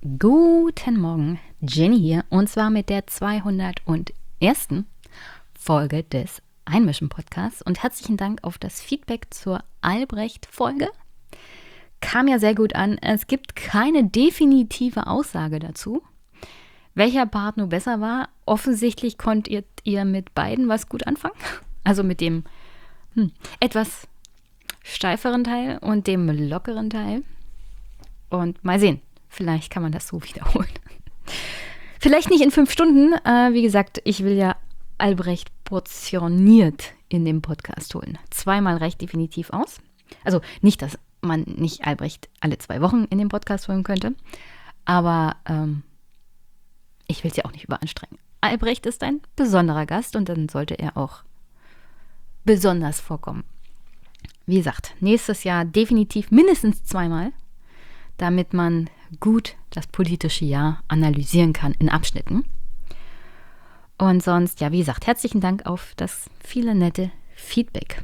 Guten Morgen, Jenny hier und zwar mit der 201. Folge des Einmischen-Podcasts und herzlichen Dank auf das Feedback zur Albrecht-Folge. Kam ja sehr gut an. Es gibt keine definitive Aussage dazu, welcher Part nur besser war. Offensichtlich konntet ihr mit beiden was gut anfangen. Also mit dem etwas steiferen Teil und dem lockeren Teil. Und mal sehen, vielleicht kann man das so wiederholen. Vielleicht nicht in 5 Stunden. Wie gesagt, ich will ja Albrecht portioniert in dem Podcast holen. 2-mal reicht definitiv aus. Also nicht, dass man nicht Albrecht alle 2 Wochen in den Podcast holen könnte. Aber ich will es ja auch nicht überanstrengen. Albrecht ist ein besonderer Gast und dann sollte er auch besonders vorkommen. Wie gesagt, nächstes Jahr definitiv mindestens 2-mal, damit man gut das politische Jahr analysieren kann in Abschnitten. Und sonst, ja, wie gesagt, herzlichen Dank auf das viele nette Feedback.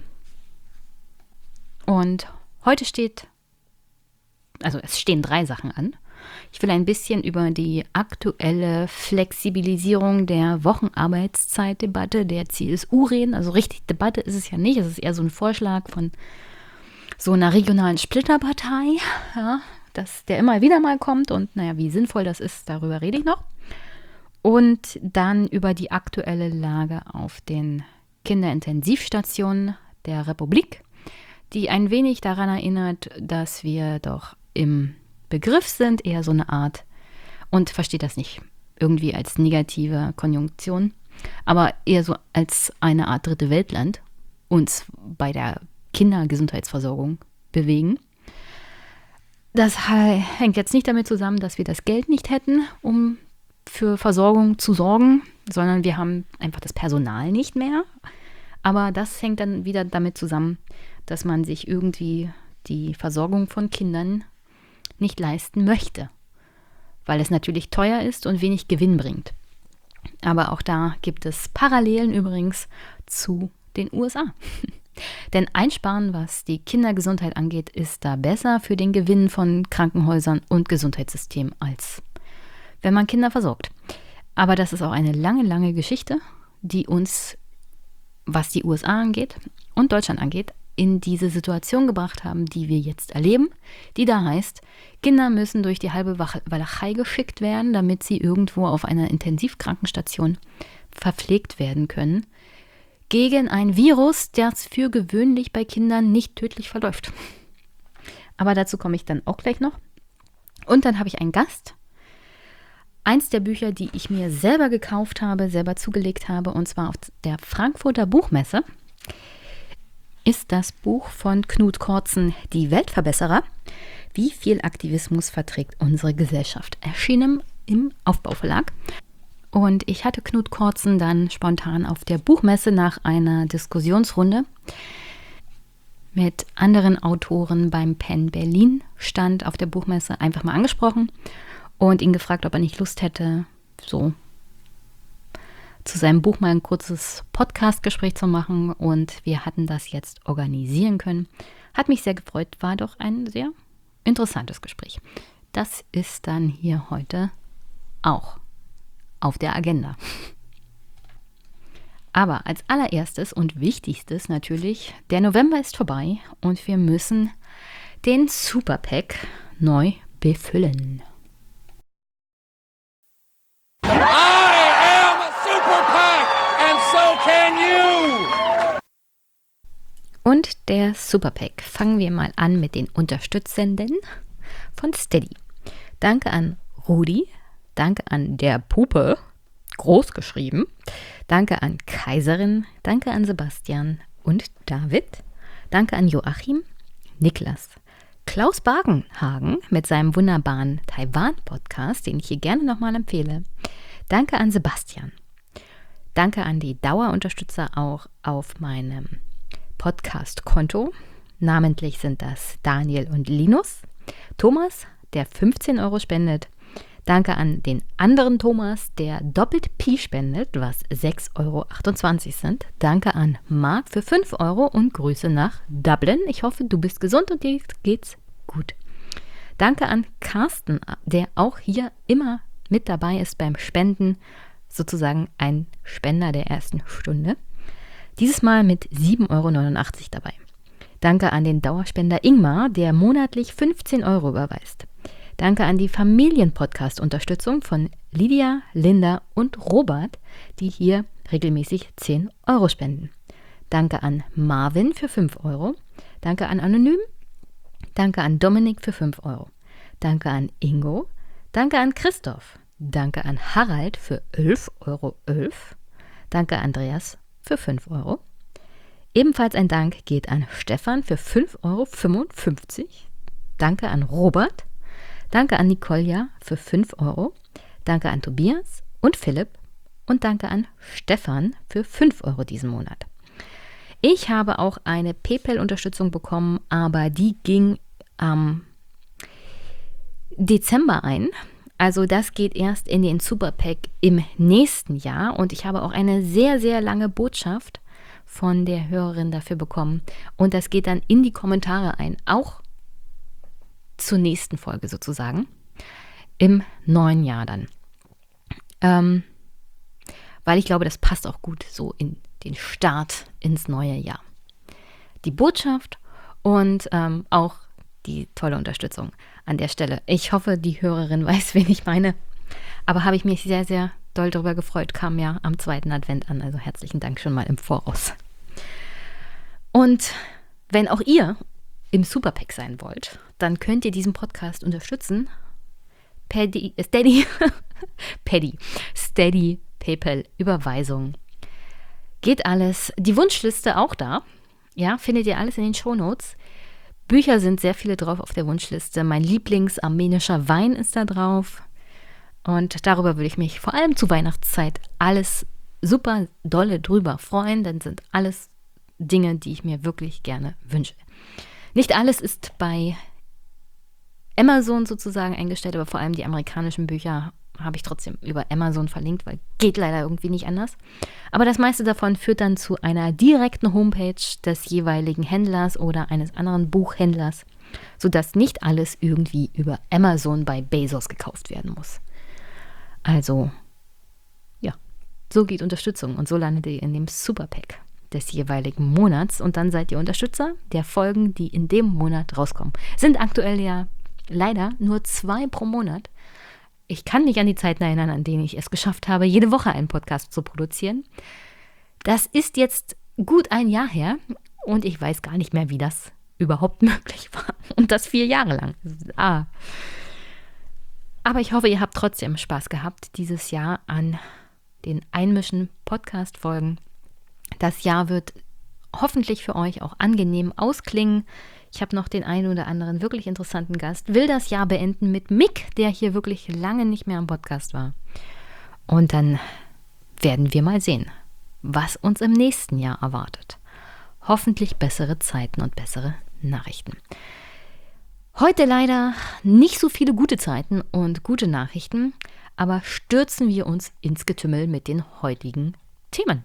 Und heute es stehen 3 Sachen an. Ich will ein bisschen über die aktuelle Flexibilisierung der Wochenarbeitszeitdebatte der CSU reden. Also richtig Debatte ist es ja nicht. Es ist eher so ein Vorschlag von so einer regionalen Splitterpartei, ja, der immer wieder mal kommt. Und naja, wie sinnvoll das ist, darüber rede ich noch. Und dann über die aktuelle Lage auf den Kinderintensivstationen der Republik, die ein wenig daran erinnert, dass wir doch im Begriff sind, eher so eine Art, und versteht das nicht irgendwie als negative Konjunktion, aber eher so als eine Art dritte Weltland uns bei der Kindergesundheitsversorgung bewegen. Das hängt jetzt nicht damit zusammen, dass wir das Geld nicht hätten, um für Versorgung zu sorgen, sondern wir haben einfach das Personal nicht mehr. Aber das hängt dann wieder damit zusammen, dass man sich irgendwie die Versorgung von Kindern nicht leisten möchte, weil es natürlich teuer ist und wenig Gewinn bringt. Aber auch da gibt es Parallelen übrigens zu den USA. Denn Einsparen, was die Kindergesundheit angeht, ist da besser für den Gewinn von Krankenhäusern und Gesundheitssystemen, als wenn man Kinder versorgt. Aber das ist auch eine lange, lange Geschichte, die uns, was die USA angeht und Deutschland angeht, in diese Situation gebracht haben, die wir jetzt erleben, die da heißt, Kinder müssen durch die halbe Walachei geschickt werden, damit sie irgendwo auf einer Intensivkrankenstation verpflegt werden können, gegen ein Virus, das für gewöhnlich bei Kindern nicht tödlich verläuft. Aber dazu komme ich dann auch gleich noch. Und dann habe ich einen Gast. Eins der Bücher, die ich mir selber gekauft habe, selber zugelegt habe, und zwar auf der Frankfurter Buchmesse, ist das Buch von Knut Kortzen, Die Weltverbesserer. Wie viel Aktivismus verträgt unsere Gesellschaft? Erschienen im Aufbauverlag. Und ich hatte Knut Kortzen dann spontan auf der Buchmesse nach einer Diskussionsrunde mit anderen Autoren beim Penn Berlin Stand auf der Buchmesse einfach mal angesprochen und ihn gefragt, ob er nicht Lust hätte, so zu seinem Buch mal ein kurzes Podcast-Gespräch zu machen, und wir hatten das jetzt organisieren können. Hat mich sehr gefreut, war doch ein sehr interessantes Gespräch. Das ist dann hier heute auch auf der Agenda. Aber als allererstes und wichtigstes natürlich, der November ist vorbei und wir müssen den Super-PAC neu befüllen. Und der Super-PAC. Fangen wir mal an mit den Unterstützenden von Steady. Danke an Rudi, danke an der Puppe, groß geschrieben, danke an Kaiserin, danke an Sebastian und David, danke an Joachim, Niklas, Klaus Bagenhagen mit seinem wunderbaren Taiwan-Podcast, den ich hier gerne nochmal empfehle. Danke an Sebastian. Danke an die Dauerunterstützer auch auf meinem Podcast-Konto. Namentlich sind das Daniel und Linus. Thomas, der 15 € spendet. Danke an den anderen Thomas, der doppelt Pi spendet, was 6,28 € sind. Danke an Marc für 5 € und Grüße nach Dublin. Ich hoffe, du bist gesund und dir geht's gut. Danke an Carsten, der auch hier immer mit dabei ist beim Spenden, sozusagen ein Spender der ersten Stunde. Dieses Mal mit 7,89 € dabei. Danke an den Dauerspender Ingmar, der monatlich 15 € überweist. Danke an die Familienpodcast-Unterstützung von Lydia, Linda und Robert, die hier regelmäßig 10 € spenden. Danke an Marvin für 5 €. Danke an Anonym. Danke an Dominik für 5 €. Danke an Ingo. Danke an Christoph. Danke an Harald für 11,11 €. Danke Andreas für 5 €. Ebenfalls ein Dank geht an Stefan für 5,55 €. Danke an Robert. Danke an Nicolja für 5 €. Danke an Tobias und Philipp. Und danke an Stefan für 5 € diesen Monat. Ich habe auch eine PayPal-Unterstützung bekommen, aber die ging am Dezember ein. Also das geht erst in den Superpack im nächsten Jahr. Und ich habe auch eine sehr, sehr lange Botschaft von der Hörerin dafür bekommen. Und das geht dann in die Kommentare ein, auch zur nächsten Folge sozusagen, im neuen Jahr dann. Weil ich glaube, das passt auch gut so in den Start ins neue Jahr. Die Botschaft und auch die tolle Unterstützung an der Stelle. Ich hoffe, die Hörerin weiß, wen ich meine. Aber habe ich mich sehr, sehr doll darüber gefreut. Kam ja am 2. Advent an. Also herzlichen Dank schon mal im Voraus. Und wenn auch ihr im Superpack sein wollt, dann könnt ihr diesen Podcast unterstützen. Steady, PayPal, Überweisung. Geht alles. Die Wunschliste auch da. Ja, findet ihr alles in den Shownotes. Bücher sind sehr viele drauf auf der Wunschliste. Mein Lieblingsarmenischer Wein ist da drauf. Und darüber würde ich mich vor allem zur Weihnachtszeit alles super dolle drüber freuen. Dann sind alles Dinge, die ich mir wirklich gerne wünsche. Nicht alles ist bei Amazon sozusagen eingestellt, aber vor allem die amerikanischen Bücher habe ich trotzdem über Amazon verlinkt, weil geht leider irgendwie nicht anders. Aber das meiste davon führt dann zu einer direkten Homepage des jeweiligen Händlers oder eines anderen Buchhändlers, sodass nicht alles irgendwie über Amazon bei Bezos gekauft werden muss. Also, ja, so geht Unterstützung und so landet ihr in dem Superpack des jeweiligen Monats und dann seid ihr Unterstützer der Folgen, die in dem Monat rauskommen. Sind aktuell ja leider nur 2 pro Monat. Ich kann mich an die Zeiten erinnern, an denen ich es geschafft habe, jede Woche einen Podcast zu produzieren. Das ist jetzt gut ein Jahr her und ich weiß gar nicht mehr, wie das überhaupt möglich war. Und das 4 Jahre lang. Aber ich hoffe, ihr habt trotzdem Spaß gehabt dieses Jahr an den Einmischen Podcast-Folgen. Das Jahr wird hoffentlich für euch auch angenehm ausklingen. Ich habe noch den einen oder anderen wirklich interessanten Gast. Will das Jahr beenden mit Mick, der hier wirklich lange nicht mehr am Podcast war. Und dann werden wir mal sehen, was uns im nächsten Jahr erwartet. Hoffentlich bessere Zeiten und bessere Nachrichten. Heute leider nicht so viele gute Zeiten und gute Nachrichten, aber stürzen wir uns ins Getümmel mit den heutigen Themen.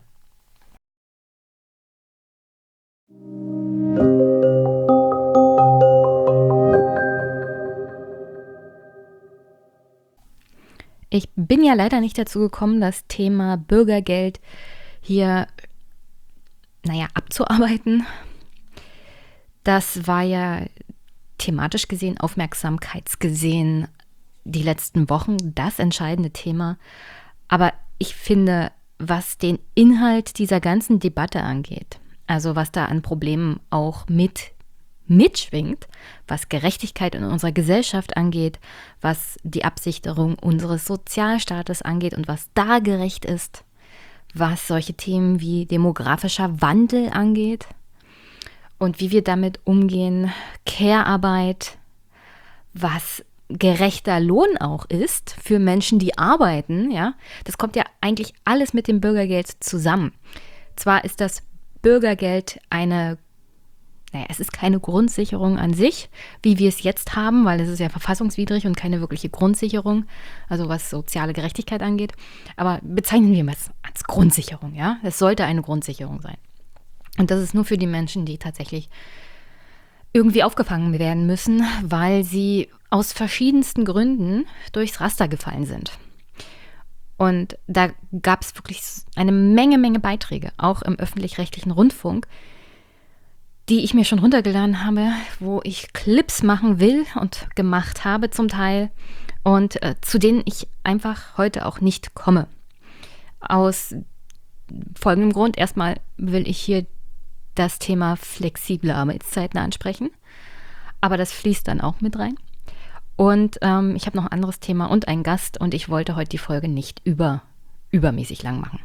Ich bin ja leider nicht dazu gekommen, das Thema Bürgergeld hier, abzuarbeiten. Das war ja thematisch gesehen, aufmerksamkeitsgesehen die letzten Wochen das entscheidende Thema. Aber ich finde, was den Inhalt dieser ganzen Debatte angeht, also was da an Problemen auch mitschwingt, was Gerechtigkeit in unserer Gesellschaft angeht, was die Absicherung unseres Sozialstaates angeht und was da gerecht ist, was solche Themen wie demografischer Wandel angeht und wie wir damit umgehen, Care-Arbeit, was gerechter Lohn auch ist für Menschen, die arbeiten, ja, das kommt ja eigentlich alles mit dem Bürgergeld zusammen. Zwar ist das Bürgergeld es ist keine Grundsicherung an sich, wie wir es jetzt haben, weil es ist ja verfassungswidrig und keine wirkliche Grundsicherung, also was soziale Gerechtigkeit angeht. Aber bezeichnen wir es als Grundsicherung, ja? Es sollte eine Grundsicherung sein. Und das ist nur für die Menschen, die tatsächlich irgendwie aufgefangen werden müssen, weil sie aus verschiedensten Gründen durchs Raster gefallen sind. Und da gab es wirklich eine Menge Beiträge, auch im öffentlich-rechtlichen Rundfunk, die ich mir schon runtergeladen habe, wo ich Clips machen will und gemacht habe zum Teil und zu denen ich einfach heute auch nicht komme. Aus folgendem Grund. Erstmal will ich hier das Thema flexible Arbeitszeiten ansprechen, aber das fließt dann auch mit rein. Und ich habe noch ein anderes Thema und einen Gast und ich wollte heute die Folge nicht übermäßig lang machen.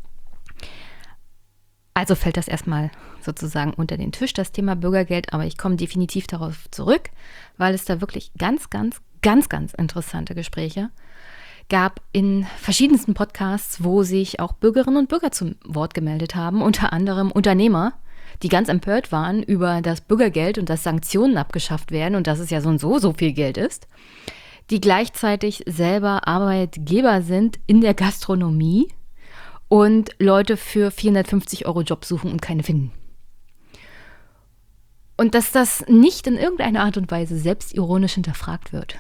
Also fällt das erstmal sozusagen unter den Tisch, das Thema Bürgergeld, aber ich komme definitiv darauf zurück, weil es da wirklich ganz interessante Gespräche gab in verschiedensten Podcasts, wo sich auch Bürgerinnen und Bürger zum Wort gemeldet haben, unter anderem Unternehmer, die ganz empört waren über das Bürgergeld und dass Sanktionen abgeschafft werden und dass es ja so und so viel Geld ist, die gleichzeitig selber Arbeitgeber sind in der Gastronomie und Leute für 450 € Job suchen und keine finden. Und dass das nicht in irgendeiner Art und Weise selbstironisch hinterfragt wird,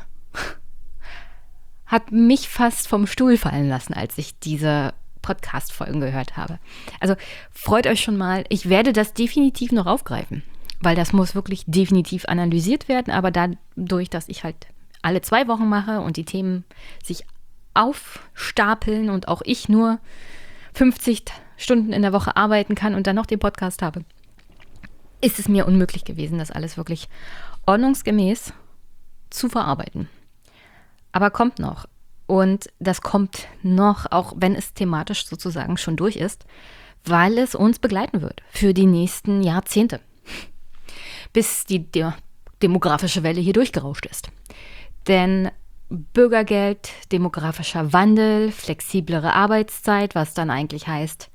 hat mich fast vom Stuhl fallen lassen, als ich diese Podcast-Folgen gehört habe. Also freut euch schon mal, ich werde das definitiv noch aufgreifen, weil das muss wirklich definitiv analysiert werden, aber dadurch, dass ich halt alle 2 Wochen mache und die Themen sich aufstapeln und auch ich nur 50 Stunden in der Woche arbeiten kann und dann noch den Podcast habe, ist es mir unmöglich gewesen, das alles wirklich ordnungsgemäß zu verarbeiten. Aber kommt noch. Und das kommt noch, auch wenn es thematisch sozusagen schon durch ist, weil es uns begleiten wird für die nächsten Jahrzehnte, bis die demografische Welle hier durchgerauscht ist. Denn Bürgergeld, demografischer Wandel, flexiblere Arbeitszeit, was dann eigentlich heißt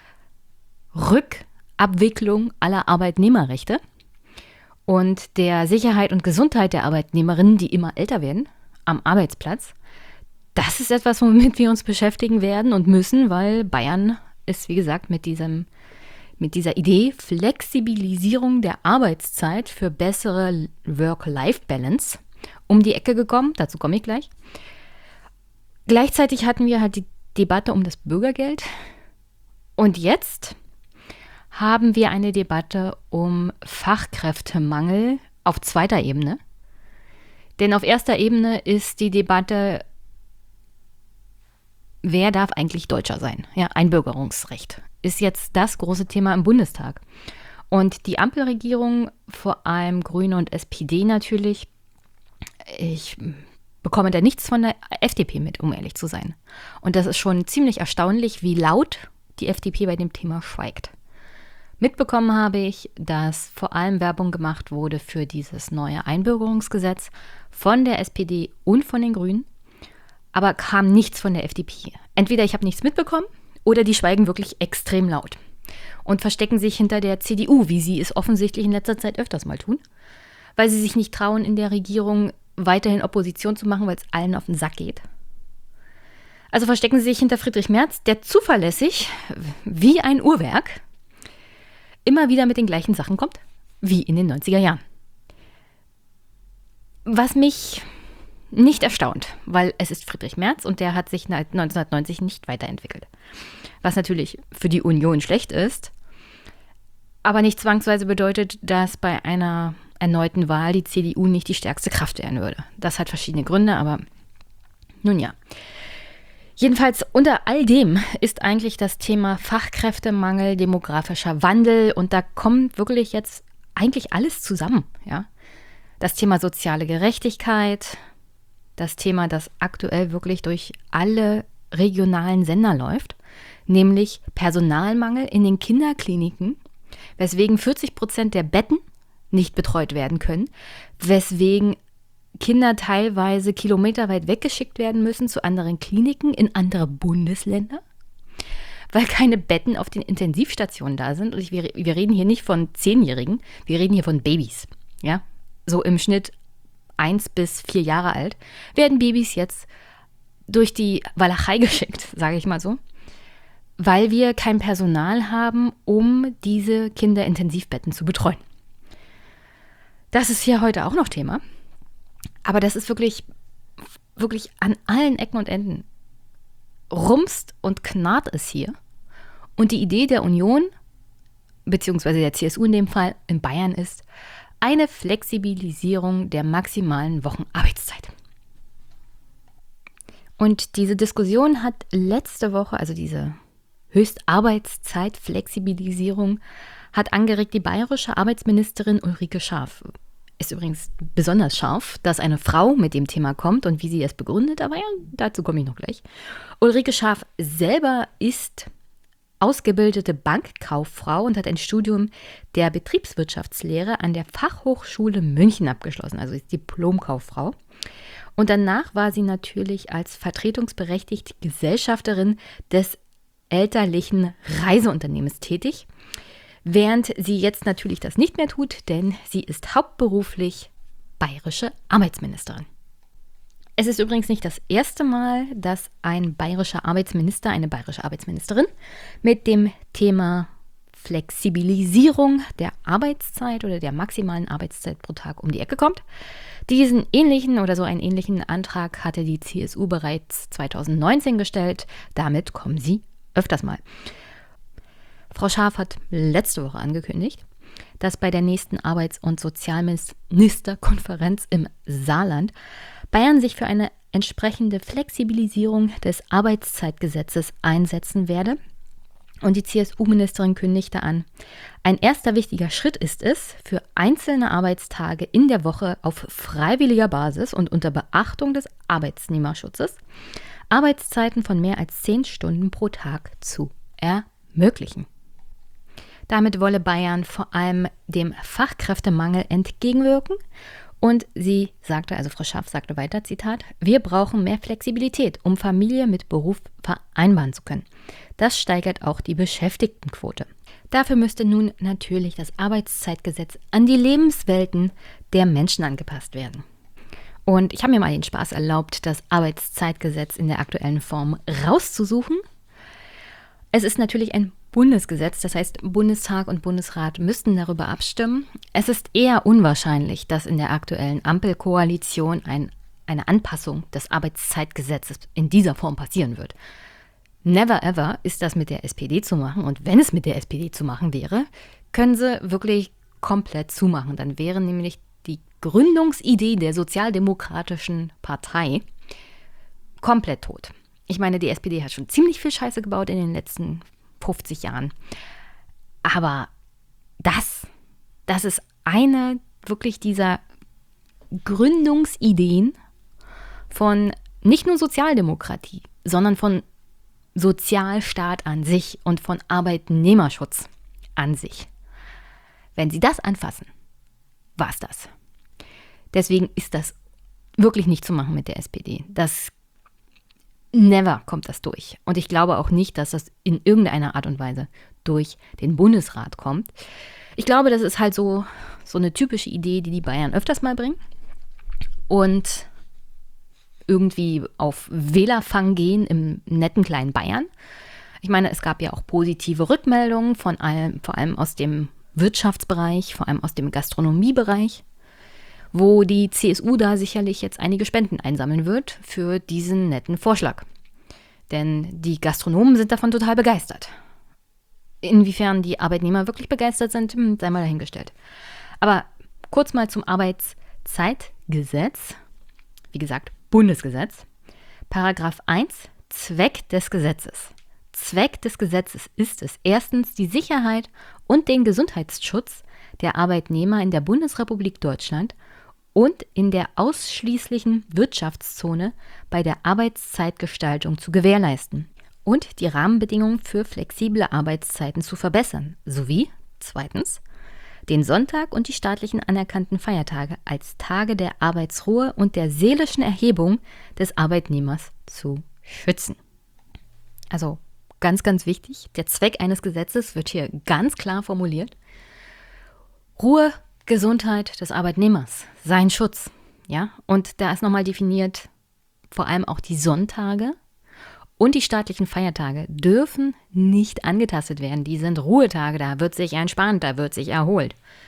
Rückabwicklung aller Arbeitnehmerrechte und der Sicherheit und Gesundheit der Arbeitnehmerinnen, die immer älter werden am Arbeitsplatz. Das ist etwas, womit wir uns beschäftigen werden und müssen, weil Bayern ist, wie gesagt, mit dieser Idee Flexibilisierung der Arbeitszeit für bessere Work-Life-Balance um die Ecke gekommen. Dazu komme ich gleich. Gleichzeitig hatten wir halt die Debatte um das Bürgergeld. Und jetzt haben wir eine Debatte um Fachkräftemangel auf zweiter Ebene. Denn auf erster Ebene ist die Debatte, wer darf eigentlich Deutscher sein? Ja, Einbürgerungsrecht ist jetzt das große Thema im Bundestag. Und die Ampelregierung, vor allem Grüne und SPD natürlich, ich bekomme da nichts von der FDP mit, um ehrlich zu sein. Und das ist schon ziemlich erstaunlich, wie laut die FDP bei dem Thema schweigt. Mitbekommen habe ich, dass vor allem Werbung gemacht wurde für dieses neue Einbürgerungsgesetz von der SPD und von den Grünen, aber kam nichts von der FDP. Entweder ich habe nichts mitbekommen oder die schweigen wirklich extrem laut und verstecken sich hinter der CDU, wie sie es offensichtlich in letzter Zeit öfters mal tun, weil sie sich nicht trauen, in der Regierung weiterhin Opposition zu machen, weil es allen auf den Sack geht. Also verstecken sie sich hinter Friedrich Merz, der zuverlässig, wie ein Uhrwerk, immer wieder mit den gleichen Sachen kommt, wie in den 90er Jahren. Was mich nicht erstaunt, weil es ist Friedrich Merz und der hat sich seit 1990 nicht weiterentwickelt. Was natürlich für die Union schlecht ist, aber nicht zwangsweise bedeutet, dass bei einer erneuten Wahl die CDU nicht die stärkste Kraft werden würde. Das hat verschiedene Gründe, aber nun ja. Jedenfalls unter all dem ist eigentlich das Thema Fachkräftemangel, demografischer Wandel und da kommt wirklich jetzt eigentlich alles zusammen. Ja? Das Thema soziale Gerechtigkeit, das Thema, das aktuell wirklich durch alle regionalen Sender läuft, nämlich Personalmangel in den Kinderkliniken, weswegen 40% der Betten nicht betreut werden können, weswegen Kinder teilweise kilometerweit weggeschickt werden müssen zu anderen Kliniken in andere Bundesländer, weil keine Betten auf den Intensivstationen da sind. Und wir reden hier nicht von 10-Jährigen, wir reden hier von Babys. Ja? So im Schnitt 1 bis 4 Jahre alt, werden Babys jetzt durch die Walachei geschickt, sage ich mal so, weil wir kein Personal haben, um diese Kinderintensivbetten zu betreuen. Das ist hier heute auch noch Thema. Aber das ist wirklich, wirklich an allen Ecken und Enden. Rumst und knarrt es hier. Und die Idee der Union, beziehungsweise der CSU in dem Fall, in Bayern ist eine Flexibilisierung der maximalen Wochenarbeitszeit. Und diese Diskussion hat letzte Woche, also diese Höchstarbeitszeit-Flexibilisierung, hat angeregt die bayerische Arbeitsministerin Ulrike Schaaf. Ist übrigens besonders scharf, dass eine Frau mit dem Thema kommt und wie sie es begründet, aber ja, dazu komme ich noch gleich. Ulrike Schaaf selber ist ausgebildete Bankkauffrau und hat ein Studium der Betriebswirtschaftslehre an der Fachhochschule München abgeschlossen, also ist Diplomkauffrau. Und danach war sie natürlich als vertretungsberechtigte Gesellschafterin des elterlichen Reiseunternehmens tätig, während sie jetzt natürlich das nicht mehr tut, denn sie ist hauptberuflich bayerische Arbeitsministerin. Es ist übrigens nicht das erste Mal, dass ein bayerischer Arbeitsminister, eine bayerische Arbeitsministerin mit dem Thema Flexibilisierung der Arbeitszeit oder der maximalen Arbeitszeit pro Tag um die Ecke kommt. Diesen ähnlichen oder so einen ähnlichen Antrag hatte die CSU bereits 2019 gestellt. Damit kommen sie öfters mal. Frau Schaaf hat letzte Woche angekündigt, dass bei der nächsten Arbeits- und Sozialministerkonferenz im Saarland Bayern sich für eine entsprechende Flexibilisierung des Arbeitszeitgesetzes einsetzen werde. Und die CSU-Ministerin kündigte an, ein erster wichtiger Schritt ist es, für einzelne Arbeitstage in der Woche auf freiwilliger Basis und unter Beachtung des Arbeitnehmerschutzes Arbeitszeiten von mehr als 10 Stunden pro Tag zu ermöglichen. Damit wolle Bayern vor allem dem Fachkräftemangel entgegenwirken. Und sie sagte, also Frau Schaaf sagte weiter, Zitat, wir brauchen mehr Flexibilität, um Familie mit Beruf vereinbaren zu können. Das steigert auch die Beschäftigtenquote. Dafür müsste nun natürlich das Arbeitszeitgesetz an die Lebenswelten der Menschen angepasst werden. Und ich habe mir mal den Spaß erlaubt, das Arbeitszeitgesetz in der aktuellen Form rauszusuchen. Es ist natürlich ein Bundesgesetz, das heißt, Bundestag und Bundesrat müssten darüber abstimmen. Es ist eher unwahrscheinlich, dass in der aktuellen Ampelkoalition eine Anpassung des Arbeitszeitgesetzes in dieser Form passieren wird. Never ever ist das mit der SPD zu machen. Und wenn es mit der SPD zu machen wäre, können sie wirklich komplett zumachen. Dann wäre nämlich die Gründungsidee der Sozialdemokratischen Partei komplett tot. Ich meine, die SPD hat schon ziemlich viel Scheiße gebaut in den letzten 50 Jahren. Aber das ist eine wirklich dieser Gründungsideen von nicht nur Sozialdemokratie, sondern von Sozialstaat an sich und von Arbeitnehmerschutz an sich. Wenn Sie das anfassen, war's das. Deswegen ist das wirklich nicht zu machen mit der SPD. Never kommt das durch. Und ich glaube auch nicht, dass das in irgendeiner Art und Weise durch den Bundesrat kommt. Ich glaube, das ist halt so eine typische Idee, die Bayern öfters mal bringen. Und irgendwie auf Wählerfang gehen im netten kleinen Bayern. Ich meine, es gab ja auch positive Rückmeldungen vor allem aus dem Wirtschaftsbereich, vor allem aus dem Gastronomiebereich, wo die CSU da sicherlich jetzt einige Spenden einsammeln wird für diesen netten Vorschlag. Denn die Gastronomen sind davon total begeistert. Inwiefern die Arbeitnehmer wirklich begeistert sind, sei mal dahingestellt. Aber kurz mal zum Arbeitszeitgesetz. Wie gesagt, Bundesgesetz. Paragraph 1, Zweck des Gesetzes. Zweck des Gesetzes ist es, erstens die Sicherheit und den Gesundheitsschutz der Arbeitnehmer in der Bundesrepublik Deutschland und in der ausschließlichen Wirtschaftszone bei der Arbeitszeitgestaltung zu gewährleisten und die Rahmenbedingungen für flexible Arbeitszeiten zu verbessern, sowie, zweitens, den Sonntag und die staatlichen anerkannten Feiertage als Tage der Arbeitsruhe und der seelischen Erhebung des Arbeitnehmers zu schützen. Also ganz, ganz wichtig, der Zweck eines Gesetzes wird hier ganz klar formuliert. Ruhe, Gesundheit des Arbeitnehmers, sein Schutz. Ja? Und da ist nochmal definiert, vor allem auch die Sonntage und die staatlichen Feiertage dürfen nicht angetastet werden. Die sind Ruhetage, da wird sich entspannt, da wird sich erholt.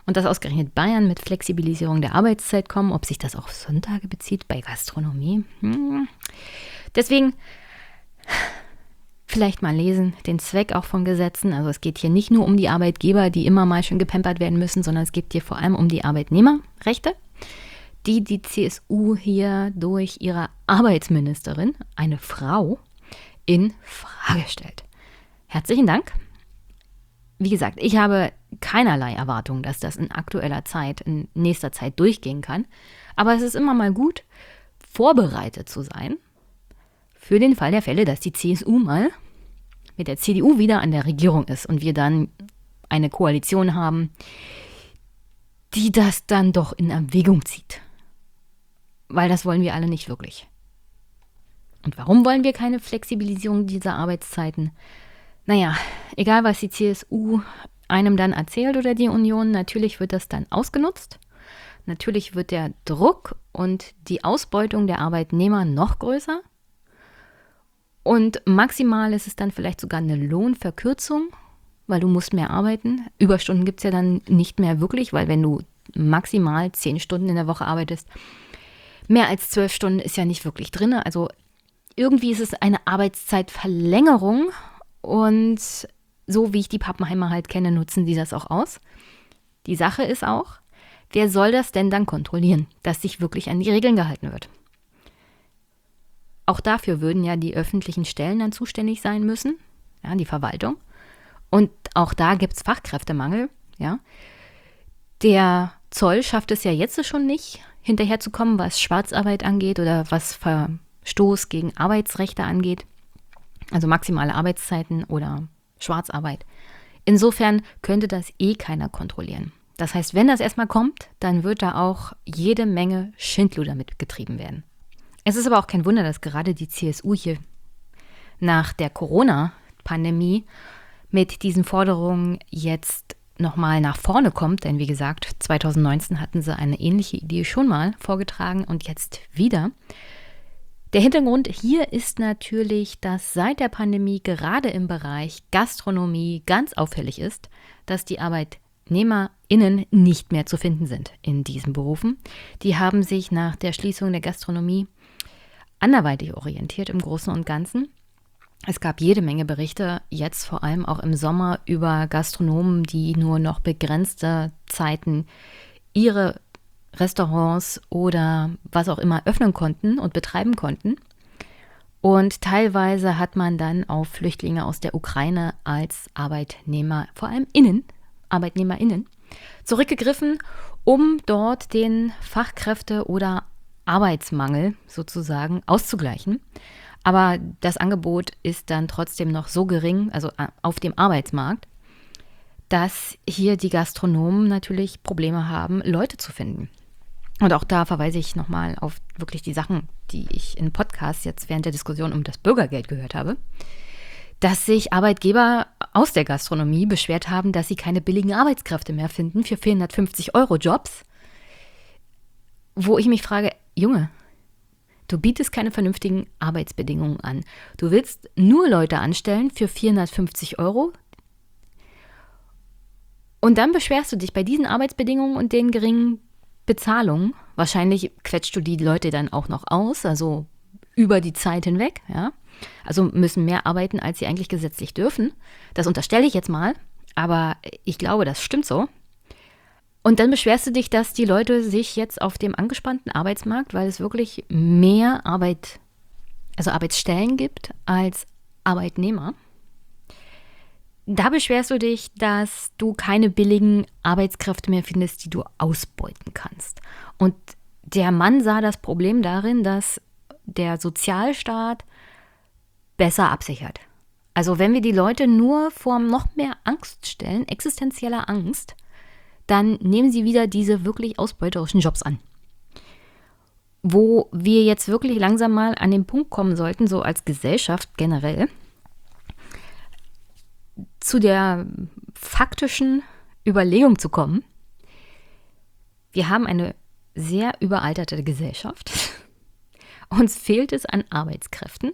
Und dass ausgerechnet Bayern mit Flexibilisierung der Arbeitszeit kommen, ob sich das auch auf Sonntage bezieht bei Gastronomie. Deswegen vielleicht mal lesen, den Zweck auch von Gesetzen. Also es geht hier nicht nur um die Arbeitgeber, die immer mal schön gepampert werden müssen, sondern es geht hier vor allem um die Arbeitnehmerrechte, die CSU hier durch ihre Arbeitsministerin, eine Frau, in Frage stellt. Herzlichen Dank. Wie gesagt, ich habe keinerlei Erwartung, dass das in aktueller Zeit, in nächster Zeit durchgehen kann. Aber es ist immer mal gut, vorbereitet zu sein für den Fall der Fälle, dass die CSU mal mit der CDU wieder an der Regierung ist und wir dann eine Koalition haben, die das dann doch in Erwägung zieht. Weil das wollen wir alle nicht wirklich. Und warum wollen wir keine Flexibilisierung dieser Arbeitszeiten? Naja, egal was die CSU einem dann erzählt oder die Union, natürlich wird das dann ausgenutzt. Natürlich wird der Druck und die Ausbeutung der Arbeitnehmer noch größer. Und maximal ist es dann vielleicht sogar eine Lohnverkürzung, weil du musst mehr arbeiten. Überstunden gibt es ja dann nicht mehr wirklich, weil wenn du maximal 10 Stunden in der Woche arbeitest, mehr als 12 Stunden ist ja nicht wirklich drin. Also irgendwie ist es eine Arbeitszeitverlängerung und so wie ich die Pappenheimer halt kenne, nutzen die das auch aus. Die Sache ist auch, wer soll das denn dann kontrollieren, dass sich wirklich an die Regeln gehalten wird? Auch dafür würden ja die öffentlichen Stellen dann zuständig sein müssen, ja, die Verwaltung. Und auch da gibt es Fachkräftemangel. Ja. Der Zoll schafft es ja jetzt schon nicht, hinterherzukommen, was Schwarzarbeit angeht oder was Verstoß gegen Arbeitsrechte angeht. Also maximale Arbeitszeiten oder Schwarzarbeit. Insofern könnte das keiner kontrollieren. Das heißt, wenn das erstmal kommt, dann wird da auch jede Menge Schindluder mitgetrieben werden. Es ist aber auch kein Wunder, dass gerade die CSU hier nach der Corona-Pandemie mit diesen Forderungen jetzt nochmal nach vorne kommt. Denn wie gesagt, 2019 hatten sie eine ähnliche Idee schon mal vorgetragen und jetzt wieder. Der Hintergrund hier ist natürlich, dass seit der Pandemie gerade im Bereich Gastronomie ganz auffällig ist, dass die ArbeitnehmerInnen nicht mehr zu finden sind in diesen Berufen. Die haben sich nach der Schließung der Gastronomie anderweitig orientiert im Großen und Ganzen. Es gab jede Menge Berichte, jetzt vor allem auch im Sommer, über Gastronomen, die nur noch begrenzte Zeiten ihre Restaurants oder was auch immer öffnen konnten und betreiben konnten. Und teilweise hat man dann auf Flüchtlinge aus der Ukraine als Arbeitnehmer, vor allem ArbeitnehmerInnen, zurückgegriffen, um dort den Fachkräfte- oder Arbeitsmangel sozusagen auszugleichen. Aber das Angebot ist dann trotzdem noch so gering, also auf dem Arbeitsmarkt, dass hier die Gastronomen natürlich Probleme haben, Leute zu finden. Und auch da verweise ich nochmal auf wirklich die Sachen, die ich in Podcasts jetzt während der Diskussion um das Bürgergeld gehört habe, dass sich Arbeitgeber aus der Gastronomie beschwert haben, dass sie keine billigen Arbeitskräfte mehr finden für 450-Euro-Jobs, wo ich mich frage, Junge, du bietest keine vernünftigen Arbeitsbedingungen an. Du willst nur Leute anstellen für 450 Euro und dann beschwerst du dich bei diesen Arbeitsbedingungen und den geringen Bezahlungen. Wahrscheinlich quetscht du die Leute dann auch noch aus, also über die Zeit hinweg. Ja? Also müssen mehr arbeiten, als sie eigentlich gesetzlich dürfen. Das unterstelle ich jetzt mal, aber ich glaube, das stimmt so. Und dann beschwerst du dich, dass die Leute sich jetzt auf dem angespannten Arbeitsmarkt, weil es wirklich mehr Arbeitsstellen gibt als Arbeitnehmer, da beschwerst du dich, dass du keine billigen Arbeitskräfte mehr findest, die du ausbeuten kannst. Und der Mann sah das Problem darin, dass der Sozialstaat besser absichert. Also wenn wir die Leute nur vor noch mehr Angst stellen, existenzieller Angst, dann nehmen sie wieder diese wirklich ausbeuterischen Jobs an. Wo wir jetzt wirklich langsam mal an den Punkt kommen sollten, so als Gesellschaft generell, zu der faktischen Überlegung zu kommen, wir haben eine sehr überalterte Gesellschaft. Uns fehlt es an Arbeitskräften.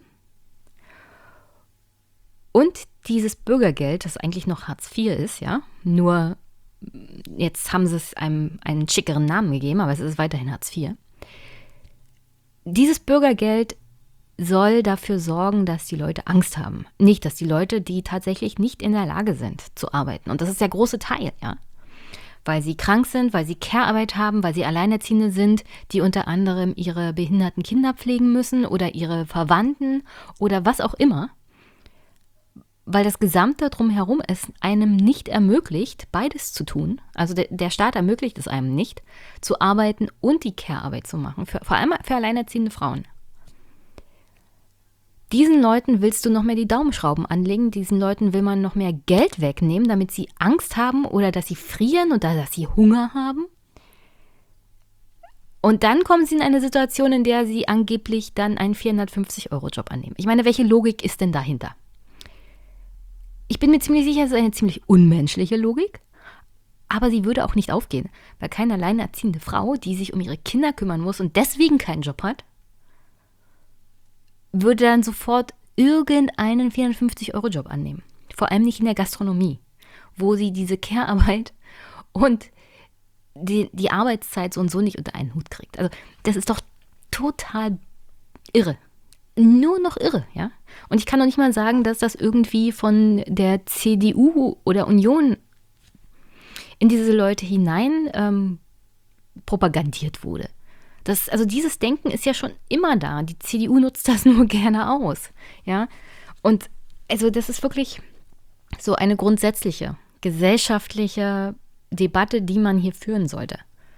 Und dieses Bürgergeld, das eigentlich noch Hartz IV ist, ja, nur Jetzt haben sie es einem einen schickeren Namen gegeben, aber es ist weiterhin Hartz IV. Dieses Bürgergeld soll dafür sorgen, dass die Leute Angst haben. Nicht, dass die Leute, die tatsächlich nicht in der Lage sind zu arbeiten. Und das ist der große Teil, ja. Weil sie krank sind, weil sie Care-Arbeit haben, weil sie Alleinerziehende sind, die unter anderem ihre behinderten Kinder pflegen müssen oder ihre Verwandten oder was auch immer. Weil das Gesamte drumherum es einem nicht ermöglicht, beides zu tun. Also der Staat ermöglicht es einem nicht, zu arbeiten und die Care-Arbeit zu machen. Vor allem für alleinerziehende Frauen. Diesen Leuten willst du noch mehr die Daumenschrauben anlegen, diesen Leuten will man noch mehr Geld wegnehmen, damit sie Angst haben oder dass sie frieren oder dass sie Hunger haben. Und dann kommen sie in eine Situation, in der sie angeblich dann einen 450-Euro-Job annehmen. Ich meine, welche Logik ist denn dahinter? Ich bin mir ziemlich sicher, es ist eine ziemlich unmenschliche Logik, aber sie würde auch nicht aufgehen, weil keine alleinerziehende Frau, die sich um ihre Kinder kümmern muss und deswegen keinen Job hat, würde dann sofort irgendeinen 450-Euro-Job annehmen. Vor allem nicht in der Gastronomie, wo sie diese Care-Arbeit und die Arbeitszeit so und so nicht unter einen Hut kriegt. Also das ist doch total irre. Nur noch irre, ja. Und ich kann doch nicht mal sagen, dass das irgendwie von der CDU oder Union in diese Leute hinein propagandiert wurde. Also dieses Denken ist ja schon immer da. Die CDU nutzt das nur gerne aus. Ja? Und also das ist wirklich so eine grundsätzliche gesellschaftliche Debatte, die man hier führen sollte.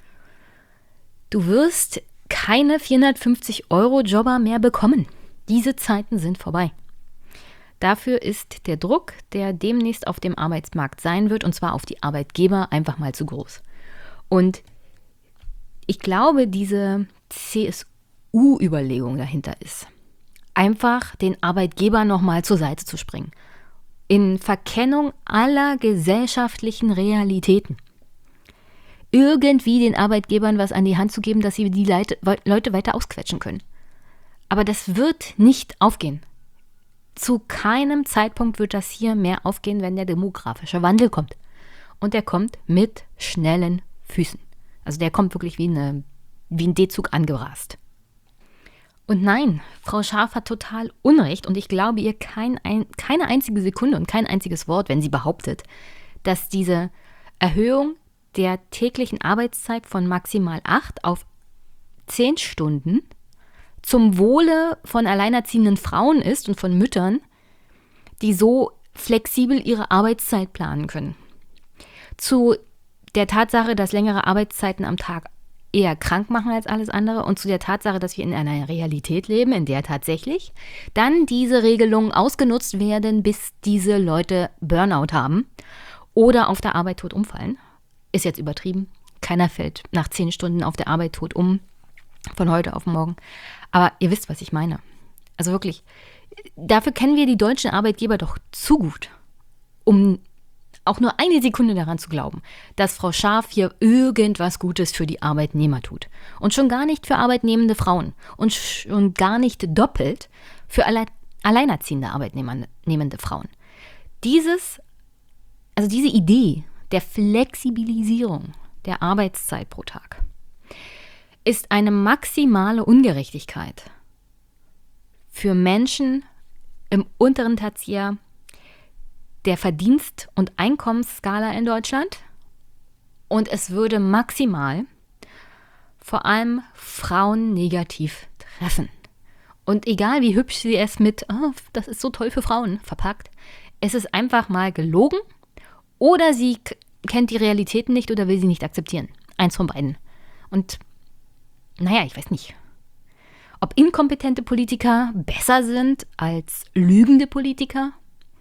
Du wirst keine 450-Euro-Jobber mehr bekommen. Diese Zeiten sind vorbei. Dafür ist der Druck, der demnächst auf dem Arbeitsmarkt sein wird, und zwar auf die Arbeitgeber, einfach mal zu groß. Und ich glaube, diese CSU-Überlegung dahinter ist, einfach den Arbeitgeber nochmal zur Seite zu springen. In Verkennung aller gesellschaftlichen Realitäten. Irgendwie den Arbeitgebern was an die Hand zu geben, dass sie die Leute weiter ausquetschen können. Aber das wird nicht aufgehen. Zu keinem Zeitpunkt wird das hier mehr aufgehen, wenn der demografische Wandel kommt. Und der kommt mit schnellen Füßen. Also der kommt wirklich wie ein D-Zug angerast. Und nein, Frau Scharf hat total Unrecht und ich glaube ihr keine einzige Sekunde und kein einziges Wort, wenn sie behauptet, dass diese Erhöhung der täglichen Arbeitszeit von maximal 8 auf 10 Stunden zum Wohle von alleinerziehenden Frauen ist und von Müttern, die so flexibel ihre Arbeitszeit planen können. Zu der Tatsache, dass längere Arbeitszeiten am Tag eher krank machen als alles andere und zu der Tatsache, dass wir in einer Realität leben, in der tatsächlich dann diese Regelungen ausgenutzt werden, bis diese Leute Burnout haben oder auf der Arbeit tot umfallen. Ist jetzt übertrieben. Keiner fällt nach 10 Stunden auf der Arbeit tot um, von heute auf morgen. Aber ihr wisst, was ich meine. Also wirklich, dafür kennen wir die deutschen Arbeitgeber doch zu gut, um auch nur eine Sekunde daran zu glauben, dass Frau Scharf hier irgendwas Gutes für die Arbeitnehmer tut. Und schon gar nicht für arbeitnehmende Frauen. Und schon gar nicht doppelt für alleinerziehende arbeitnehmende Frauen. Diese Idee der Flexibilisierung der Arbeitszeit pro Tag ist eine maximale Ungerechtigkeit für Menschen im unteren Tertiär der Verdienst- und Einkommensskala in Deutschland und es würde maximal vor allem Frauen negativ treffen. Und egal wie hübsch sie es mit, das ist so toll für Frauen, verpackt, es ist einfach mal gelogen oder sie kennt die Realitäten nicht oder will sie nicht akzeptieren. Eins von beiden. Und naja, ich weiß nicht, ob inkompetente Politiker besser sind als lügende Politiker.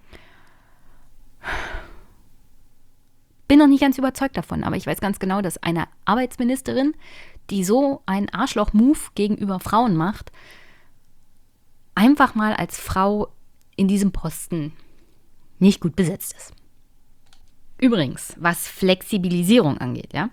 Bin noch nicht ganz überzeugt davon, aber ich weiß ganz genau, dass eine Arbeitsministerin, die so einen Arschloch-Move gegenüber Frauen macht, einfach mal als Frau in diesem Posten nicht gut besetzt ist. Übrigens, was Flexibilisierung angeht, ja.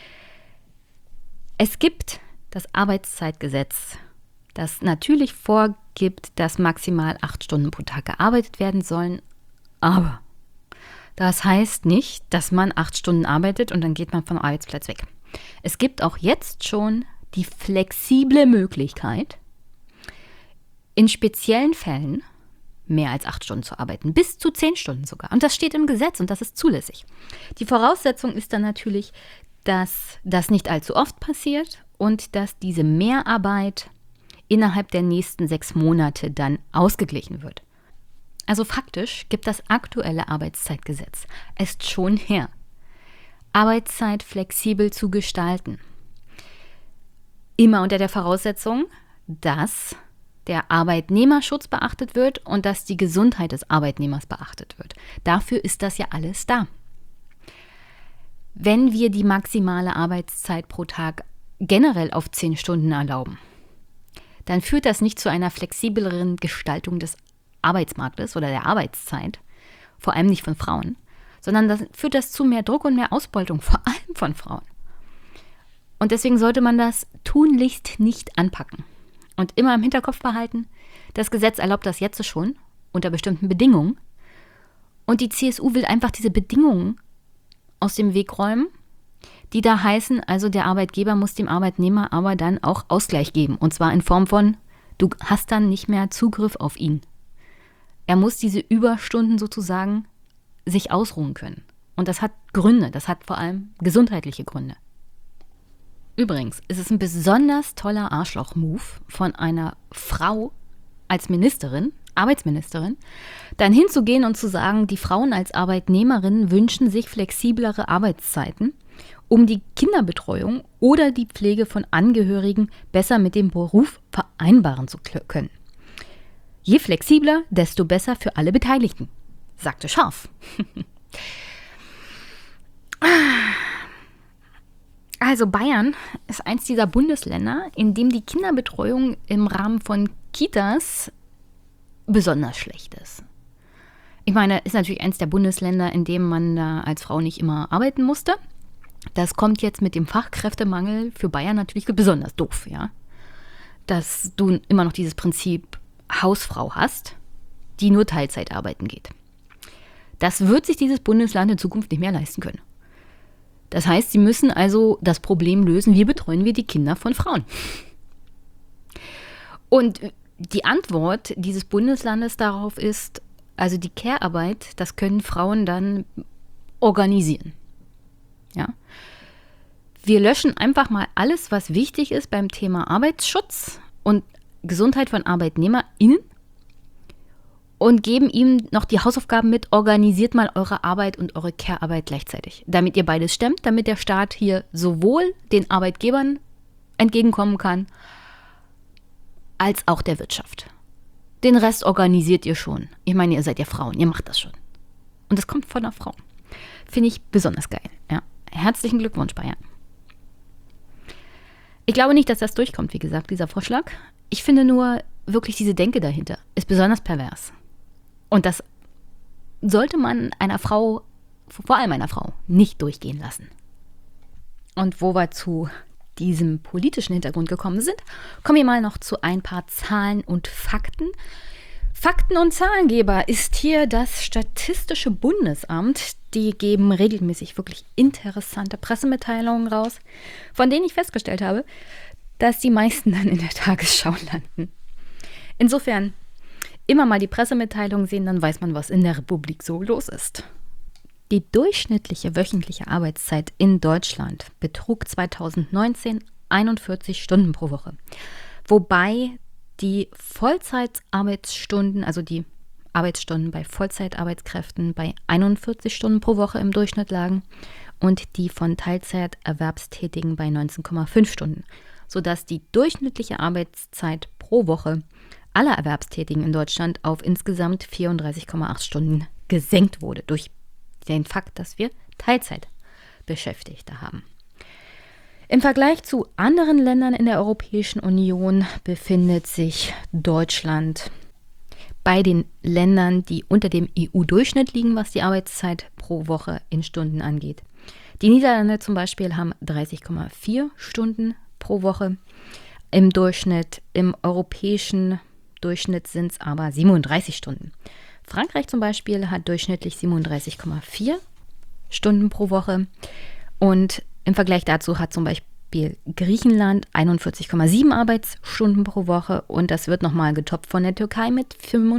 Es gibt das Arbeitszeitgesetz, das natürlich vorgibt, dass maximal 8 Stunden pro Tag gearbeitet werden sollen, aber Das heißt nicht, dass man 8 Stunden arbeitet und dann geht man vom Arbeitsplatz weg. Es gibt auch jetzt schon die flexible Möglichkeit, in speziellen Fällen mehr als 8 Stunden zu arbeiten, bis zu 10 Stunden sogar. Und das steht im Gesetz und das ist zulässig. Die Voraussetzung ist dann natürlich, dass das nicht allzu oft passiert und dass diese Mehrarbeit innerhalb der nächsten 6 Monate dann ausgeglichen wird. Also faktisch gibt das aktuelle Arbeitszeitgesetz es schon her, Arbeitszeit flexibel zu gestalten. Immer unter der Voraussetzung, dass der Arbeitnehmerschutz beachtet wird und dass die Gesundheit des Arbeitnehmers beachtet wird. Dafür ist das ja alles da. Wenn wir die maximale Arbeitszeit pro Tag generell auf 10 Stunden erlauben, dann führt das nicht zu einer flexibleren Gestaltung des Arbeitsmarktes oder der Arbeitszeit, vor allem nicht von Frauen, sondern das führt das zu mehr Druck und mehr Ausbeutung, vor allem von Frauen. Und deswegen sollte man das tunlichst nicht anpacken. Und immer im Hinterkopf behalten, das Gesetz erlaubt das jetzt schon, unter bestimmten Bedingungen. Und die CSU will einfach diese Bedingungen aus dem Weg räumen, die da heißen, also der Arbeitgeber muss dem Arbeitnehmer aber dann auch Ausgleich geben. Und zwar in Form von, du hast dann nicht mehr Zugriff auf ihn. Er muss diese Überstunden sozusagen sich ausruhen können. Und das hat Gründe, das hat vor allem gesundheitliche Gründe. Übrigens ist es ein besonders toller Arschloch-Move von einer Frau als Ministerin, Arbeitsministerin, dann hinzugehen und zu sagen, die Frauen als Arbeitnehmerinnen wünschen sich flexiblere Arbeitszeiten, um die Kinderbetreuung oder die Pflege von Angehörigen besser mit dem Beruf vereinbaren zu können. Je flexibler, desto besser für alle Beteiligten, sagte scharf. Also Bayern ist eins dieser Bundesländer, in dem die Kinderbetreuung im Rahmen von Kitas besonders schlecht ist. Ich meine, ist natürlich eins der Bundesländer, in dem man da als Frau nicht immer arbeiten musste. Das kommt jetzt mit dem Fachkräftemangel für Bayern natürlich besonders doof, ja. Dass du immer noch dieses Prinzip Hausfrau hast, die nur Teilzeit arbeiten geht. Das wird sich dieses Bundesland in Zukunft nicht mehr leisten können. Das heißt, sie müssen also das Problem lösen, wie betreuen wir die Kinder von Frauen? Und die Antwort dieses Bundeslandes darauf ist, also die Care-Arbeit, das können Frauen dann organisieren. Ja? Wir löschen einfach mal alles, was wichtig ist beim Thema Arbeitsschutz und Gesundheit von ArbeitnehmerInnen und geben ihm noch die Hausaufgaben mit, organisiert mal eure Arbeit und eure Care-Arbeit gleichzeitig, damit ihr beides stemmt, damit der Staat hier sowohl den Arbeitgebern entgegenkommen kann, als auch der Wirtschaft. Den Rest organisiert ihr schon. Ich meine, ihr seid ja Frauen, ihr macht das schon. Und das kommt von einer Frau. Finde ich besonders geil. Ja. Herzlichen Glückwunsch, Bayern. Ich glaube nicht, dass das durchkommt, wie gesagt, dieser Vorschlag. Ich finde nur, wirklich diese Denke dahinter ist besonders pervers. Und das sollte man einer Frau, vor allem einer Frau, nicht durchgehen lassen. Und wo wir zu diesem politischen Hintergrund gekommen sind, kommen wir mal noch zu ein paar Zahlen und Fakten. Fakten- und Zahlengeber ist hier das Statistische Bundesamt. Die geben regelmäßig wirklich interessante Pressemitteilungen raus, von denen ich festgestellt habe, dass die meisten dann in der Tagesschau landen. Insofern immer mal die Pressemitteilung sehen, dann weiß man, was in der Republik so los ist. Die durchschnittliche wöchentliche Arbeitszeit in Deutschland betrug 2019 41 Stunden pro Woche, wobei die Vollzeitarbeitsstunden, also die Arbeitsstunden bei Vollzeitarbeitskräften bei 41 Stunden pro Woche im Durchschnitt lagen und die von Teilzeiterwerbstätigen bei 19,5 Stunden, sodass die durchschnittliche Arbeitszeit pro Woche aller Erwerbstätigen in Deutschland auf insgesamt 34,8 Stunden gesenkt wurde, durch den Fakt, dass wir Teilzeitbeschäftigte haben. Im Vergleich zu anderen Ländern in der Europäischen Union befindet sich Deutschland bei den Ländern, die unter dem EU-Durchschnitt liegen, was die Arbeitszeit pro Woche in Stunden angeht. Die Niederlande zum Beispiel haben 30,4 Stunden pro Woche im Durchschnitt. Im europäischen Durchschnitt sind es aber 37 Stunden. Frankreich zum Beispiel hat durchschnittlich 37,4 Stunden pro Woche und im Vergleich dazu hat zum Beispiel Griechenland 41,7 Arbeitsstunden pro Woche und das wird nochmal getoppt von der Türkei mit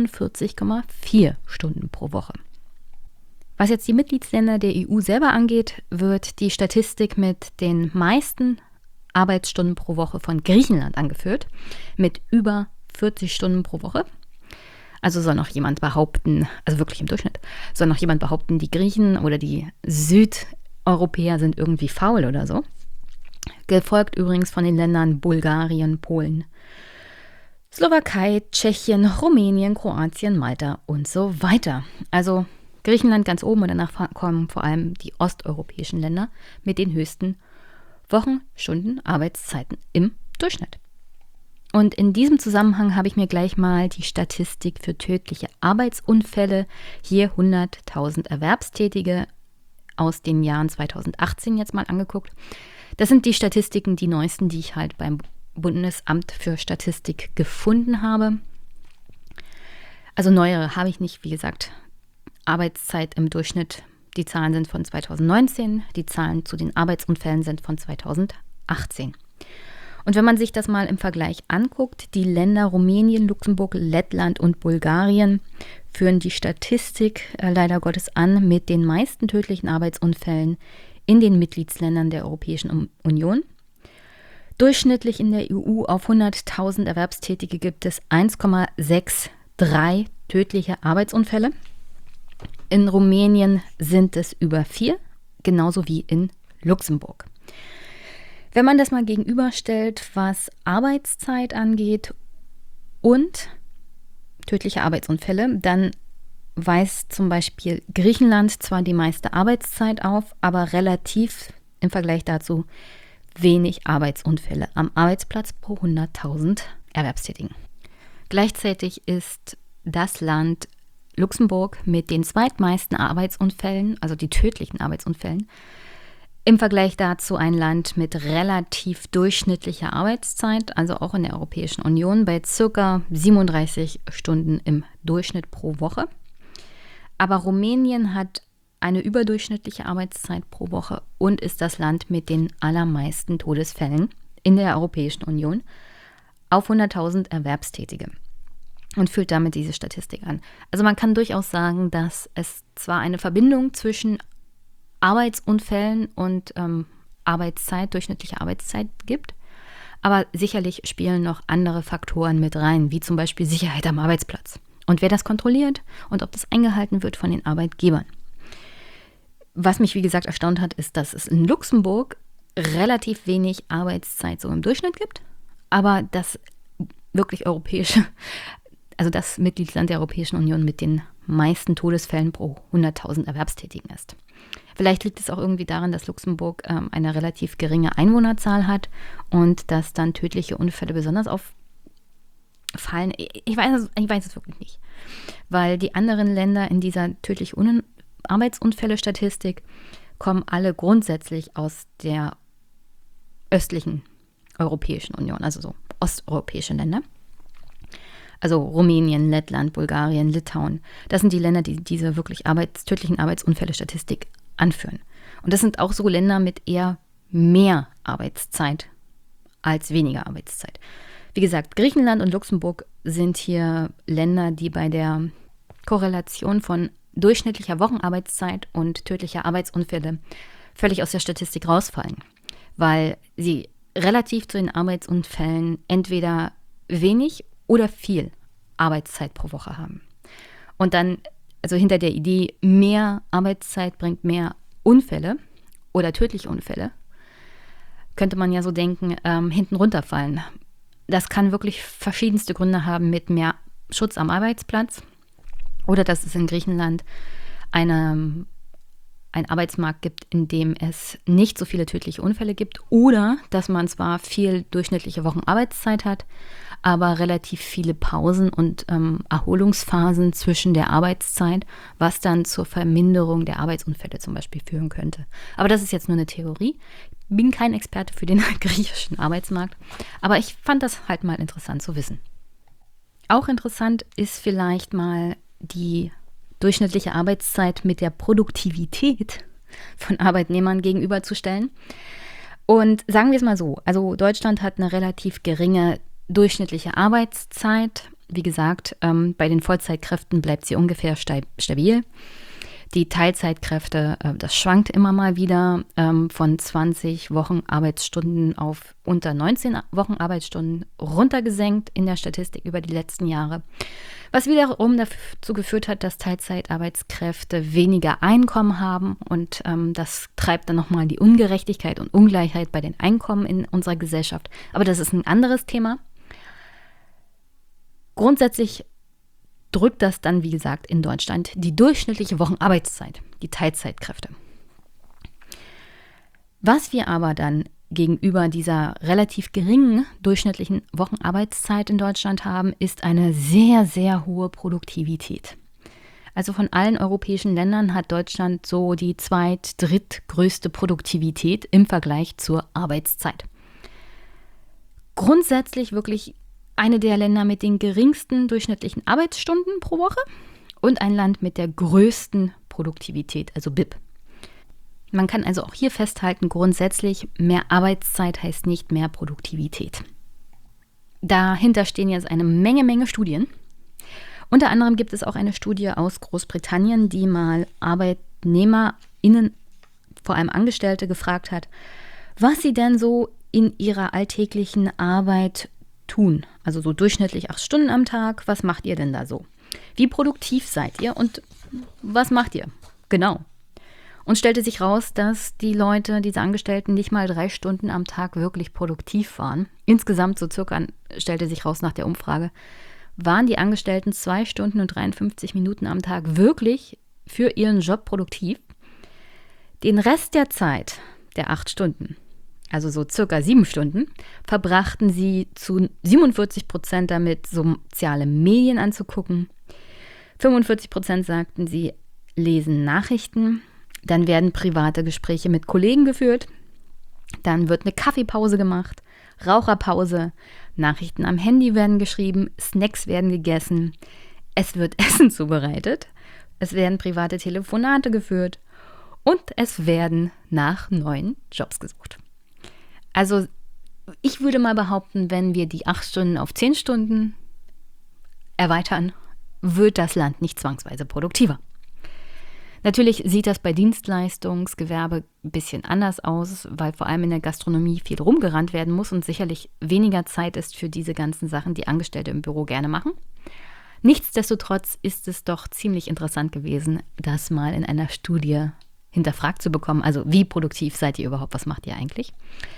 45,4 Stunden pro Woche. Was jetzt die Mitgliedsländer der EU selber angeht, wird die Statistik mit den meisten Arbeitsstunden pro Woche von Griechenland angeführt, mit über 40 Stunden pro Woche. Also soll noch jemand behaupten, also wirklich im Durchschnitt, soll noch jemand behaupten, die Griechen oder die Südeuropäer sind irgendwie faul oder so. Gefolgt übrigens von den Ländern Bulgarien, Polen, Slowakei, Tschechien, Rumänien, Kroatien, Malta und so weiter. Also Griechenland ganz oben und danach kommen vor allem die osteuropäischen Länder mit den höchsten Wochenstunden Arbeitszeiten im Durchschnitt. Und in diesem Zusammenhang habe ich mir gleich mal die Statistik für tödliche Arbeitsunfälle, hier 100.000 Erwerbstätige aus den Jahren 2018 jetzt mal angeguckt. Das sind die Statistiken, die neuesten, die ich halt beim Bundesamt für Statistik gefunden habe. Also neuere habe ich nicht, wie gesagt, Arbeitszeit im Durchschnitt. Die Zahlen sind von 2019, die Zahlen zu den Arbeitsunfällen sind von 2018. Und wenn man sich das mal im Vergleich anguckt, die Länder Rumänien, Luxemburg, Lettland und Bulgarien führen die Statistik leider Gottes an mit den meisten tödlichen Arbeitsunfällen in den Mitgliedsländern der Europäischen Union. Durchschnittlich in der EU auf 100.000 Erwerbstätige gibt es 1,63 tödliche Arbeitsunfälle. In Rumänien sind es über 4, genauso wie in Luxemburg. Wenn man das mal gegenüberstellt, was Arbeitszeit angeht und tödliche Arbeitsunfälle, dann weist zum Beispiel Griechenland zwar die meiste Arbeitszeit auf, aber relativ im Vergleich dazu wenig Arbeitsunfälle am Arbeitsplatz pro 100.000 Erwerbstätigen. Gleichzeitig ist das Land Luxemburg mit den zweitmeisten Arbeitsunfällen, also die tödlichen Arbeitsunfällen, im Vergleich dazu ein Land mit relativ durchschnittlicher Arbeitszeit, also auch in der Europäischen Union, bei ca. 37 Stunden im Durchschnitt pro Woche. Aber Rumänien hat eine überdurchschnittliche Arbeitszeit pro Woche und ist das Land mit den allermeisten Todesfällen in der Europäischen Union auf 100.000 Erwerbstätige und führt damit diese Statistik an. Also man kann durchaus sagen, dass es zwar eine Verbindung zwischen Arbeitsunfällen und Arbeitszeit, durchschnittliche Arbeitszeit gibt, aber sicherlich spielen noch andere Faktoren mit rein, wie zum Beispiel Sicherheit am Arbeitsplatz und wer das kontrolliert und ob das eingehalten wird von den Arbeitgebern. Was mich, wie gesagt, erstaunt hat, ist, dass es in Luxemburg relativ wenig Arbeitszeit so im Durchschnitt gibt, aber das wirklich das Mitgliedsland der Europäischen Union mit den meisten Todesfällen pro 100.000 Erwerbstätigen ist. Vielleicht liegt es auch irgendwie daran, dass Luxemburg eine relativ geringe Einwohnerzahl hat und dass dann tödliche Unfälle besonders auffallen. Ich weiß es wirklich nicht, weil die anderen Länder in dieser tödlichen Arbeitsunfälle-Statistik kommen alle grundsätzlich aus der östlichen Europäischen Union, also so osteuropäische Länder. Also Rumänien, Lettland, Bulgarien, Litauen. Das sind die Länder, die diese wirklich tödlichen Arbeitsunfälle-Statistik anführen. Und das sind auch so Länder mit eher mehr Arbeitszeit als weniger Arbeitszeit. Wie gesagt, Griechenland und Luxemburg sind hier Länder, die bei der Korrelation von durchschnittlicher Wochenarbeitszeit und tödlicher Arbeitsunfälle völlig aus der Statistik rausfallen, weil sie relativ zu den Arbeitsunfällen entweder wenig oder viel Arbeitszeit pro Woche haben. Und dann, also hinter der Idee, mehr Arbeitszeit bringt mehr Unfälle oder tödliche Unfälle, könnte man ja so denken, hinten runterfallen. Das kann wirklich verschiedenste Gründe haben mit mehr Schutz am Arbeitsplatz oder dass es in Griechenland einen Arbeitsmarkt gibt, in dem es nicht so viele tödliche Unfälle gibt oder dass man zwar viel durchschnittliche Wochenarbeitszeit hat, aber relativ viele Pausen und Erholungsphasen zwischen der Arbeitszeit, was dann zur Verminderung der Arbeitsunfälle zum Beispiel führen könnte. Aber das ist jetzt nur eine Theorie. Ich bin kein Experte für den griechischen Arbeitsmarkt, aber ich fand das halt mal interessant zu wissen. Auch interessant ist vielleicht mal die durchschnittliche Arbeitszeit mit der Produktivität von Arbeitnehmern gegenüberzustellen. Und sagen wir es mal so, also Deutschland hat eine relativ geringe durchschnittliche Arbeitszeit. Wie gesagt, bei den Vollzeitkräften bleibt sie ungefähr stabil. Die Teilzeitkräfte, das schwankt immer mal wieder von 20 Wochen Arbeitsstunden auf unter 19 Wochen Arbeitsstunden runtergesenkt in der Statistik über die letzten Jahre. Was wiederum dazu geführt hat, dass Teilzeitarbeitskräfte weniger Einkommen haben und das treibt dann nochmal die Ungerechtigkeit und Ungleichheit bei den Einkommen in unserer Gesellschaft. Aber das ist ein anderes Thema. Grundsätzlich drückt das dann, wie gesagt, in Deutschland die durchschnittliche Wochenarbeitszeit, die Teilzeitkräfte. Was wir aber dann gegenüber dieser relativ geringen durchschnittlichen Wochenarbeitszeit in Deutschland haben, ist eine sehr, sehr hohe Produktivität. Also von allen europäischen Ländern hat Deutschland so die drittgrößte Produktivität im Vergleich zur Arbeitszeit. Grundsätzlich wirklich eine der Länder mit den geringsten durchschnittlichen Arbeitsstunden pro Woche und ein Land mit der größten Produktivität, also BIP. Man kann also auch hier festhalten, grundsätzlich mehr Arbeitszeit heißt nicht mehr Produktivität. Dahinter stehen jetzt eine Menge Studien. Unter anderem gibt es auch eine Studie aus Großbritannien, die mal ArbeitnehmerInnen, vor allem Angestellte, gefragt hat, was sie denn so in ihrer alltäglichen Arbeit tun. Also so durchschnittlich 8 Stunden am Tag. Was macht ihr denn da so? Wie produktiv seid ihr und was macht ihr? Genau. Und stellte sich raus, dass die Leute, diese Angestellten, nicht mal 3 Stunden am Tag wirklich produktiv waren. Insgesamt so circa, stellte sich raus nach der Umfrage, waren die Angestellten 2 Stunden und 53 Minuten am Tag wirklich für ihren Job produktiv. Den Rest der Zeit, der 8 Stunden, also so circa 7 Stunden, verbrachten sie zu 47% damit, soziale Medien anzugucken. 45% sagten, sie lesen Nachrichten. Dann werden private Gespräche mit Kollegen geführt. Dann wird eine Kaffeepause gemacht, Raucherpause, Nachrichten am Handy werden geschrieben, Snacks werden gegessen, es wird Essen zubereitet, es werden private Telefonate geführt und es werden nach neuen Jobs gesucht. Also ich würde mal behaupten, wenn wir die 8 Stunden auf 10 Stunden erweitern, wird das Land nicht zwangsweise produktiver. Natürlich sieht das bei Dienstleistungsgewerbe ein bisschen anders aus, weil vor allem in der Gastronomie viel rumgerannt werden muss und sicherlich weniger Zeit ist für diese ganzen Sachen, die Angestellte im Büro gerne machen. Nichtsdestotrotz ist es doch ziemlich interessant gewesen, das mal in einer Studie hinterfragt zu bekommen. Also wie produktiv seid ihr überhaupt, was macht ihr eigentlich?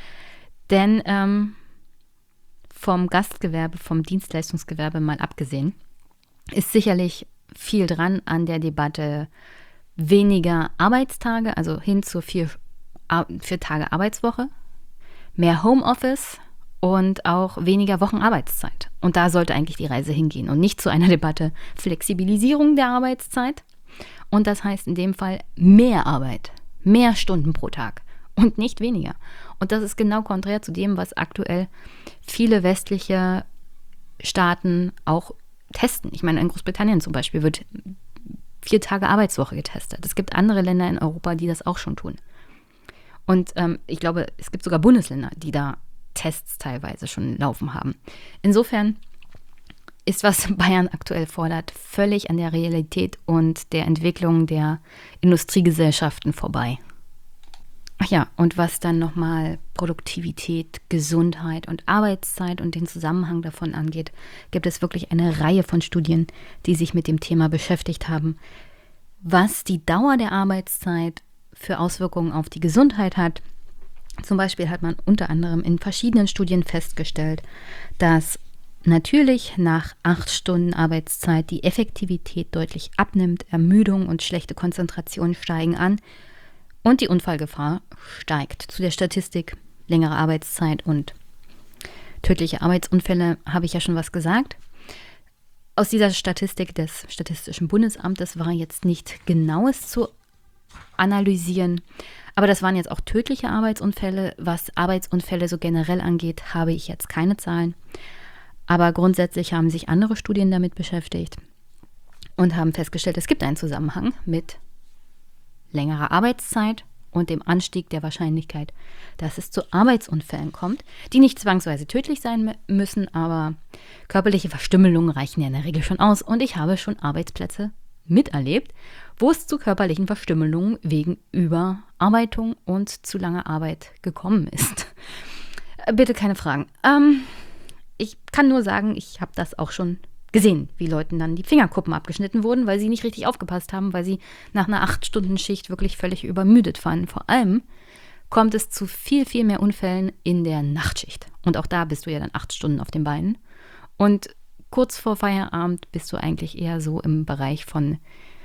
Denn vom Gastgewerbe, vom Dienstleistungsgewerbe mal abgesehen, ist sicherlich viel dran an der Debatte weniger Arbeitstage, also hin zur 4 Tage Arbeitswoche, mehr Homeoffice und auch weniger Wochenarbeitszeit. Und da sollte eigentlich die Reise hingehen und nicht zu einer Debatte Flexibilisierung der Arbeitszeit. Und das heißt in dem Fall mehr Arbeit, mehr Stunden pro Tag und nicht weniger. Und das ist genau konträr zu dem, was aktuell viele westliche Staaten auch testen. Ich meine, in Großbritannien zum Beispiel wird 4 Tage Arbeitswoche getestet. Es gibt andere Länder in Europa, die das auch schon tun. Und ich glaube, es gibt sogar Bundesländer, die da Tests teilweise schon laufen haben. Insofern ist, was Bayern aktuell fordert, völlig an der Realität und der Entwicklung der Industriegesellschaften vorbei. Ach ja, und was dann nochmal Produktivität, Gesundheit und Arbeitszeit und den Zusammenhang davon angeht, gibt es wirklich eine Reihe von Studien, die sich mit dem Thema beschäftigt haben, was die Dauer der Arbeitszeit für Auswirkungen auf die Gesundheit hat. Zum Beispiel hat man unter anderem in verschiedenen Studien festgestellt, dass natürlich nach 8 Stunden Arbeitszeit die Effektivität deutlich abnimmt, Ermüdung und schlechte Konzentration steigen an. Und die Unfallgefahr steigt. Zu der Statistik längere Arbeitszeit und tödliche Arbeitsunfälle habe ich ja schon was gesagt. Aus dieser Statistik des Statistischen Bundesamtes war jetzt nicht Genaues zu analysieren, aber das waren jetzt auch tödliche Arbeitsunfälle. Was Arbeitsunfälle so generell angeht, habe ich jetzt keine Zahlen. Aber grundsätzlich haben sich andere Studien damit beschäftigt. und haben festgestellt, es gibt einen Zusammenhang mit längerer Arbeitszeit und dem Anstieg der Wahrscheinlichkeit, dass es zu Arbeitsunfällen kommt, die nicht zwangsweise tödlich sein müssen, aber körperliche Verstümmelungen reichen ja in der Regel schon aus. Und ich habe schon Arbeitsplätze miterlebt, wo es zu körperlichen Verstümmelungen wegen Überarbeitung und zu langer Arbeit gekommen ist. Bitte keine Fragen. Ich kann nur sagen, ich habe das auch schon gesehen, wie Leuten dann die Fingerkuppen abgeschnitten wurden, weil sie nicht richtig aufgepasst haben, weil sie nach einer 8-Stunden-Schicht wirklich völlig übermüdet waren. Vor allem kommt es zu viel, viel mehr Unfällen in der Nachtschicht. Und auch da bist du ja dann 8 Stunden auf den Beinen. Und kurz vor Feierabend bist du eigentlich eher so im Bereich von,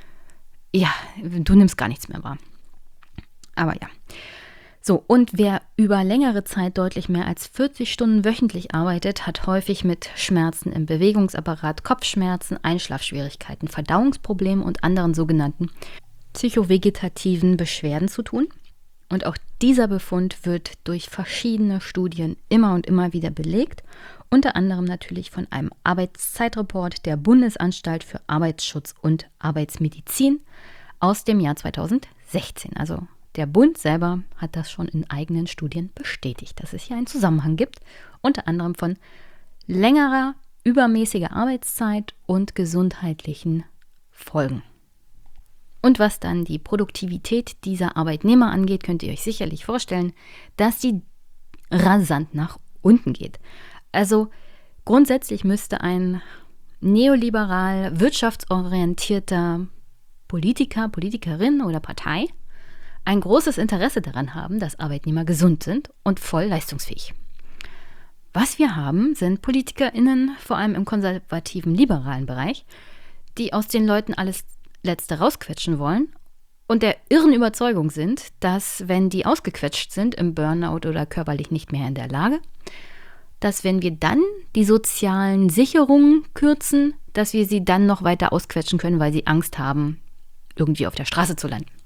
ja, du nimmst gar nichts mehr wahr. Aber ja. So, und wer über längere Zeit deutlich mehr als 40 Stunden wöchentlich arbeitet, hat häufig mit Schmerzen im Bewegungsapparat, Kopfschmerzen, Einschlafschwierigkeiten, Verdauungsproblemen und anderen sogenannten psychovegetativen Beschwerden zu tun. Und auch dieser Befund wird durch verschiedene Studien immer und immer wieder belegt, unter anderem natürlich von einem Arbeitszeitreport der Bundesanstalt für Arbeitsschutz und Arbeitsmedizin aus dem Jahr 2016. Also der Bund selber hat das schon in eigenen Studien bestätigt, dass es hier einen Zusammenhang gibt, unter anderem von längerer, übermäßiger Arbeitszeit und gesundheitlichen Folgen. Und was dann die Produktivität dieser Arbeitnehmer angeht, könnt ihr euch sicherlich vorstellen, dass die rasant nach unten geht. Also grundsätzlich müsste ein neoliberal, wirtschaftsorientierter Politiker, Politikerin oder Partei ein großes Interesse daran haben, dass Arbeitnehmer gesund sind und voll leistungsfähig. Was wir haben, sind PolitikerInnen, vor allem im konservativen, liberalen Bereich, die aus den Leuten alles Letzte rausquetschen wollen und der irren Überzeugung sind, dass, wenn die ausgequetscht sind, im Burnout oder körperlich nicht mehr in der Lage, dass, wenn wir dann die sozialen Sicherungen kürzen, dass wir sie dann noch weiter ausquetschen können, weil sie Angst haben, irgendwie auf der Straße zu landen.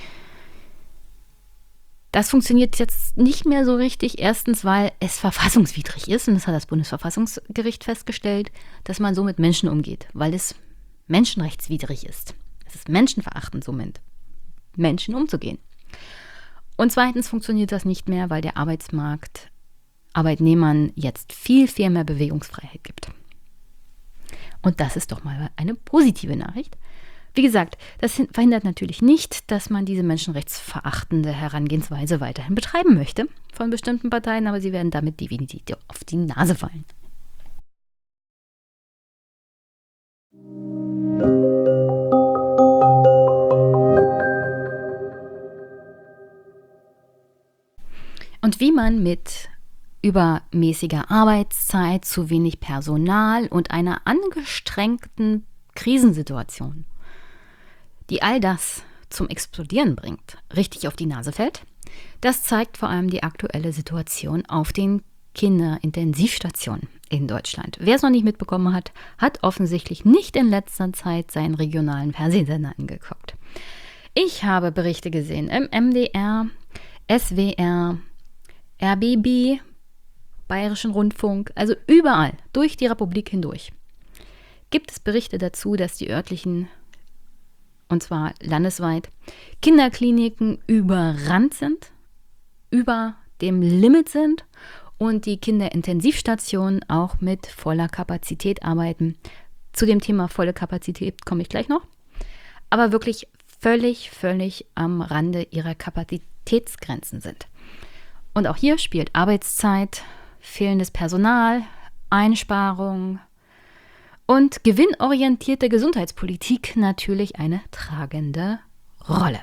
Das funktioniert jetzt nicht mehr so richtig. Erstens, weil es verfassungswidrig ist, und das hat das Bundesverfassungsgericht festgestellt, dass man so mit Menschen umgeht, weil es menschenrechtswidrig ist. Es ist menschenverachtend, so mit Menschen umzugehen. Und zweitens funktioniert das nicht mehr, weil der Arbeitsmarkt Arbeitnehmern jetzt viel, viel mehr Bewegungsfreiheit gibt. Und das ist doch mal eine positive Nachricht. Wie gesagt, das verhindert natürlich nicht, dass man diese menschenrechtsverachtende Herangehensweise weiterhin betreiben möchte von bestimmten Parteien, aber sie werden damit definitiv auf die Nase fallen. Und wie man mit übermäßiger Arbeitszeit, zu wenig Personal und einer angestrengten Krisensituation, die all das zum Explodieren bringt, richtig auf die Nase fällt, das zeigt vor allem die aktuelle Situation auf den Kinderintensivstationen in Deutschland. Wer es noch nicht mitbekommen hat, hat offensichtlich nicht in letzter Zeit seinen regionalen Fernsehsender angeguckt. Ich habe Berichte gesehen im MDR, SWR, RBB, Bayerischen Rundfunk, also überall, durch die Republik hindurch, gibt es Berichte dazu, dass die örtlichen, und zwar landesweit, Kinderkliniken überrannt sind, über dem Limit sind und die Kinderintensivstationen auch mit voller Kapazität arbeiten. Zu dem Thema volle Kapazität komme ich gleich noch, aber wirklich völlig am Rande ihrer Kapazitätsgrenzen sind. Und auch hier spielt Arbeitszeit, fehlendes Personal, Einsparung und gewinnorientierte Gesundheitspolitik natürlich eine tragende Rolle.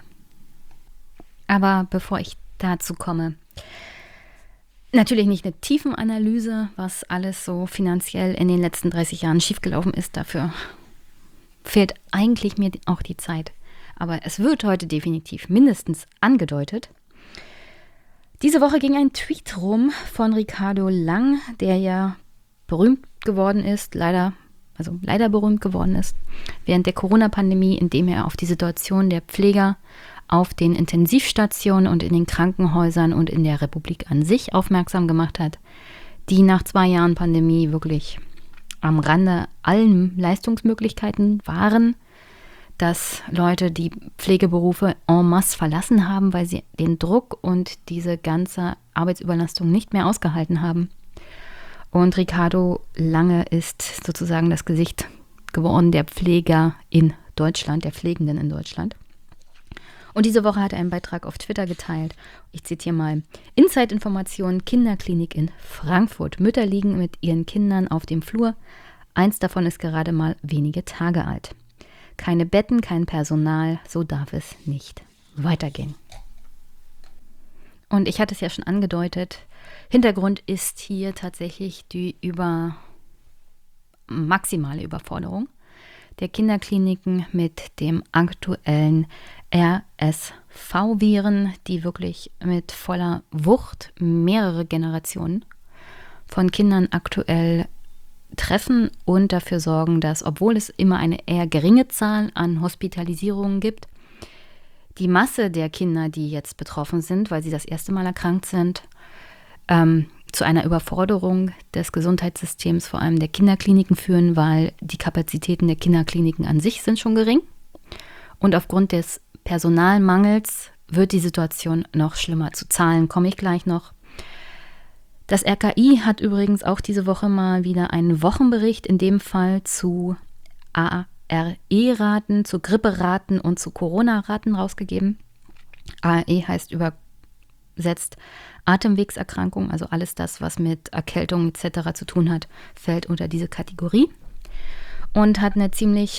Aber bevor ich dazu komme, natürlich nicht eine Tiefenanalyse, was alles so finanziell in den letzten 30 Jahren schiefgelaufen ist. Dafür fehlt eigentlich mir auch die Zeit. Aber es wird heute definitiv mindestens angedeutet. Diese Woche ging ein Tweet rum von Ricardo Lang, der ja berühmt geworden ist, leider berühmt geworden ist, während der Corona-Pandemie, indem er auf die Situation der Pfleger auf den Intensivstationen und in den Krankenhäusern und in der Republik an sich aufmerksam gemacht hat, die nach 2 Jahren Pandemie wirklich am Rande allen Leistungsmöglichkeiten waren, dass Leute die Pflegeberufe en masse verlassen haben, weil sie den Druck und diese ganze Arbeitsüberlastung nicht mehr ausgehalten haben. Und Ricardo Lange ist sozusagen das Gesicht geworden der Pfleger in Deutschland, der Pflegenden in Deutschland. Und diese Woche hat er einen Beitrag auf Twitter geteilt. Ich zitiere mal: Inside-Informationen, Kinderklinik in Frankfurt. Mütter liegen mit ihren Kindern auf dem Flur. Eins davon ist gerade mal wenige Tage alt. Keine Betten, kein Personal, so darf es nicht weitergehen. Und ich hatte es ja schon angedeutet, Hintergrund ist hier tatsächlich die maximale Überforderung der Kinderkliniken mit dem aktuellen RSV-Viren, die wirklich mit voller Wucht mehrere Generationen von Kindern aktuell treffen und dafür sorgen, dass, obwohl es immer eine eher geringe Zahl an Hospitalisierungen gibt, die Masse der Kinder, die jetzt betroffen sind, weil sie das erste Mal erkrankt sind, zu einer Überforderung des Gesundheitssystems, vor allem der Kinderkliniken, führen, weil die Kapazitäten der Kinderkliniken an sich sind schon gering. Und aufgrund des Personalmangels wird die Situation noch schlimmer. Zu Zahlen komme ich gleich noch. Das RKI hat übrigens auch diese Woche mal wieder einen Wochenbericht, in dem Fall zu ARE-Raten, zu Gripperaten und zu Corona-Raten rausgegeben. ARE heißt übersetzt Atemwegserkrankung, also alles das, was mit Erkältung etc. zu tun hat, fällt unter diese Kategorie und hat eine ziemlich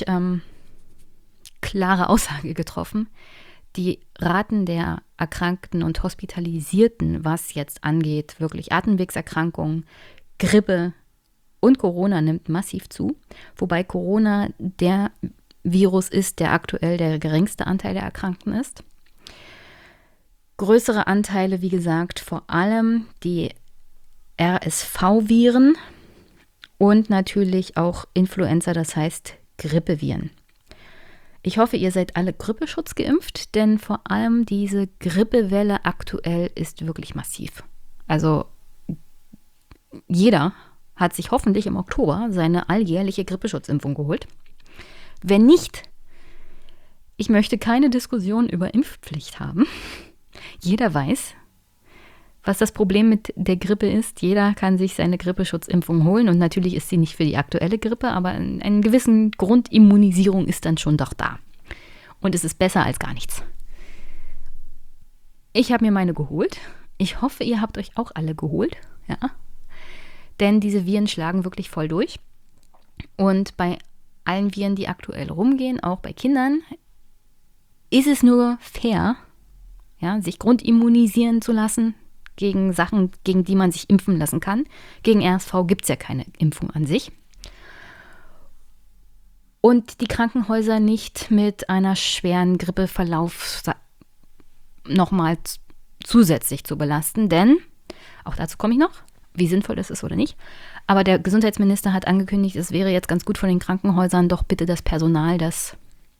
klare Aussage getroffen. Die Raten der Erkrankten und Hospitalisierten, was jetzt angeht, wirklich Atemwegserkrankungen, Grippe und Corona, nimmt massiv zu, wobei Corona der Virus ist, der aktuell der geringste Anteil der Erkrankten ist. Größere Anteile, wie gesagt, vor allem die RSV-Viren und natürlich auch Influenza, das heißt Grippeviren. Ich hoffe, ihr seid alle Grippeschutz geimpft, denn vor allem diese Grippewelle aktuell ist wirklich massiv. Also jeder hat sich hoffentlich im Oktober seine alljährliche Grippeschutzimpfung geholt. Wenn nicht, ich möchte keine Diskussion über Impfpflicht haben. Jeder weiß, was das Problem mit der Grippe ist. Jeder kann sich seine Grippeschutzimpfung holen und natürlich ist sie nicht für die aktuelle Grippe, aber eine gewisse Grundimmunisierung ist dann schon doch da. Und es ist besser als gar nichts. Ich habe mir meine geholt. Ich hoffe, ihr habt euch auch alle geholt. Ja? Denn diese Viren schlagen wirklich voll durch. Und bei allen Viren, die aktuell rumgehen, auch bei Kindern, ist es nur fair, ja, sich grundimmunisieren zu lassen gegen Sachen, gegen die man sich impfen lassen kann. Gegen RSV gibt es ja keine Impfung an sich. Und die Krankenhäuser nicht mit einer schweren Grippeverlauf nochmal zusätzlich zu belasten. Denn, auch dazu komme ich noch, wie sinnvoll das ist oder nicht, aber der Gesundheitsminister hat angekündigt, es wäre jetzt ganz gut von den Krankenhäusern, doch bitte das Personal, das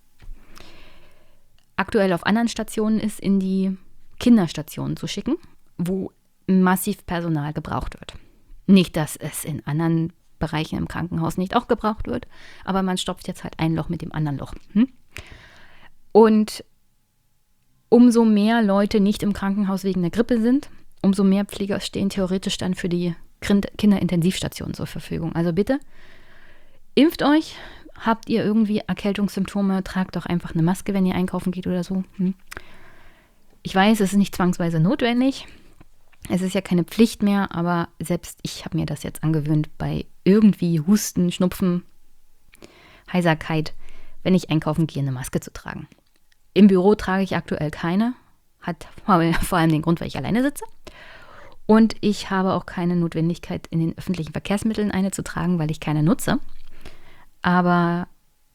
aktuell auf anderen Stationen ist, in die Kinderstationen zu schicken, wo massiv Personal gebraucht wird. Nicht, dass es in anderen Bereichen im Krankenhaus nicht auch gebraucht wird, aber man stopft jetzt halt ein Loch mit dem anderen Loch. Und umso mehr Leute nicht im Krankenhaus wegen der Grippe sind, umso mehr Pfleger stehen theoretisch dann für die Kinderintensivstationen zur Verfügung. Also bitte, impft euch. Habt ihr irgendwie Erkältungssymptome, tragt doch einfach eine Maske, wenn ihr einkaufen geht oder so. Ich weiß, es ist nicht zwangsweise notwendig. Es ist ja keine Pflicht mehr, aber selbst ich habe mir das jetzt angewöhnt, bei irgendwie Husten, Schnupfen, Heiserkeit, wenn ich einkaufen gehe, eine Maske zu tragen. Im Büro trage ich aktuell keine. Hat vor allem den Grund, weil ich alleine sitze. Und ich habe auch keine Notwendigkeit, in den öffentlichen Verkehrsmitteln eine zu tragen, weil ich keine nutze. Aber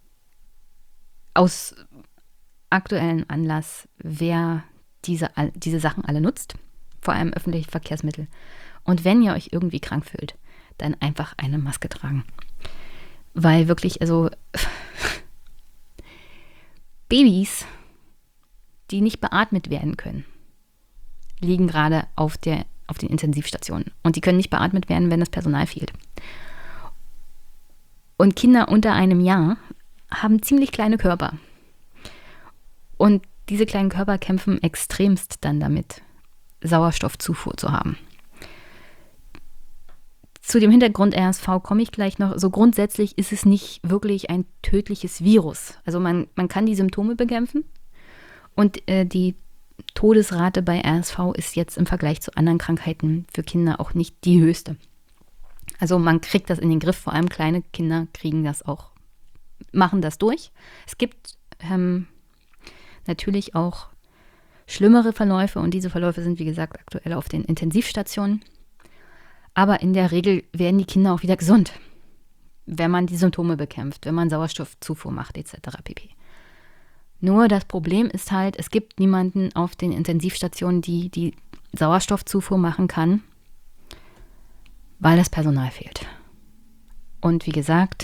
aus aktuellem Anlass, wer diese Sachen alle nutzt, vor allem öffentliche Verkehrsmittel, und wenn ihr euch irgendwie krank fühlt, dann einfach eine Maske tragen. Weil wirklich, also Babys, die nicht beatmet werden können, liegen gerade auf den Intensivstationen. Und die können nicht beatmet werden, wenn das Personal fehlt. Und Kinder unter einem Jahr haben ziemlich kleine Körper. Und diese kleinen Körper kämpfen extremst dann damit, Sauerstoffzufuhr zu haben. Zu dem Hintergrund RSV komme ich gleich noch. So grundsätzlich ist es nicht wirklich ein tödliches Virus. Also man kann die Symptome bekämpfen und die Todesrate bei RSV ist jetzt im Vergleich zu anderen Krankheiten für Kinder auch nicht die höchste. Also man kriegt das in den Griff, vor allem kleine Kinder kriegen das auch, machen das durch. Es gibt natürlich auch schlimmere Verläufe und diese Verläufe sind, wie gesagt, aktuell auf den Intensivstationen. Aber in der Regel werden die Kinder auch wieder gesund, wenn man die Symptome bekämpft, wenn man Sauerstoffzufuhr macht etc. pp. Nur das Problem ist halt, es gibt niemanden auf den Intensivstationen, die Sauerstoffzufuhr machen kann, weil das Personal fehlt. Und wie gesagt,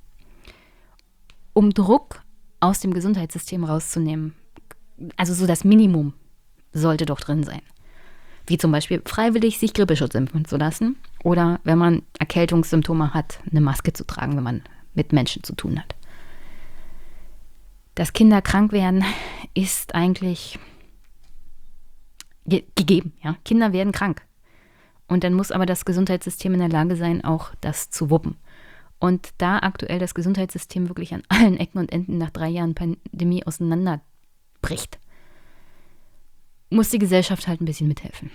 um Druck aus dem Gesundheitssystem rauszunehmen, also so das Minimum sollte doch drin sein. Wie zum Beispiel freiwillig sich Grippeschutz impfen zu lassen oder wenn man Erkältungssymptome hat, eine Maske zu tragen, wenn man mit Menschen zu tun hat. Dass Kinder krank werden, ist eigentlich gegeben. Ja? Kinder werden krank. Und dann muss aber das Gesundheitssystem in der Lage sein, auch das zu wuppen. Und da aktuell das Gesundheitssystem wirklich an allen Ecken und Enden nach 3 Jahren Pandemie auseinanderbricht, muss die Gesellschaft halt ein bisschen mithelfen.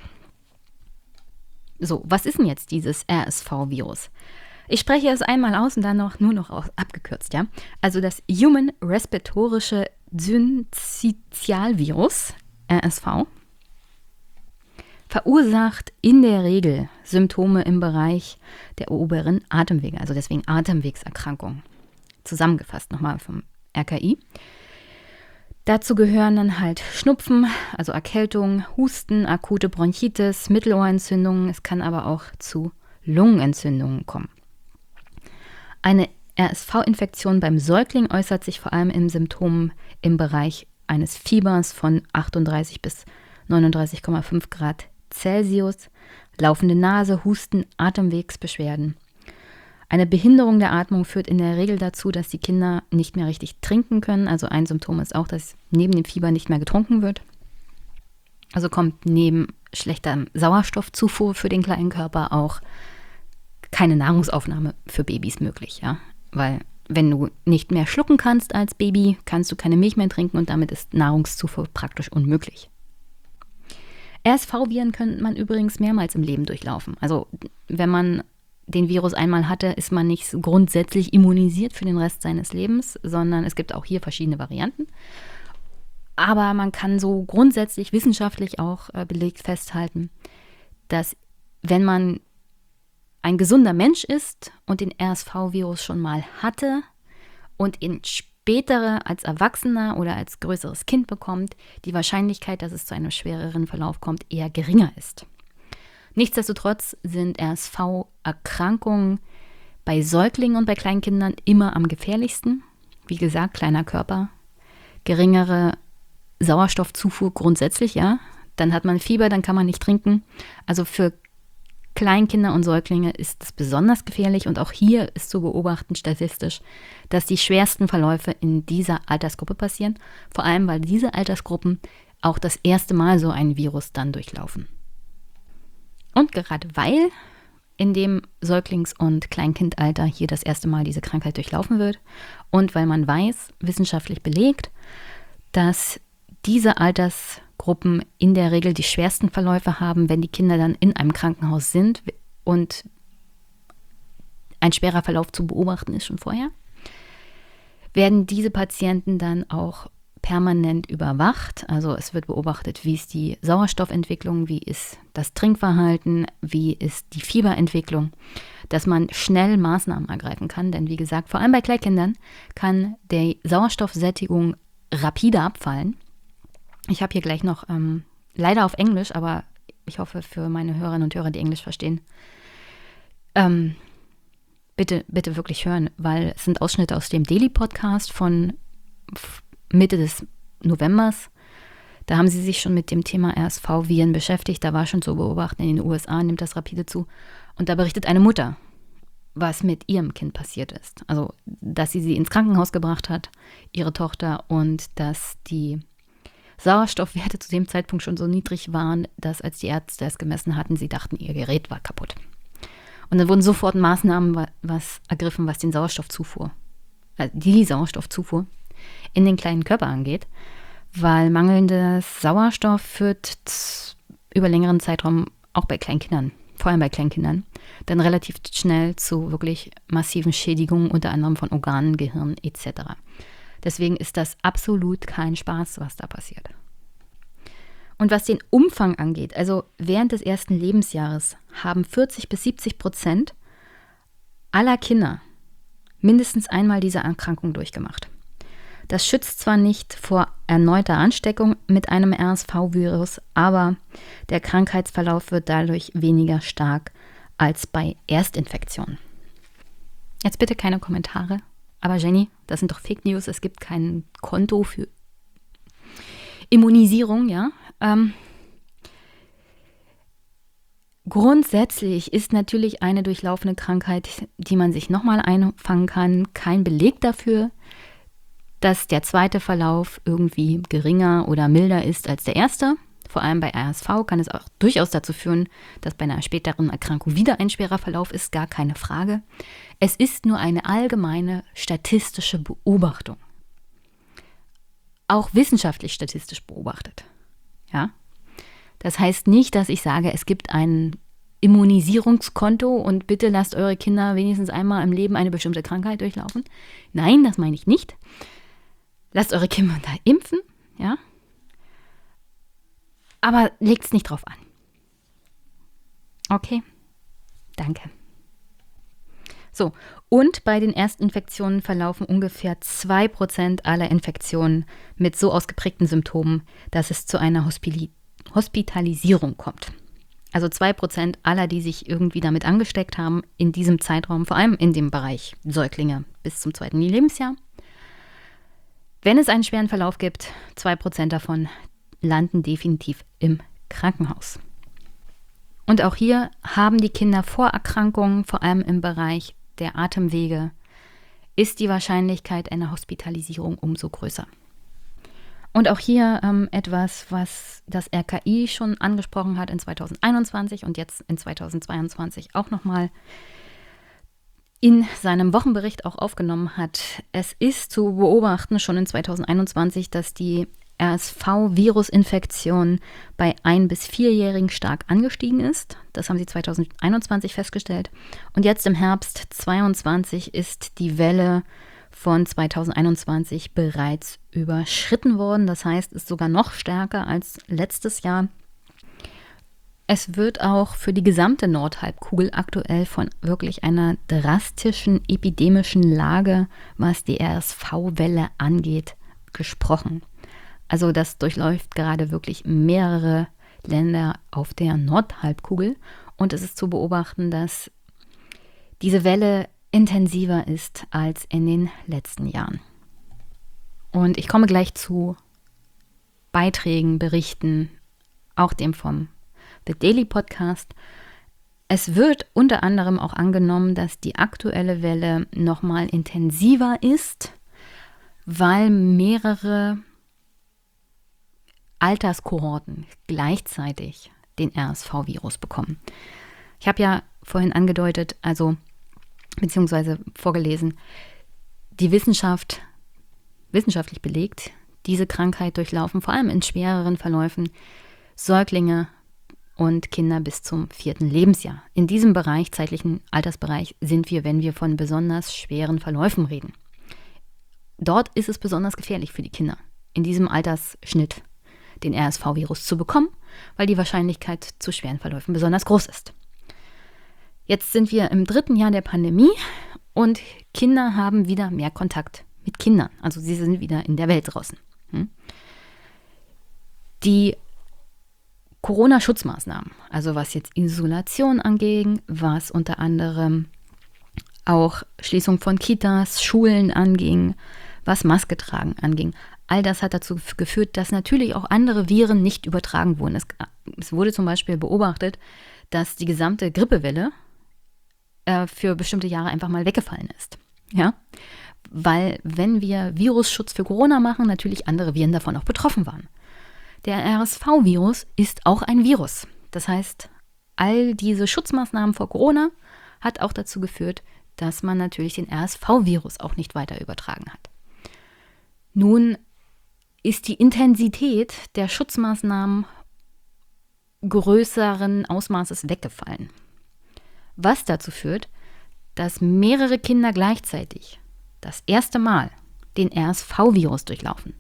So, was ist denn jetzt dieses RSV-Virus? Ich spreche es einmal aus und dann nur noch abgekürzt, ja. Also das Human Respiratorische Syncytialvirus, RSV, verursacht in der Regel Symptome im Bereich der oberen Atemwege, also deswegen Atemwegserkrankungen. Zusammengefasst nochmal vom RKI. Dazu gehören dann halt Schnupfen, also Erkältung, Husten, akute Bronchitis, Mittelohrentzündungen. Es kann aber auch zu Lungenentzündungen kommen. Eine RSV-Infektion beim Säugling äußert sich vor allem in Symptomen im Bereich eines Fiebers von 38 bis 39,5 Grad Celsius, laufende Nase, Husten, Atemwegsbeschwerden. Eine Behinderung der Atmung führt in der Regel dazu, dass die Kinder nicht mehr richtig trinken können. Also ein Symptom ist auch, dass neben dem Fieber nicht mehr getrunken wird. Also kommt neben schlechter Sauerstoffzufuhr für den kleinen Körper auch keine Nahrungsaufnahme für Babys möglich. Ja? Weil wenn du nicht mehr schlucken kannst als Baby, kannst du keine Milch mehr trinken und damit ist Nahrungszufuhr praktisch unmöglich. RSV-Viren könnte man übrigens mehrmals im Leben durchlaufen. Also wenn man den Virus einmal hatte, ist man nicht so grundsätzlich immunisiert für den Rest seines Lebens, sondern es gibt auch hier verschiedene Varianten. Aber man kann so grundsätzlich wissenschaftlich auch belegt festhalten, dass wenn man ein gesunder Mensch ist und den RSV-Virus schon mal hatte und ihn spätere als Erwachsener oder als größeres Kind bekommt, die Wahrscheinlichkeit, dass es zu einem schwereren Verlauf kommt, eher geringer ist. Nichtsdestotrotz sind RSV-Erkrankungen bei Säuglingen und bei Kleinkindern immer am gefährlichsten. Wie gesagt, kleiner Körper, geringere Sauerstoffzufuhr grundsätzlich, ja. Dann hat man Fieber, dann kann man nicht trinken. Also für Kleinkinder und Säuglinge ist es besonders gefährlich und auch hier ist zu beobachten statistisch, dass die schwersten Verläufe in dieser Altersgruppe passieren. Vor allem, weil diese Altersgruppen auch das erste Mal so ein Virus dann durchlaufen. Und gerade weil in dem Säuglings- und Kleinkindalter hier das erste Mal diese Krankheit durchlaufen wird und weil man weiß, wissenschaftlich belegt, dass diese Altersgruppen in der Regel die schwersten Verläufe haben, wenn die Kinder dann in einem Krankenhaus sind und ein schwerer Verlauf zu beobachten ist schon vorher, werden diese Patienten dann auch permanent überwacht. Also es wird beobachtet, wie ist die Sauerstoffentwicklung, wie ist das Trinkverhalten, wie ist die Fieberentwicklung, dass man schnell Maßnahmen ergreifen kann. Denn wie gesagt, vor allem bei Kleinkindern kann die Sauerstoffsättigung rapide abfallen. Ich habe hier gleich noch, leider auf Englisch, aber ich hoffe für meine Hörerinnen und Hörer, die Englisch verstehen, bitte wirklich hören, weil es sind Ausschnitte aus dem Daily-Podcast von Mitte des Novembers. Da haben sie sich schon mit dem Thema RSV-Viren beschäftigt. Da war schon zu beobachten, in den USA nimmt das rapide zu. Und da berichtet eine Mutter, was mit ihrem Kind passiert ist. Also, dass sie ins Krankenhaus gebracht hat, ihre Tochter, und dass die Sauerstoffwerte zu dem Zeitpunkt schon so niedrig waren, dass als die Ärzte es gemessen hatten, sie dachten, ihr Gerät war kaputt. Und dann wurden sofort Maßnahmen ergriffen, was die Sauerstoffzufuhr in den kleinen Körper angeht, weil mangelndes Sauerstoff führt über längeren Zeitraum auch bei Kleinkindern, vor allem bei Kleinkindern, dann relativ schnell zu wirklich massiven Schädigungen, unter anderem von Organen, Gehirn etc. Deswegen ist das absolut kein Spaß, was da passiert. Und was den Umfang angeht, also während des ersten Lebensjahres haben 40-70% aller Kinder mindestens einmal diese Erkrankung durchgemacht. Das schützt zwar nicht vor erneuter Ansteckung mit einem RSV-Virus, aber der Krankheitsverlauf wird dadurch weniger stark als bei Erstinfektionen. Jetzt bitte keine Kommentare. Aber Jenny, das sind doch Fake News, es gibt kein Konto für Immunisierung, ja. Grundsätzlich ist natürlich eine durchlaufende Krankheit, die man sich nochmal einfangen kann, kein Beleg dafür, dass der zweite Verlauf irgendwie geringer oder milder ist als der erste. Vor allem bei RSV kann es auch durchaus dazu führen, dass bei einer späteren Erkrankung wieder ein schwerer Verlauf ist, gar keine Frage. Es ist nur eine allgemeine statistische Beobachtung. Auch wissenschaftlich statistisch beobachtet. Ja? Das heißt nicht, dass ich sage, es gibt ein Immunisierungskonto und bitte lasst eure Kinder wenigstens einmal im Leben eine bestimmte Krankheit durchlaufen. Nein, das meine ich nicht. Lasst eure Kinder da impfen, ja? Aber legt es nicht drauf an. Okay, danke. So, und bei den Erstinfektionen verlaufen ungefähr 2% aller Infektionen mit so ausgeprägten Symptomen, dass es zu einer Hospitalisierung kommt. Also 2% aller, die sich irgendwie damit angesteckt haben, in diesem Zeitraum, vor allem in dem Bereich Säuglinge bis zum 2. Lebensjahr. Wenn es einen schweren Verlauf gibt, 2% davon landen definitiv im Krankenhaus. Und auch hier haben die Kinder Vorerkrankungen, vor allem im Bereich der Atemwege, ist die Wahrscheinlichkeit einer Hospitalisierung umso größer. Und auch hier etwas, was das RKI schon angesprochen hat in 2021 und jetzt in 2022 auch nochmal in seinem Wochenbericht auch aufgenommen hat. Es ist zu beobachten, schon in 2021, dass die RSV-Virusinfektion bei 1- bis 4-Jährigen stark angestiegen ist. Das haben sie 2021 festgestellt. Und jetzt im Herbst 2022 ist die Welle von 2021 bereits überschritten worden. Das heißt, ist sogar noch stärker als letztes Jahr. Es wird auch für die gesamte Nordhalbkugel aktuell von wirklich einer drastischen epidemischen Lage, was die RSV-Welle angeht, gesprochen. Also das durchläuft gerade wirklich mehrere Länder auf der Nordhalbkugel und es ist zu beobachten, dass diese Welle intensiver ist als in den letzten Jahren. Und ich komme gleich zu Beiträgen, Berichten, auch dem vom The Daily Podcast. Es wird unter anderem auch angenommen, dass die aktuelle Welle nochmal intensiver ist, weil mehrere Alterskohorten gleichzeitig den RSV-Virus bekommen. Ich habe ja vorhin angedeutet, beziehungsweise vorgelesen, die wissenschaftlich belegt, diese Krankheit durchlaufen, vor allem in schwereren Verläufen, Säuglinge und Kinder bis zum 4. Lebensjahr. In diesem zeitlichen Altersbereich sind wir, wenn wir von besonders schweren Verläufen reden. Dort ist es besonders gefährlich für die Kinder, in diesem Altersschnitt den RSV-Virus zu bekommen, weil die Wahrscheinlichkeit zu schweren Verläufen besonders groß ist. Jetzt sind wir im 3. Jahr der Pandemie und Kinder haben wieder mehr Kontakt mit Kindern. Also sie sind wieder in der Welt draußen. Die Corona-Schutzmaßnahmen, also was jetzt Isolation anging, was unter anderem auch Schließung von Kitas, Schulen anging, was Maske tragen anging. All das hat dazu geführt, dass natürlich auch andere Viren nicht übertragen wurden. Es wurde zum Beispiel beobachtet, dass die gesamte Grippewelle für bestimmte Jahre einfach mal weggefallen ist. Ja? Weil wenn wir Virusschutz für Corona machen, natürlich andere Viren davon auch betroffen waren. Der RSV-Virus ist auch ein Virus. Das heißt, all diese Schutzmaßnahmen vor Corona hat auch dazu geführt, dass man natürlich den RSV-Virus auch nicht weiter übertragen hat. Nun ist die Intensität der Schutzmaßnahmen größeren Ausmaßes weggefallen. Was dazu führt, dass mehrere Kinder gleichzeitig das erste Mal den RSV-Virus durchlaufen.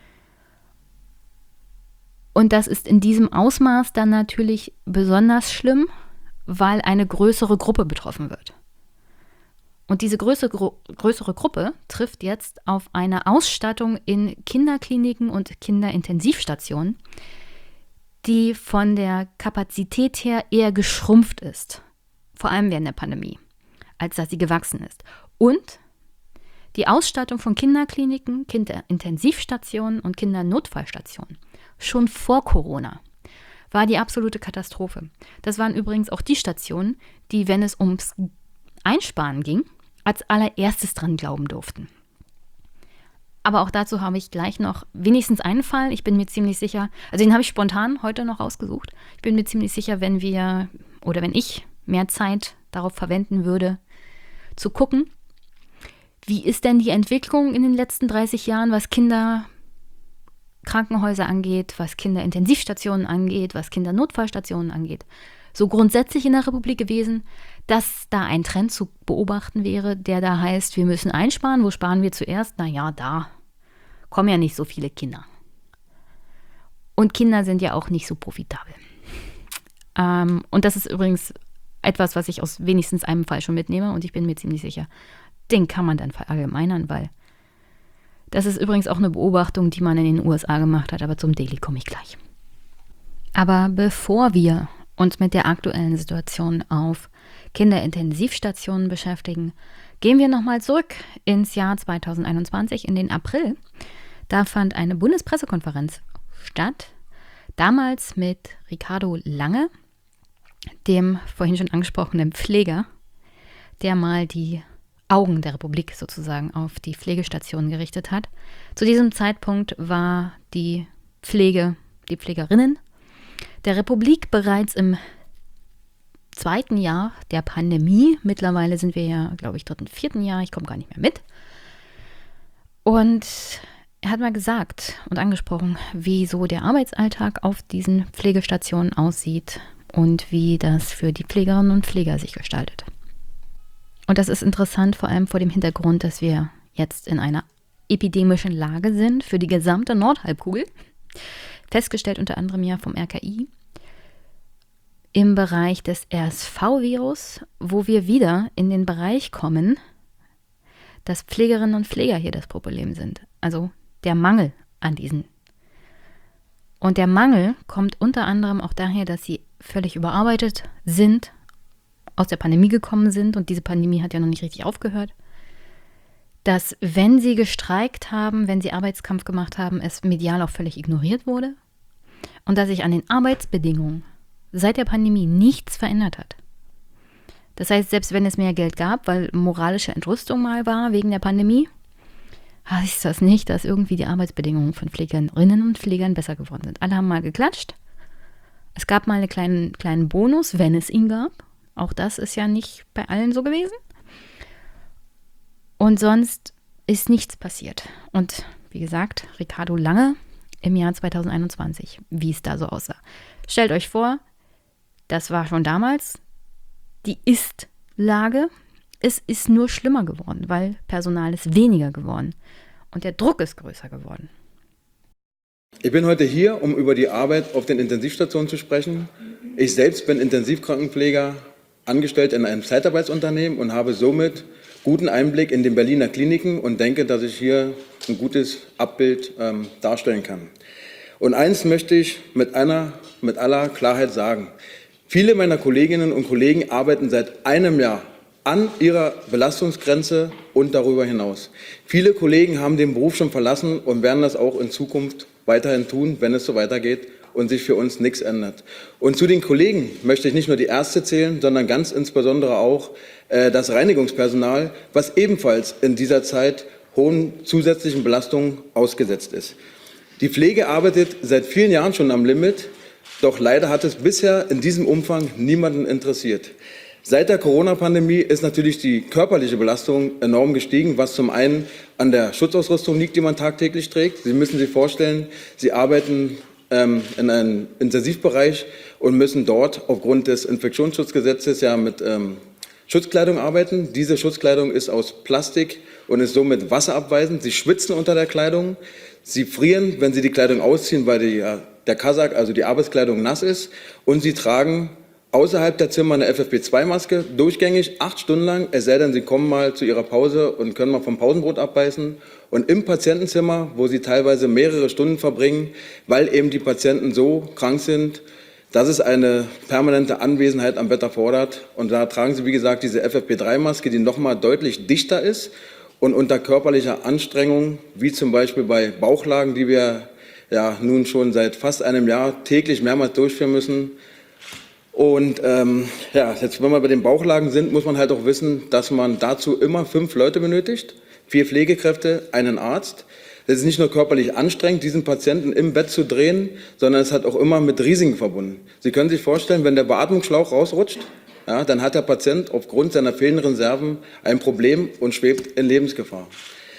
Und das ist in diesem Ausmaß dann natürlich besonders schlimm, weil eine größere Gruppe betroffen wird. Und diese größere Gruppe trifft jetzt auf eine Ausstattung in Kinderkliniken und Kinderintensivstationen, die von der Kapazität her eher geschrumpft ist, vor allem während der Pandemie, als dass sie gewachsen ist. Und die Ausstattung von Kinderkliniken, Kinderintensivstationen und Kindernotfallstationen schon vor Corona war die absolute Katastrophe. Das waren übrigens auch die Stationen, die, wenn es ums Einsparen ging, als allererstes dran glauben durften. Aber auch dazu habe ich gleich noch wenigstens einen Fall. Ich bin mir ziemlich sicher, also den habe ich spontan heute noch rausgesucht. Ich bin mir ziemlich sicher, wenn ich mehr Zeit darauf verwenden würde, zu gucken, wie ist denn die Entwicklung in den letzten 30 Jahren, was Kinderkrankenhäuser angeht, was Kinderintensivstationen angeht, was Kindernotfallstationen angeht. So grundsätzlich in der Republik gewesen, dass da ein Trend zu beobachten wäre, der da heißt, wir müssen einsparen. Wo sparen wir zuerst? Naja, da kommen ja nicht so viele Kinder. Und Kinder sind ja auch nicht so profitabel. Und das ist übrigens etwas, was ich aus wenigstens einem Fall schon mitnehme. Und ich bin mir ziemlich sicher, den kann man dann verallgemeinern, weil das ist übrigens auch eine Beobachtung, die man in den USA gemacht hat. Aber zum Daily komme ich gleich. Aber bevor wir uns mit der aktuellen Situation auf Kinderintensivstationen beschäftigen, gehen wir nochmal zurück ins Jahr 2021, in den April. Da fand eine Bundespressekonferenz statt, damals mit Ricardo Lange, dem vorhin schon angesprochenen Pfleger, der mal die Augen der Republik sozusagen auf die Pflegestationen gerichtet hat. Zu diesem Zeitpunkt war die Pflegerinnen der Republik bereits im zweiten Jahr der Pandemie. Mittlerweile sind wir ja, glaube ich, dritten, vierten Jahr. Ich komme gar nicht mehr mit. Und er hat mal gesagt und angesprochen, wie so der Arbeitsalltag auf diesen Pflegestationen aussieht und wie das für die Pflegerinnen und Pfleger sich gestaltet. Und das ist interessant, vor allem vor dem Hintergrund, dass wir jetzt in einer epidemischen Lage sind für die gesamte Nordhalbkugel. Festgestellt unter anderem ja vom RKI, im Bereich des RSV-Virus, wo wir wieder in den Bereich kommen, dass Pflegerinnen und Pfleger hier das Problem sind. Also der Mangel an diesen. Und der Mangel kommt unter anderem auch daher, dass sie völlig überarbeitet sind, aus der Pandemie gekommen sind und diese Pandemie hat ja noch nicht richtig aufgehört. Dass, wenn sie gestreikt haben, wenn sie Arbeitskampf gemacht haben, es medial auch völlig ignoriert wurde und dass sich an den Arbeitsbedingungen seit der Pandemie nichts verändert hat. Das heißt, selbst wenn es mehr Geld gab, weil moralische Entrüstung mal war wegen der Pandemie, heißt das nicht, dass irgendwie die Arbeitsbedingungen von Pflegerinnen und Pflegern besser geworden sind. Alle haben mal geklatscht. Es gab mal einen kleinen Bonus, wenn es ihn gab. Auch das ist ja nicht bei allen so gewesen. Und sonst ist nichts passiert. Und wie gesagt, Ricardo Lange im Jahr 2021, wie es da so aussah. Stellt euch vor, das war schon damals die Ist-Lage. Es ist nur schlimmer geworden, weil Personal ist weniger geworden. Und der Druck ist größer geworden. Ich bin heute hier, um über die Arbeit auf den Intensivstationen zu sprechen. Ich selbst bin Intensivkrankenpfleger, angestellt in einem Zeitarbeitsunternehmen und habe somit guten Einblick in den Berliner Kliniken und denke, dass ich hier ein gutes Abbild darstellen kann. Und eins möchte ich mit aller Klarheit sagen. Viele meiner Kolleginnen und Kollegen arbeiten seit einem Jahr an ihrer Belastungsgrenze und darüber hinaus. Viele Kollegen haben den Beruf schon verlassen und werden das auch in Zukunft weiterhin tun, wenn es so weitergeht und sich für uns nichts ändert. Und zu den Kollegen möchte ich nicht nur die Ärzte zählen, sondern ganz insbesondere auch das Reinigungspersonal, was ebenfalls in dieser Zeit hohen zusätzlichen Belastungen ausgesetzt ist. Die Pflege arbeitet seit vielen Jahren schon am Limit, doch leider hat es bisher in diesem Umfang niemanden interessiert. Seit der Corona-Pandemie ist natürlich die körperliche Belastung enorm gestiegen, was zum einen an der Schutzausrüstung liegt, die man tagtäglich trägt. Sie müssen sich vorstellen, Sie arbeiten in einem Intensivbereich und müssen dort aufgrund des Infektionsschutzgesetzes ja mit Schutzkleidung arbeiten. Diese Schutzkleidung ist aus Plastik und ist somit wasserabweisend. Sie schwitzen unter der Kleidung. Sie frieren, wenn Sie die Kleidung ausziehen, weil der Kasak, also die Arbeitskleidung, nass ist. Und Sie tragen außerhalb der Zimmer eine FFP2-Maske, durchgängig 8 Stunden lang, es sei denn, Sie kommen mal zu Ihrer Pause und können mal vom Pausenbrot abbeißen. Und im Patientenzimmer, wo Sie teilweise mehrere Stunden verbringen, weil eben die Patienten so krank sind, dass es eine permanente Anwesenheit am Bett erfordert. Und da tragen Sie, wie gesagt, diese FFP3-Maske, die nochmal deutlich dichter ist und unter körperlicher Anstrengung, wie zum Beispiel bei Bauchlagen, die wir ja nun schon seit fast einem Jahr täglich mehrmals durchführen müssen. Und jetzt, wenn wir bei den Bauchlagen sind, muss man halt auch wissen, dass man dazu immer 5 Leute benötigt, 4 Pflegekräfte, einen Arzt. Das ist nicht nur körperlich anstrengend, diesen Patienten im Bett zu drehen, sondern es hat auch immer mit Risiken verbunden. Sie können sich vorstellen, wenn der Beatmungsschlauch rausrutscht, ja, dann hat der Patient aufgrund seiner fehlenden Reserven ein Problem und schwebt in Lebensgefahr.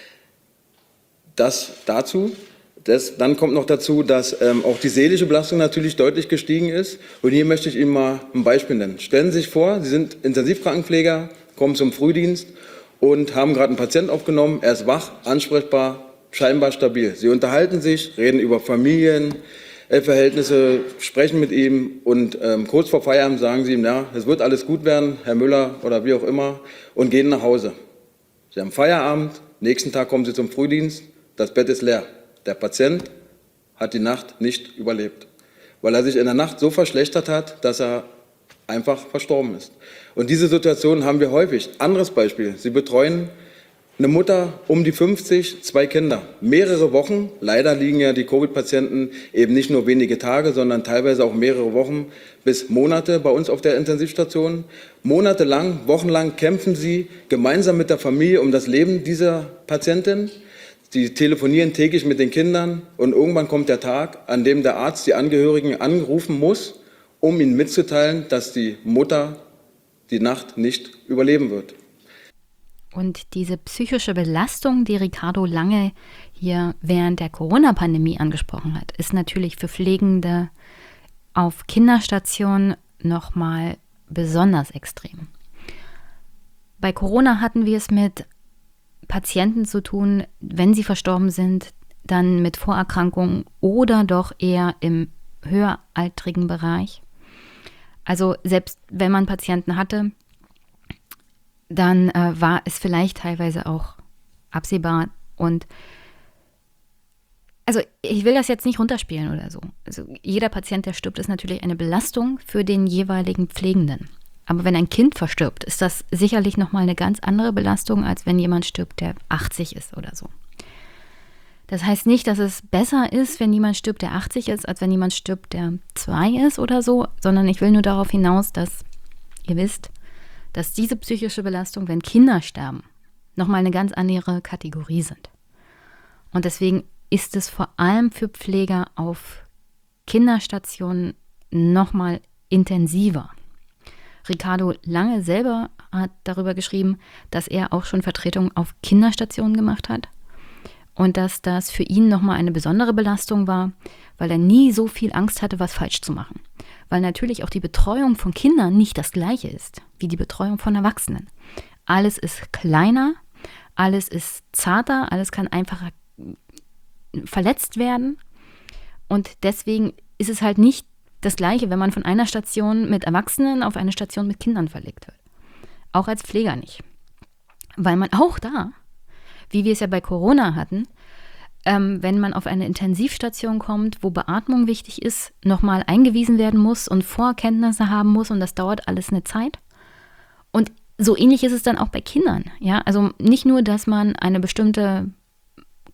Das dazu. Dann kommt noch dazu, dass auch die seelische Belastung natürlich deutlich gestiegen ist. Und hier möchte ich Ihnen mal ein Beispiel nennen. Stellen Sie sich vor, Sie sind Intensivkrankenpfleger, kommen zum Frühdienst und haben gerade einen Patienten aufgenommen. Er ist wach, ansprechbar, scheinbar stabil. Sie unterhalten sich, reden über Familienverhältnisse, sprechen mit ihm und kurz vor Feierabend sagen Sie ihm, ja, es wird alles gut werden, Herr Müller oder wie auch immer, und gehen nach Hause. Sie haben Feierabend, nächsten Tag kommen Sie zum Frühdienst, das Bett ist leer. Der Patient hat die Nacht nicht überlebt, weil er sich in der Nacht so verschlechtert hat, dass er einfach verstorben ist. Und diese Situation haben wir häufig. Anderes Beispiel, Sie betreuen eine Mutter um die 50, 2 Kinder, mehrere Wochen. Leider liegen ja die Covid-Patienten eben nicht nur wenige Tage, sondern teilweise auch mehrere Wochen bis Monate bei uns auf der Intensivstation. Monatelang, wochenlang kämpfen Sie gemeinsam mit der Familie um das Leben dieser Patientin. Sie telefonieren täglich mit den Kindern und irgendwann kommt der Tag, an dem der Arzt die Angehörigen anrufen muss, um ihnen mitzuteilen, dass die Mutter die Nacht nicht überleben wird. Und diese psychische Belastung, die Ricardo Lange hier während der Corona-Pandemie angesprochen hat, ist natürlich für Pflegende auf Kinderstationen nochmal besonders extrem. Bei Corona hatten wir es mit Patienten zu tun, wenn sie verstorben sind, dann mit Vorerkrankungen oder doch eher im höheraltrigen Bereich. Also selbst wenn man Patienten hatte, dann war es vielleicht teilweise auch absehbar. Und also ich will das jetzt nicht runterspielen oder so. Also jeder Patient, der stirbt, ist natürlich eine Belastung für den jeweiligen Pflegenden. Aber wenn ein Kind verstirbt, ist das sicherlich nochmal eine ganz andere Belastung, als wenn jemand stirbt, der 80 ist oder so. Das heißt nicht, dass es besser ist, wenn jemand stirbt, der 80 ist, als wenn jemand stirbt, der 2 ist oder so, sondern ich will nur darauf hinaus, dass ihr wisst, dass diese psychische Belastung, wenn Kinder sterben, nochmal eine ganz andere Kategorie sind. Und deswegen ist es vor allem für Pfleger auf Kinderstationen nochmal intensiver. Ricardo Lange selber hat darüber geschrieben, dass er auch schon Vertretungen auf Kinderstationen gemacht hat und dass das für ihn nochmal eine besondere Belastung war, weil er nie so viel Angst hatte, was falsch zu machen. Weil natürlich auch die Betreuung von Kindern nicht das gleiche ist wie die Betreuung von Erwachsenen. Alles ist kleiner, alles ist zarter, alles kann einfacher verletzt werden und deswegen ist es halt nicht das Gleiche, wenn man von einer Station mit Erwachsenen auf eine Station mit Kindern verlegt wird. Auch als Pfleger nicht. Weil man auch da, wie wir es ja bei Corona hatten, wenn man auf eine Intensivstation kommt, wo Beatmung wichtig ist, nochmal eingewiesen werden muss und Vorkenntnisse haben muss und das dauert alles eine Zeit. Und so ähnlich ist es dann auch bei Kindern. Ja? Also nicht nur, dass man eine bestimmte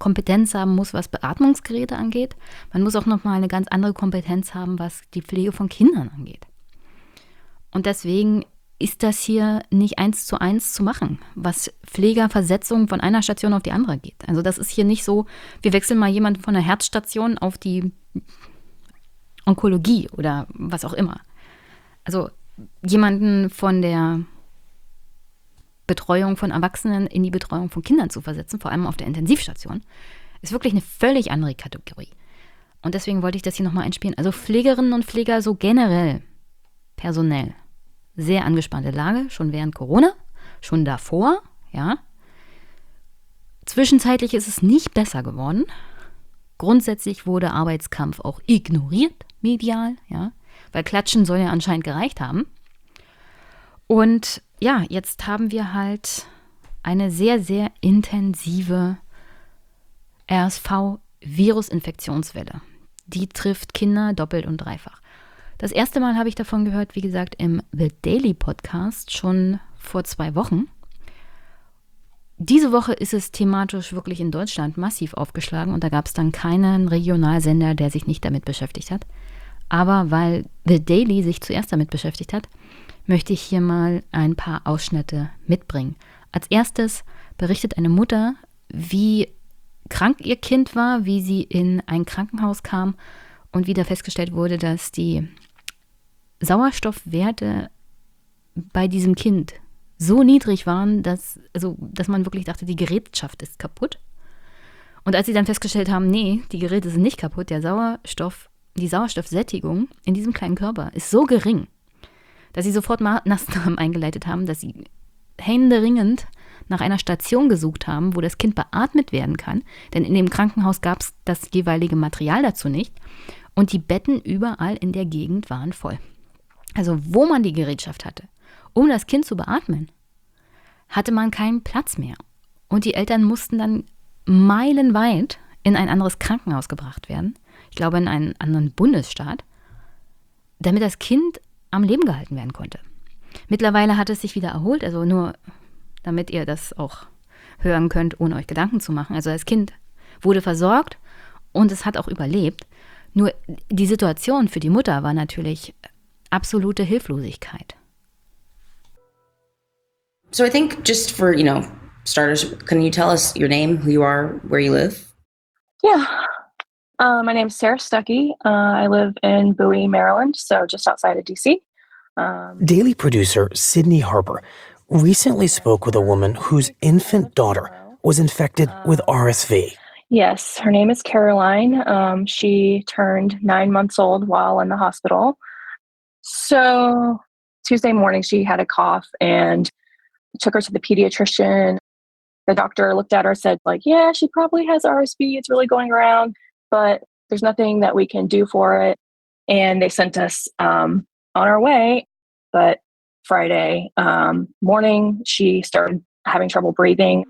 Kompetenz haben muss, was Beatmungsgeräte angeht. Man muss auch nochmal eine ganz andere Kompetenz haben, was die Pflege von Kindern angeht. Und deswegen ist das hier nicht 1:1 zu machen, was Pflegerversetzung von einer Station auf die andere geht. Also das ist hier nicht so, wir wechseln mal jemanden von der Herzstation auf die Onkologie oder was auch immer. Also jemanden von der Betreuung von Erwachsenen in die Betreuung von Kindern zu versetzen, vor allem auf der Intensivstation, ist wirklich eine völlig andere Kategorie. Und deswegen wollte ich das hier nochmal einspielen. Also Pflegerinnen und Pfleger so generell, personell, sehr angespannte Lage, schon während Corona, schon davor, ja. Zwischenzeitlich ist es nicht besser geworden. Grundsätzlich wurde Arbeitskampf auch ignoriert, medial, ja, weil Klatschen soll ja anscheinend gereicht haben. Und ja, jetzt haben wir halt eine sehr, sehr intensive RSV-Virusinfektionswelle. Die trifft Kinder doppelt und dreifach. Das erste Mal habe ich davon gehört, wie gesagt, im The Daily Podcast schon vor 2 Wochen. Diese Woche ist es thematisch wirklich in Deutschland massiv aufgeschlagen und da gab es dann keinen Regionalsender, der sich nicht damit beschäftigt hat. Aber weil The Daily sich zuerst damit beschäftigt hat, möchte ich hier mal ein paar Ausschnitte mitbringen. Als erstes berichtet eine Mutter, wie krank ihr Kind war, wie sie in ein Krankenhaus kam und wieder festgestellt wurde, dass die Sauerstoffwerte bei diesem Kind so niedrig waren, dass man wirklich dachte, die Gerätschaft ist kaputt. Und als sie dann festgestellt haben, nee, die Geräte sind nicht kaputt, die Sauerstoffsättigung in diesem kleinen Körper ist so gering, dass sie sofort Maßnahmen eingeleitet haben, dass sie händeringend nach einer Station gesucht haben, wo das Kind beatmet werden kann. Denn in dem Krankenhaus gab es das jeweilige Material dazu nicht. Und die Betten überall in der Gegend waren voll. Also wo man die Gerätschaft hatte, um das Kind zu beatmen, hatte man keinen Platz mehr. Und die Eltern mussten dann meilenweit in ein anderes Krankenhaus gebracht werden. Ich glaube in einen anderen Bundesstaat, damit das Kind am Leben gehalten werden konnte. Mittlerweile hat es sich wieder erholt, also nur damit ihr das auch hören könnt, ohne euch Gedanken zu machen. Also das Kind wurde versorgt und es hat auch überlebt. Nur die Situation für die Mutter war natürlich absolute Hilflosigkeit. So I think just for, starters, can you tell us your name, who you are, where you live? Yeah. My name's Sarah Stuckey. I live in Bowie, Maryland, so just outside of DC. Daily producer Sydney Harper recently spoke with a woman whose infant daughter was infected with RSV. Yes, her name is Caroline. She turned 9 months old while in the hospital. So Tuesday morning, she had a cough and took her to the pediatrician. The doctor looked at her, said, yeah, she probably has RSV. It's really going around, but there's nothing that we can do for it. And they sent us on our way. But Friday morning, she started having trouble breathing.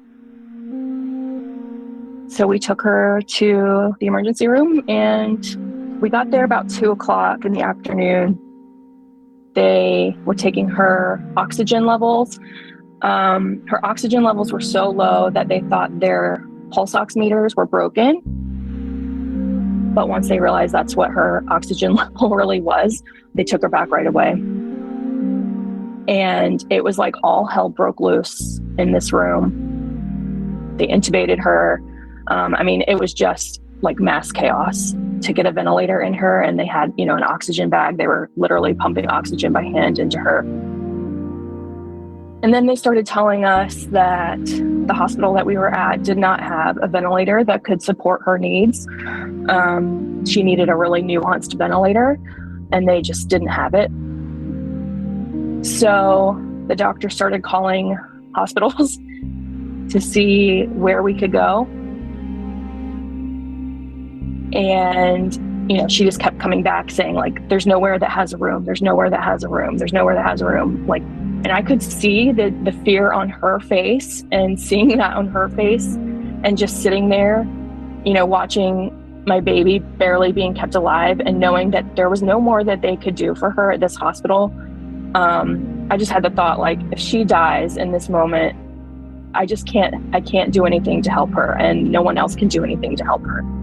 So we took her to the emergency room and we got there about 2:00 in the afternoon. They were taking her oxygen levels. Her oxygen levels were so low that they thought their pulse oximeters were broken. But once they realized that's what her oxygen level really was, they took her back right away. And it was like all hell broke loose in this room. They intubated her. It was just like mass chaos to get a ventilator in her. And they had, an oxygen bag. They were literally pumping oxygen by hand into her. And then they started telling us that the hospital that we were at did not have a ventilator that could support her needs. She needed a really nuanced ventilator, and they just didn't have it. So the doctor started calling hospitals to see where we could go. And, she just kept coming back saying, there's nowhere that has a room. There's nowhere that has a room. There's nowhere that has a room. And I could see the fear on her face and seeing that on her face and just sitting there, watching my baby barely being kept alive and knowing that there was no more that they could do for her at this hospital. I just had the thought, if she dies in this moment, I can't do anything to help her, and no one else can do anything to help her.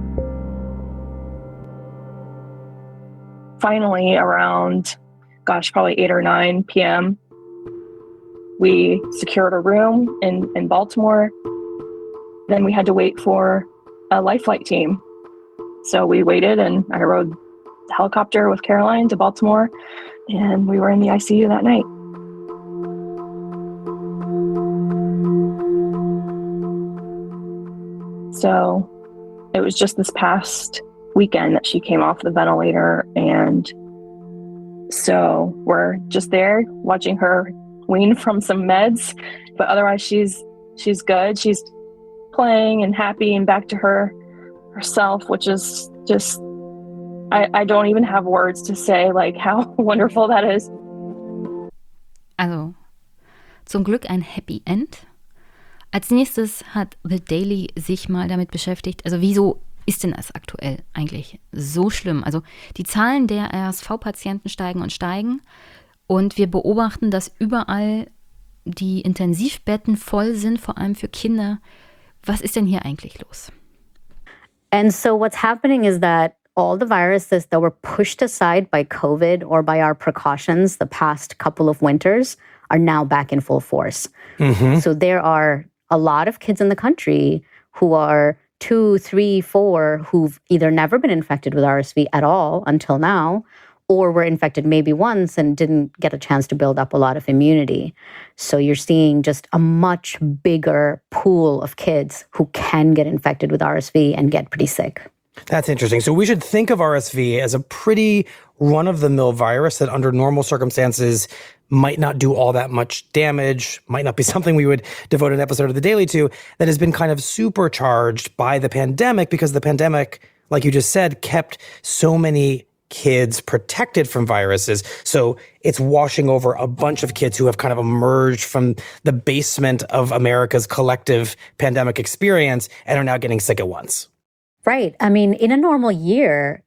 Finally, around, probably 8 or 9 p.m., we secured a room in Baltimore. Then we had to wait for a life flight team. So we waited, and I rode the helicopter with Caroline to Baltimore, and we were in the ICU that night. So it was just this past weekend that she came off the ventilator, and so we're just there watching her wean from some meds, but otherwise she's good. She's playing and happy and back to herself, which is just, I don't even have words to say like how wonderful that is. Also, zum Glück ein Happy End. Als nächstes hat The Daily sich mal damit beschäftigt, also wieso ist denn das aktuell eigentlich so schlimm? Also die Zahlen der RSV-Patienten steigen und steigen und wir beobachten, dass überall die Intensivbetten voll sind, vor allem für Kinder. Was ist denn hier eigentlich los? And so what's happening is that all the viruses that were pushed aside by COVID or by our precautions the past couple of winters are now back in full force. Mm-hmm. So there are a lot of kids in the country who are 2, 3, 4 who've either never been infected with RSV at all until now, or were infected maybe once and didn't get a chance to build up a lot of immunity. So you're seeing just a much bigger pool of kids who can get infected with RSV and get pretty sick. That's interesting. So we should think of RSV as a pretty run-of-the-mill virus that under normal circumstances might not do all that much damage, might not be something we would devote an episode of The Daily to, that has been kind of supercharged by the pandemic because the pandemic, like you just said, kept so many kids protected from viruses. So it's washing over a bunch of kids who have kind of emerged from the basement of America's collective pandemic experience and are now getting sick at once. Right. I mean, in a normal year,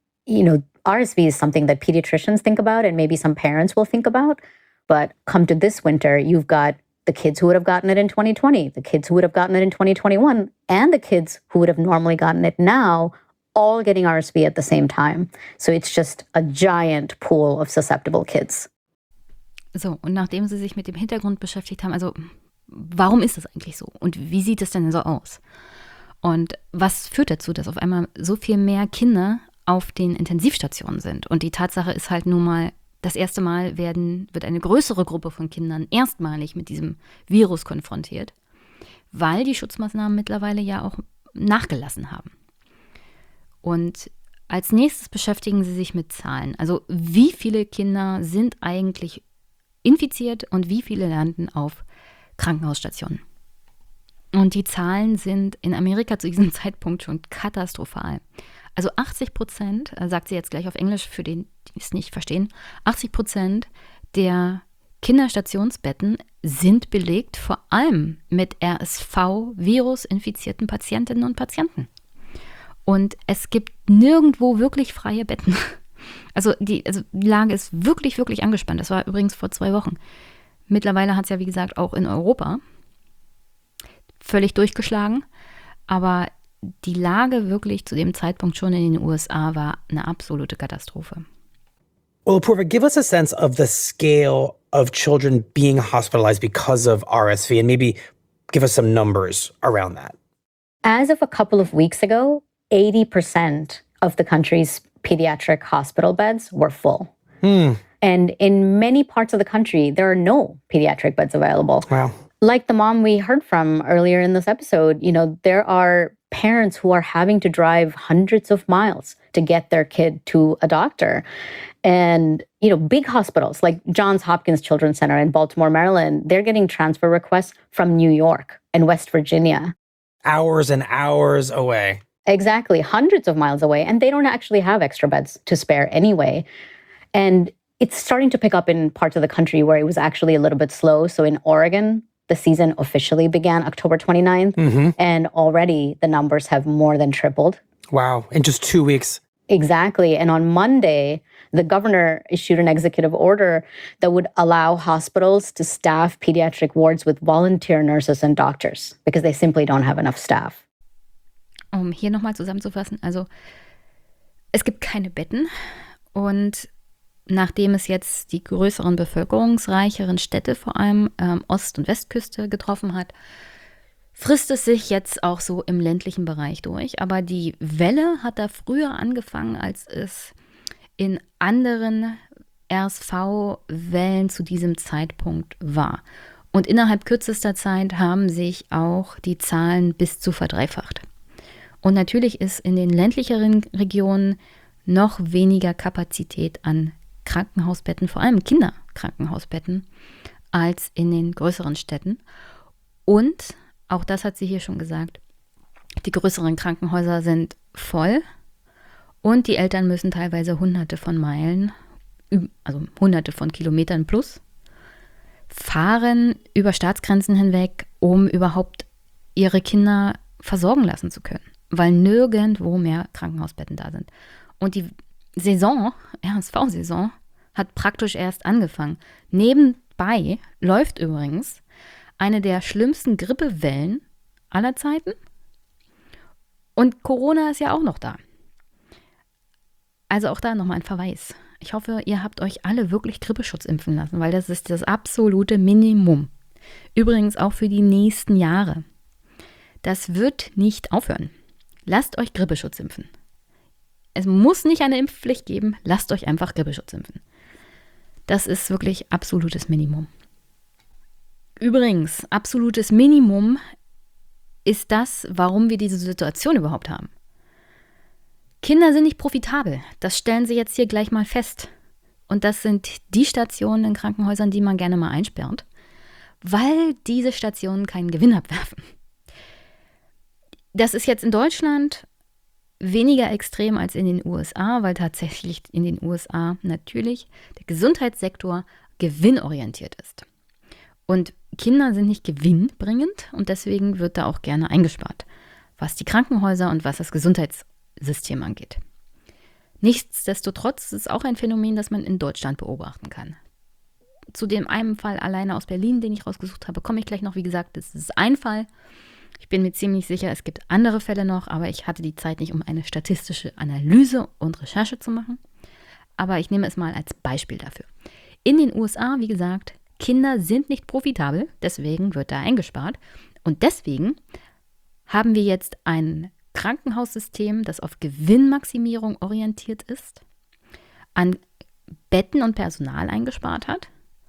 RSV is something that pediatricians think about and maybe some parents will think about. But come to this winter, you've got the kids who would have gotten it in 2020, the kids who would have gotten it in 2021, and the kids who would have normally gotten it now, all getting RSV at the same time. So it's just a giant pool of susceptible kids. So, und nachdem Sie sich mit dem Hintergrund beschäftigt haben, also warum ist das eigentlich so? Und wie sieht es denn so aus? Und was führt dazu, dass auf einmal so viel mehr Kinder auf den Intensivstationen sind? Und die Tatsache ist halt nun mal, das erste Mal wird eine größere Gruppe von Kindern erstmalig mit diesem Virus konfrontiert, weil die Schutzmaßnahmen mittlerweile ja auch nachgelassen haben. Und als nächstes beschäftigen Sie sich mit Zahlen. Also wie viele Kinder sind eigentlich infiziert und wie viele landen auf Krankenhausstationen? Und die Zahlen sind in Amerika zu diesem Zeitpunkt schon katastrophal. Also 80%, sagt sie jetzt gleich auf Englisch, für den, die es nicht verstehen, 80% der Kinderstationsbetten sind belegt, vor allem mit RSV-Virus-infizierten Patientinnen und Patienten. Und es gibt nirgendwo wirklich freie Betten. Also die Lage ist wirklich, wirklich angespannt. Das war übrigens vor 2 Wochen. Mittlerweile hat es ja, wie gesagt, auch in Europa völlig durchgeschlagen. Aber die Lage wirklich zu dem Zeitpunkt schon in den USA war eine absolute Katastrophe. Well, Apoorva, give us a sense of the scale of children being hospitalized because of RSV and maybe give us some numbers around that. As of a couple of weeks ago, 80% of the country's pediatric hospital beds were full. And in many parts of the country, there are no pediatric beds available. Wow. Like the mom we heard from earlier in this episode, there are parents who are having to drive hundreds of miles to get their kid to a doctor. And, big hospitals like Johns Hopkins Children's Center in Baltimore, Maryland, they're getting transfer requests from New York and West Virginia. Hours and hours away. Exactly, hundreds of miles away. And they don't actually have extra beds to spare anyway. And it's starting to pick up in parts of the country where it was actually a little bit slow. So in Oregon, the season officially began October 29th. Mm-hmm. And already the numbers have more than tripled. Wow, in just 2 weeks. Exactly. And on Monday, the governor issued an executive order that would allow hospitals to staff pediatric wards with volunteer nurses and doctors because they simply don't have enough staff. Um hier nochmal zusammenzufassen, also es gibt keine Betten und nachdem es jetzt die größeren, bevölkerungsreicheren Städte, vor allem Ost- und Westküste, getroffen hat, frisst es sich jetzt auch so im ländlichen Bereich durch. Aber die Welle hat da früher angefangen, als es in anderen RSV-Wellen zu diesem Zeitpunkt war. Und innerhalb kürzester Zeit haben sich auch die Zahlen bis zu verdreifacht. Und natürlich ist in den ländlicheren Regionen noch weniger Kapazität an Krankenhausbetten, vor allem Kinderkrankenhausbetten, als in den größeren Städten. Und auch das hat sie hier schon gesagt, die größeren Krankenhäuser sind voll und die Eltern müssen teilweise hunderte von Meilen, also hunderte von Kilometern plus, fahren über Staatsgrenzen hinweg, um überhaupt ihre Kinder versorgen lassen zu können, weil nirgendwo mehr Krankenhausbetten da sind. Und die RSV-Saison, hat praktisch erst angefangen. Nebenbei läuft übrigens eine der schlimmsten Grippewellen aller Zeiten. Und Corona ist ja auch noch da. Also auch da nochmal ein Verweis. Ich hoffe, ihr habt euch alle wirklich Grippeschutz impfen lassen, weil das ist das absolute Minimum. Übrigens auch für die nächsten Jahre. Das wird nicht aufhören. Lasst euch Grippeschutz impfen. Es muss nicht eine Impfpflicht geben, lasst euch einfach Grippeschutz impfen. Das ist wirklich absolutes Minimum. Übrigens, absolutes Minimum ist das, warum wir diese Situation überhaupt haben. Kinder sind nicht profitabel. Das stellen sie jetzt hier gleich mal fest. Und das sind die Stationen in Krankenhäusern, die man gerne mal einsperrt, weil diese Stationen keinen Gewinn abwerfen. Das ist jetzt in Deutschland weniger extrem als in den USA, weil tatsächlich in den USA natürlich der Gesundheitssektor gewinnorientiert ist. Und Kinder sind nicht gewinnbringend und deswegen wird da auch gerne eingespart, was die Krankenhäuser und was das Gesundheitssystem angeht. Nichtsdestotrotz ist es auch ein Phänomen, das man in Deutschland beobachten kann. Zu dem einen Fall alleine aus Berlin, den ich rausgesucht habe, komme ich gleich noch. Wie gesagt, das ist ein Fall. Ich bin mir ziemlich sicher, es gibt andere Fälle noch, aber ich hatte die Zeit nicht, um eine statistische Analyse und Recherche zu machen. Aber ich nehme es mal als Beispiel dafür. In den USA, wie gesagt, Kinder sind nicht profitabel, deswegen wird da eingespart. Und deswegen haben wir jetzt ein Krankenhaussystem, das auf Gewinnmaximierung orientiert ist, an Betten und Personal eingespart hat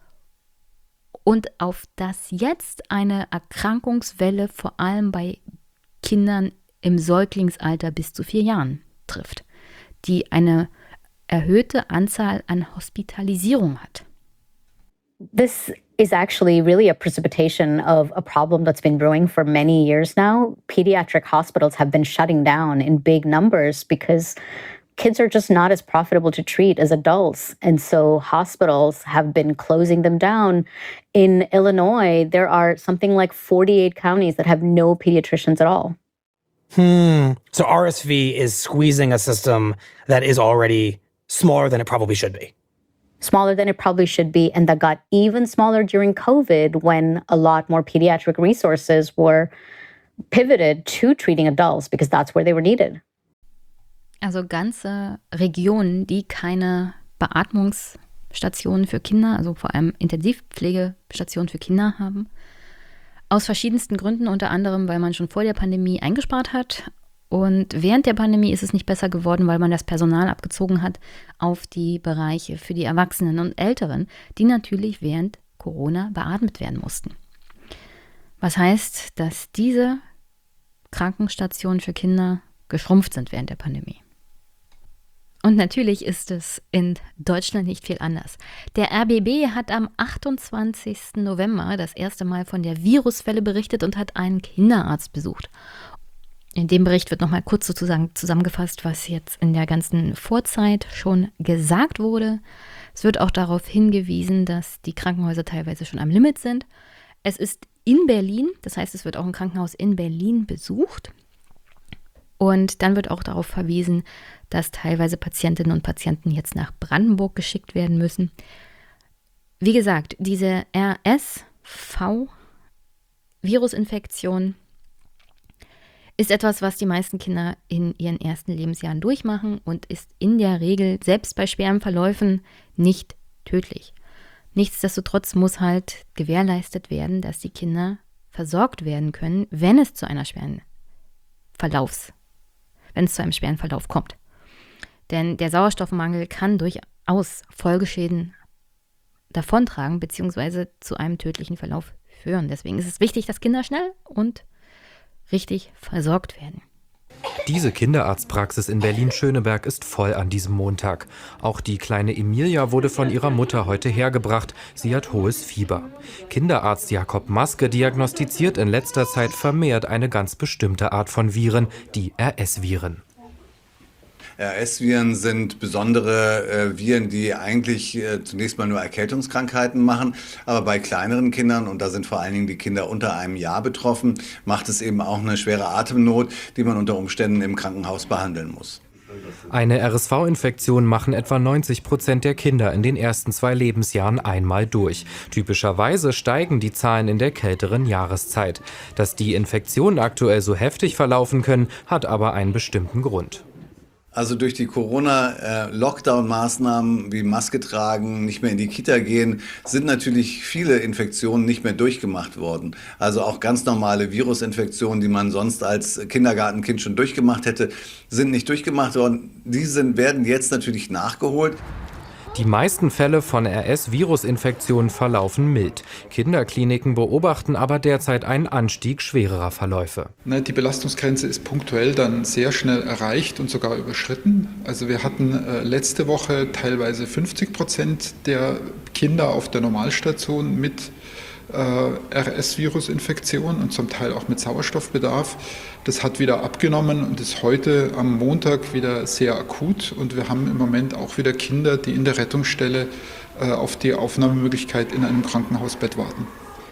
und auf das jetzt eine Erkrankungswelle vor allem bei Kindern im Säuglingsalter bis zu 4 Jahren trifft, die eine erhöhte Anzahl an Hospitalisierung hat. This is actually really a precipitation of a problem that's been brewing for many years now. Pediatric hospitals have been shutting down in big numbers because kids are just not as profitable to treat as adults. And so hospitals have been closing them down. In Illinois, there are something like 48 counties that have no pediatricians at all. So RSV is squeezing a system that is already smaller than it probably should be. Smaller than it probably should be, and that got even smaller during COVID when a lot more pediatric resources were pivoted to treating adults because that's where they were needed. Also ganze Regionen, die keine Beatmungsstationen für Kinder, also vor allem Intensivpflegestationen für Kinder haben, aus verschiedensten Gründen, unter anderem, weil man schon vor der Pandemie eingespart hat. Und während der Pandemie ist es nicht besser geworden, weil man das Personal abgezogen hat auf die Bereiche für die Erwachsenen und Älteren, die natürlich während Corona beatmet werden mussten. Was heißt, dass diese Krankenstationen für Kinder geschrumpft sind während der Pandemie. Und natürlich ist es in Deutschland nicht viel anders. Der RBB hat am 28. November das erste Mal von der Viruswelle berichtet und hat einen Kinderarzt besucht. In dem Bericht wird nochmal kurz sozusagen zusammengefasst, was jetzt in der ganzen Vorzeit schon gesagt wurde. Es wird auch darauf hingewiesen, dass die Krankenhäuser teilweise schon am Limit sind. Es ist in Berlin, das heißt, es wird auch ein Krankenhaus in Berlin besucht. Und dann wird auch darauf verwiesen, dass teilweise Patientinnen und Patienten jetzt nach Brandenburg geschickt werden müssen. Wie gesagt, diese RSV-Virusinfektion ist etwas, was die meisten Kinder in ihren ersten Lebensjahren durchmachen und ist in der Regel, selbst bei schweren Verläufen, nicht tödlich. Nichtsdestotrotz muss halt gewährleistet werden, dass die Kinder versorgt werden können, wenn es zu einem schweren Verlauf kommt. Denn der Sauerstoffmangel kann durchaus Folgeschäden davontragen bzw. zu einem tödlichen Verlauf führen. Deswegen ist es wichtig, dass Kinder schnell und richtig versorgt werden. Diese Kinderarztpraxis in Berlin-Schöneberg ist voll an diesem Montag. Auch die kleine Emilia wurde von ihrer Mutter heute hergebracht. Sie hat hohes Fieber. Kinderarzt Jakob Maske diagnostiziert in letzter Zeit vermehrt eine ganz bestimmte Art von Viren, die RS-Viren. RS-Viren sind besondere Viren, die eigentlich zunächst mal nur Erkältungskrankheiten machen. Aber bei kleineren Kindern, und da sind vor allen Dingen die Kinder unter einem Jahr betroffen, macht es eben auch eine schwere Atemnot, die man unter Umständen im Krankenhaus behandeln muss. Eine RSV-Infektion machen etwa 90% der Kinder in den ersten 2 Lebensjahren einmal durch. Typischerweise steigen die Zahlen in der kälteren Jahreszeit. Dass die Infektionen aktuell so heftig verlaufen können, hat aber einen bestimmten Grund. Also durch die Corona-Lockdown-Maßnahmen wie Maske tragen, nicht mehr in die Kita gehen, sind natürlich viele Infektionen nicht mehr durchgemacht worden. Also auch ganz normale Virusinfektionen, die man sonst als Kindergartenkind schon durchgemacht hätte, sind nicht durchgemacht worden. Werden jetzt natürlich nachgeholt. Die meisten Fälle von RS-Virusinfektionen verlaufen mild. Kinderkliniken beobachten aber derzeit einen Anstieg schwererer Verläufe. Die Belastungsgrenze ist punktuell dann sehr schnell erreicht und sogar überschritten. Also wir hatten letzte Woche teilweise 50% der Kinder auf der Normalstation mit RS-Virusinfektion und zum Teil auch mit Sauerstoffbedarf. Das hat wieder abgenommen und ist heute am Montag wieder sehr akut. Und wir haben im Moment auch wieder Kinder, die in der Rettungsstelle auf die Aufnahmemöglichkeit in einem Krankenhausbett warten.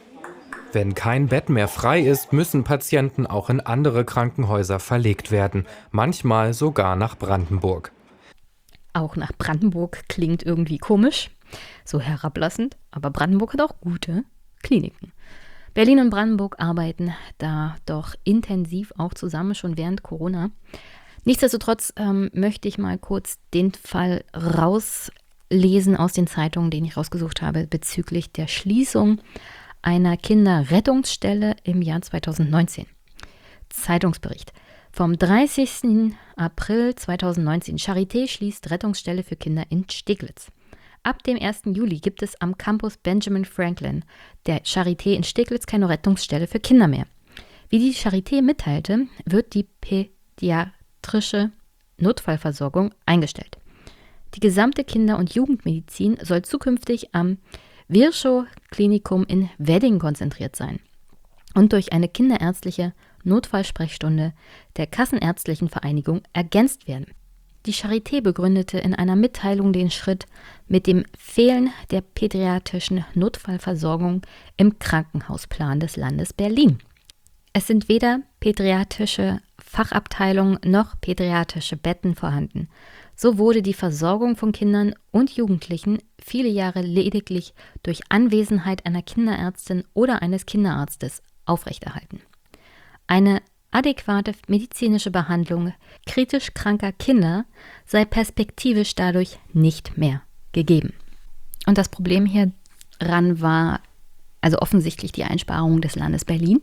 Wenn kein Bett mehr frei ist, müssen Patienten auch in andere Krankenhäuser verlegt werden. Manchmal sogar nach Brandenburg. Auch nach Brandenburg klingt irgendwie komisch, so herablassend. Aber Brandenburg hat auch gute Kliniken. Berlin und Brandenburg arbeiten da doch intensiv auch zusammen, schon während Corona. Nichtsdestotrotz möchte ich mal kurz den Fall rauslesen aus den Zeitungen, den ich rausgesucht habe, bezüglich der Schließung einer Kinderrettungsstelle im Jahr 2019. Zeitungsbericht. Vom 30. April 2019. Charité schließt Rettungsstelle für Kinder in Steglitz. Ab dem 1. Juli gibt es am Campus Benjamin Franklin der Charité in Steglitz keine Rettungsstelle für Kinder mehr. Wie die Charité mitteilte, wird die pädiatrische Notfallversorgung eingestellt. Die gesamte Kinder- und Jugendmedizin soll zukünftig am Virchow-Klinikum in Wedding konzentriert sein und durch eine kinderärztliche Notfallsprechstunde der Kassenärztlichen Vereinigung ergänzt werden. Die Charité begründete in einer Mitteilung den Schritt mit dem Fehlen der pädiatrischen Notfallversorgung im Krankenhausplan des Landes Berlin. Es sind weder pädiatrische Fachabteilungen noch pädiatrische Betten vorhanden. So wurde die Versorgung von Kindern und Jugendlichen viele Jahre lediglich durch Anwesenheit einer Kinderärztin oder eines Kinderarztes aufrechterhalten. Eine adäquate medizinische Behandlung kritisch kranker Kinder sei perspektivisch dadurch nicht mehr gegeben. Und das Problem hieran war also offensichtlich die Einsparung des Landes Berlin.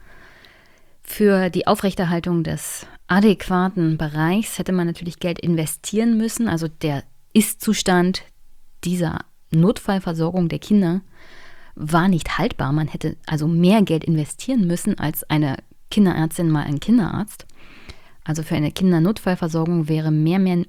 Für die Aufrechterhaltung des adäquaten Bereichs hätte man natürlich Geld investieren müssen. Also der Ist-Zustand dieser Notfallversorgung der Kinder war nicht haltbar. Man hätte also mehr Geld investieren müssen als eine Kinderärztin mal ein Kinderarzt. Also für eine Kindernotfallversorgung wäre mehr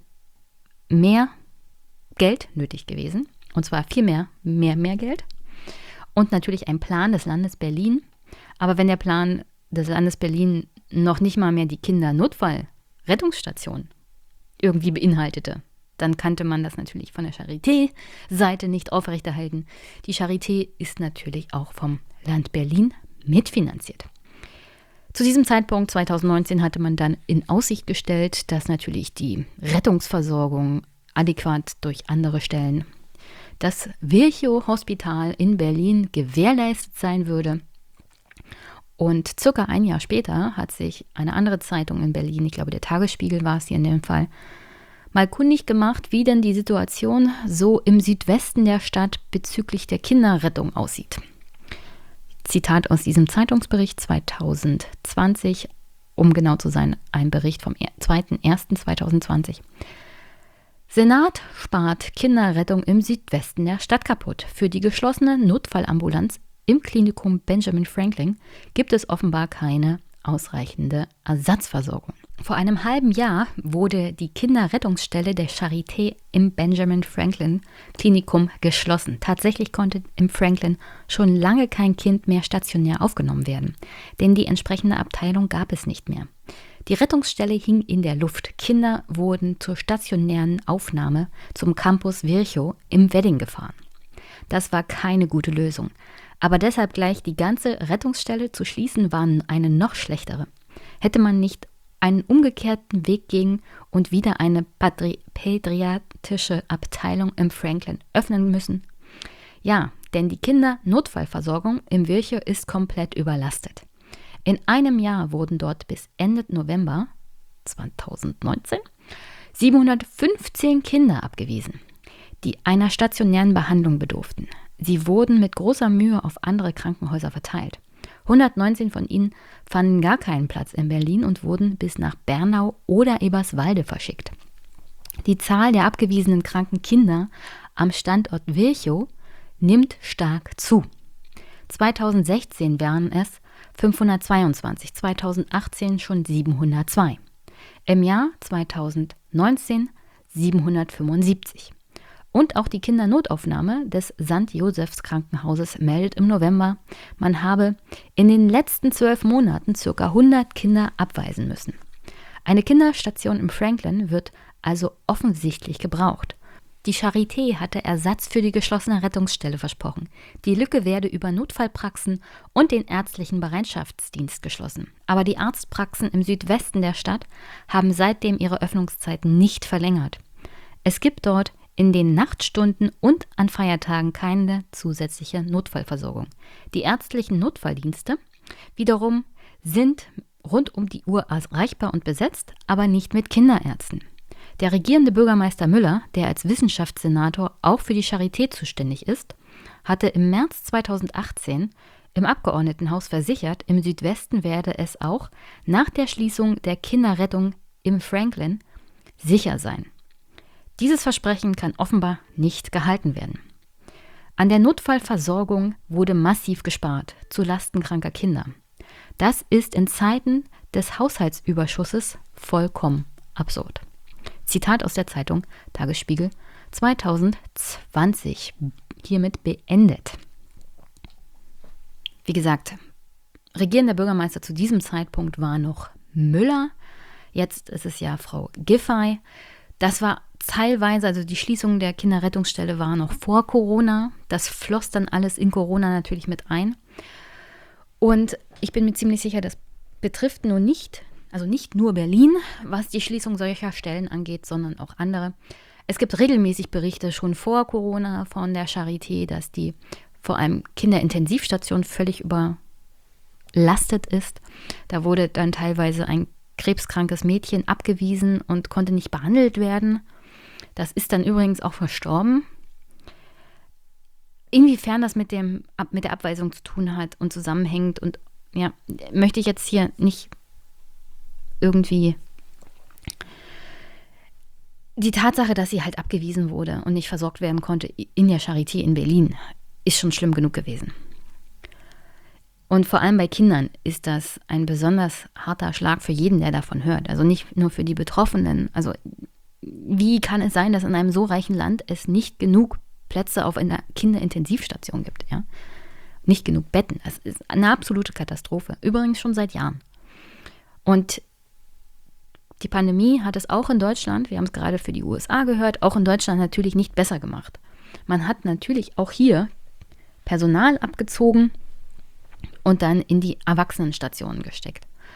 Geld nötig gewesen. Und zwar viel mehr Geld. Und natürlich ein Plan des Landes Berlin. Aber wenn der Plan des Landes Berlin noch nicht mal mehr die Kindernotfallrettungsstation irgendwie beinhaltete, dann kannte man das natürlich von der Charité-Seite nicht aufrechterhalten. Die Charité ist natürlich auch vom Land Berlin mitfinanziert. Zu diesem Zeitpunkt 2019 hatte man dann in Aussicht gestellt, dass natürlich die Rettungsversorgung adäquat durch andere Stellen, das Virchow-Hospital in Berlin gewährleistet sein würde. Und circa ein Jahr später hat sich eine andere Zeitung in Berlin, ich glaube der Tagesspiegel war es hier in dem Fall, mal kundig gemacht, wie denn die Situation so im Südwesten der Stadt bezüglich der Kinderrettung aussieht. Zitat aus diesem Zeitungsbericht 2020, um genau zu sein, ein Bericht vom 2.1.2020. Senat spart Kinderrettung im Südwesten der Stadt kaputt. Für die geschlossene Notfallambulanz im Klinikum Benjamin Franklin gibt es offenbar keine ausreichende Ersatzversorgung. Vor einem halben Jahr wurde die Kinderrettungsstelle der Charité im Benjamin Franklin Klinikum geschlossen. Tatsächlich konnte im Franklin schon lange kein Kind mehr stationär aufgenommen werden, denn die entsprechende Abteilung gab es nicht mehr. Die Rettungsstelle hing in der Luft. Kinder wurden zur stationären Aufnahme zum Campus Virchow im Wedding gefahren. Das war keine gute Lösung. Aber deshalb gleich die ganze Rettungsstelle zu schließen, war eine noch schlechtere. Hätte man nicht einen umgekehrten Weg gehen und wieder eine pädiatrische Abteilung im Franklin öffnen müssen? Ja, denn die Kindernotfallversorgung im Virchow ist komplett überlastet. In einem Jahr wurden dort bis Ende November 2019 715 Kinder abgewiesen, die einer stationären Behandlung bedurften. Sie wurden mit großer Mühe auf andere Krankenhäuser verteilt. 119 von ihnen fanden gar keinen Platz in Berlin und wurden bis nach Bernau oder Eberswalde verschickt. Die Zahl der abgewiesenen kranken Kinder am Standort Virchow nimmt stark zu. 2016 waren es 522, 2018 schon 702. Im Jahr 2019 775. Und auch die Kindernotaufnahme des St. Josephs Krankenhauses meldet im November, man habe in den letzten 12 Monaten ca. 100 Kinder abweisen müssen. Eine Kinderstation im Franklin wird also offensichtlich gebraucht. Die Charité hatte Ersatz für die geschlossene Rettungsstelle versprochen. Die Lücke werde über Notfallpraxen und den ärztlichen Bereitschaftsdienst geschlossen. Aber die Arztpraxen im Südwesten der Stadt haben seitdem ihre Öffnungszeiten nicht verlängert. Es gibt dort in den Nachtstunden und an Feiertagen keine zusätzliche Notfallversorgung. Die ärztlichen Notfalldienste wiederum sind rund um die Uhr erreichbar und besetzt, aber nicht mit Kinderärzten. Der regierende Bürgermeister Müller, der als Wissenschaftssenator auch für die Charité zuständig ist, hatte im März 2018 im Abgeordnetenhaus versichert, im Südwesten werde es auch nach der Schließung der Kinderrettung im Franklin sicher sein. Dieses Versprechen kann offenbar nicht gehalten werden. An der Notfallversorgung wurde massiv gespart, zu Lasten kranker Kinder. Das ist in Zeiten des Haushaltsüberschusses vollkommen absurd. Zitat aus der Zeitung Tagesspiegel 2020, hiermit beendet. Wie gesagt, regierender Bürgermeister zu diesem Zeitpunkt war noch Müller, jetzt ist es ja Frau Giffey. Das war teilweise, also die Schließung der Kinderrettungsstelle war noch vor Corona. Das floss dann alles in Corona natürlich mit ein. Und ich bin mir ziemlich sicher, das betrifft nicht nur Berlin, was die Schließung solcher Stellen angeht, sondern auch andere. Es gibt regelmäßig Berichte schon vor Corona von der Charité, dass die vor allem Kinderintensivstation völlig überlastet ist. Da wurde dann teilweise ein krebskrankes Mädchen abgewiesen und konnte nicht behandelt werden. Das ist dann übrigens auch verstorben. Inwiefern das mit der Abweisung zu tun hat und zusammenhängt und ja, möchte ich jetzt hier nicht irgendwie. Die Tatsache, dass sie halt abgewiesen wurde und nicht versorgt werden konnte in der Charité in Berlin, ist schon schlimm genug gewesen. Und vor allem bei Kindern ist das ein besonders harter Schlag für jeden, der davon hört. Also nicht nur für die Betroffenen. Also wie kann es sein, dass in einem so reichen Land es nicht genug Plätze auf einer Kinderintensivstation gibt? Ja? Nicht genug Betten. Das ist eine absolute Katastrophe. Übrigens schon seit Jahren. Und die Pandemie hat es auch in Deutschland, wir haben es gerade für die USA gehört, auch in Deutschland natürlich nicht besser gemacht. Man hat natürlich auch hier Personal abgezogen und dann in die Erwachsenenstationen gesteckt.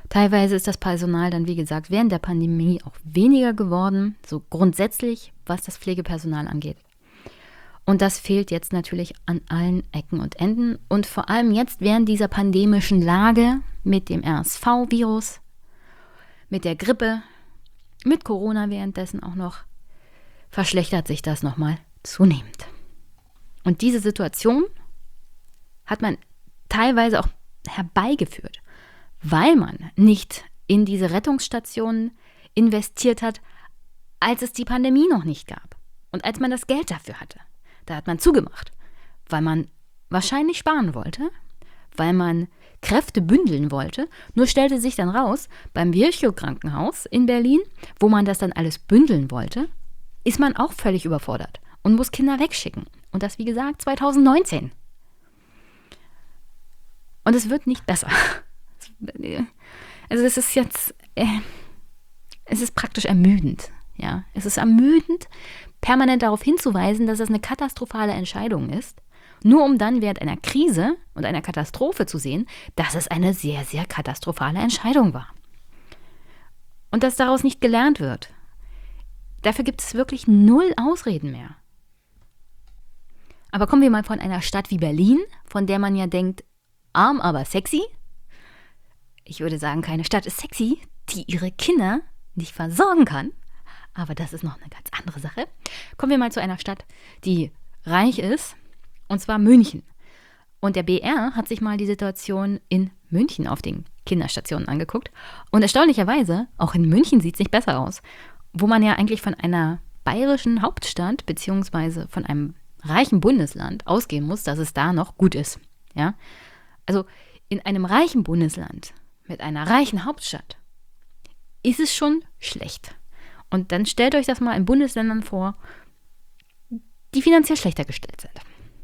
Teilweise ist das Personal dann, wie gesagt, während der Pandemie auch weniger geworden, so grundsätzlich, was das Pflegepersonal angeht. Und das fehlt jetzt natürlich an allen Ecken und Enden. Und vor allem jetzt während dieser pandemischen Lage mit dem RSV-Virus, mit der Grippe, mit Corona währenddessen auch noch, verschlechtert sich das nochmal zunehmend. Und diese Situation hat man teilweise auch herbeigeführt, weil man nicht in diese Rettungsstationen investiert hat, als es die Pandemie noch nicht gab und als man das Geld dafür hatte. Da hat man zugemacht, weil man wahrscheinlich sparen wollte, weil man Kräfte bündeln wollte. Nur stellte sich dann raus, beim Virchow-Krankenhaus in Berlin, wo man das dann alles bündeln wollte, ist man auch völlig überfordert und muss Kinder wegschicken. Und das, wie gesagt, 2019. Und es wird nicht besser. Also es ist jetzt, es ist praktisch ermüdend. Ja? Es ist ermüdend, permanent darauf hinzuweisen, dass es eine katastrophale Entscheidung ist, nur um dann während einer Krise und einer Katastrophe zu sehen, dass es eine sehr, sehr katastrophale Entscheidung war. Und dass daraus nicht gelernt wird. Dafür gibt es wirklich 0 Ausreden mehr. Aber kommen wir mal von einer Stadt wie Berlin, von der man ja denkt, arm, aber sexy. Ich würde sagen, keine Stadt ist sexy, die ihre Kinder nicht versorgen kann. Aber das ist noch eine ganz andere Sache. Kommen wir mal zu einer Stadt, die reich ist, und zwar München. Und der BR hat sich mal die Situation in München auf den Kinderstationen angeguckt. Und erstaunlicherweise, auch in München sieht es nicht besser aus. Wo man ja eigentlich von einer bayerischen Hauptstadt beziehungsweise von einem reichen Bundesland ausgehen muss, dass es da noch gut ist. Ja? Also in einem reichen Bundesland mit einer reichen Hauptstadt ist es schon schlecht. Und dann stellt euch das mal in Bundesländern vor, die finanziell schlechter gestellt sind.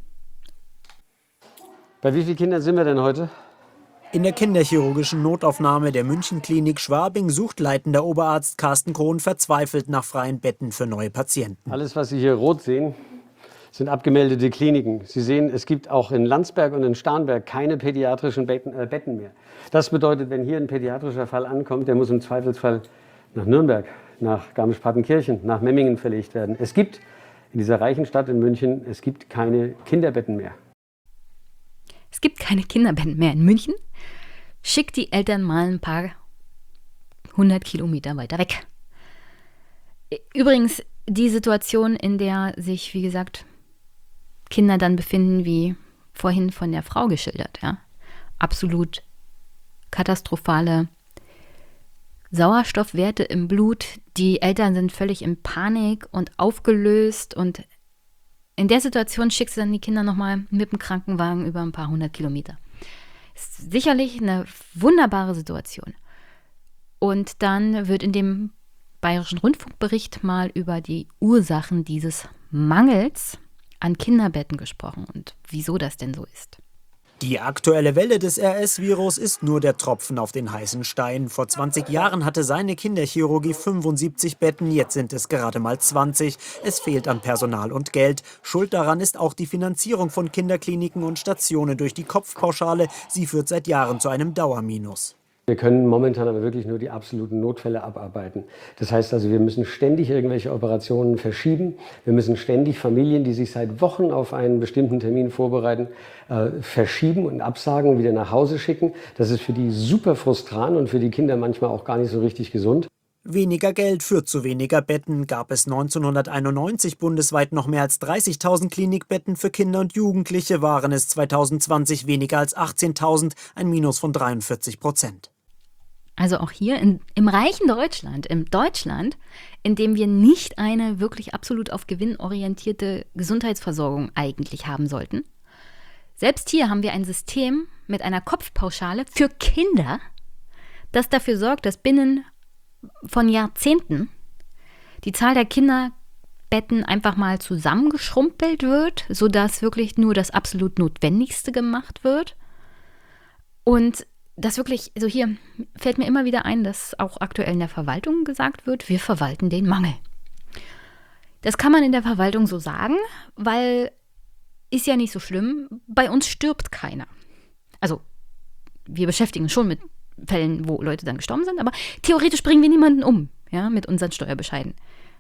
Bei wie vielen Kindern sind wir denn heute? In der kinderchirurgischen Notaufnahme der Münchenklinik Schwabing sucht leitender Oberarzt Carsten Krohn verzweifelt nach freien Betten für neue Patienten. Alles, was Sie hier rot sehen, sind abgemeldete Kliniken. Sie sehen, es gibt auch in Landsberg und in Starnberg keine pädiatrischen Betten mehr. Das bedeutet, wenn hier ein pädiatrischer Fall ankommt, der muss im Zweifelsfall nach Nürnberg, nach Garmisch-Partenkirchen, nach Memmingen verlegt werden. Es gibt in dieser reichen Stadt in München, es gibt keine Kinderbetten mehr. Es gibt keine Kinderbetten mehr in München. Schickt die Eltern mal ein paar 100 Kilometer weiter weg. Übrigens, die Situation, in der sich, wie gesagt, Kinder dann befinden, wie vorhin von der Frau geschildert, ja, absolut katastrophale Sauerstoffwerte im Blut. Die Eltern sind völlig in Panik und aufgelöst und in der Situation schickst du dann die Kinder nochmal mit dem Krankenwagen über ein paar 100 Kilometer. Ist sicherlich eine wunderbare Situation. Und dann wird in dem Bayerischen Rundfunkbericht mal über die Ursachen dieses Mangels an Kinderbetten gesprochen und wieso das denn so ist. Die aktuelle Welle des RS-Virus ist nur der Tropfen auf den heißen Stein. Vor 20 Jahren hatte seine Kinderchirurgie 75 Betten, jetzt sind es gerade mal 20. Es fehlt an Personal und Geld. Schuld daran ist auch die Finanzierung von Kinderkliniken und Stationen durch die Kopfpauschale. Sie führt seit Jahren zu einem Dauerminus. Wir können momentan aber wirklich nur die absoluten Notfälle abarbeiten. Das heißt also, wir müssen ständig irgendwelche Operationen verschieben. Wir müssen ständig Familien, die sich seit Wochen auf einen bestimmten Termin vorbereiten, verschieben und absagen und wieder nach Hause schicken. Das ist für die super frustrant und für die Kinder manchmal auch gar nicht so richtig gesund. Weniger Geld führt zu weniger Betten. Gab es 1991 bundesweit noch mehr als 30.000 Klinikbetten für Kinder und Jugendliche, waren es 2020 weniger als 18.000, ein Minus von 43%. Also auch hier im reichen Deutschland, im Deutschland, in dem wir nicht eine wirklich absolut auf Gewinn orientierte Gesundheitsversorgung eigentlich haben sollten. Selbst hier haben wir ein System mit einer Kopfpauschale für Kinder, das dafür sorgt, dass binnen von Jahrzehnten die Zahl der Kinderbetten einfach mal zusammengeschrumpelt wird, sodass wirklich nur das absolut Notwendigste gemacht wird. Und das wirklich, also hier fällt mir immer wieder ein, dass auch aktuell in der Verwaltung gesagt wird, wir verwalten den Mangel. Das kann man in der Verwaltung so sagen, weil ist ja nicht so schlimm, bei uns stirbt keiner. Also wir beschäftigen uns schon mit Fällen, wo Leute dann gestorben sind, aber theoretisch bringen wir niemanden um, ja, mit unseren Steuerbescheiden.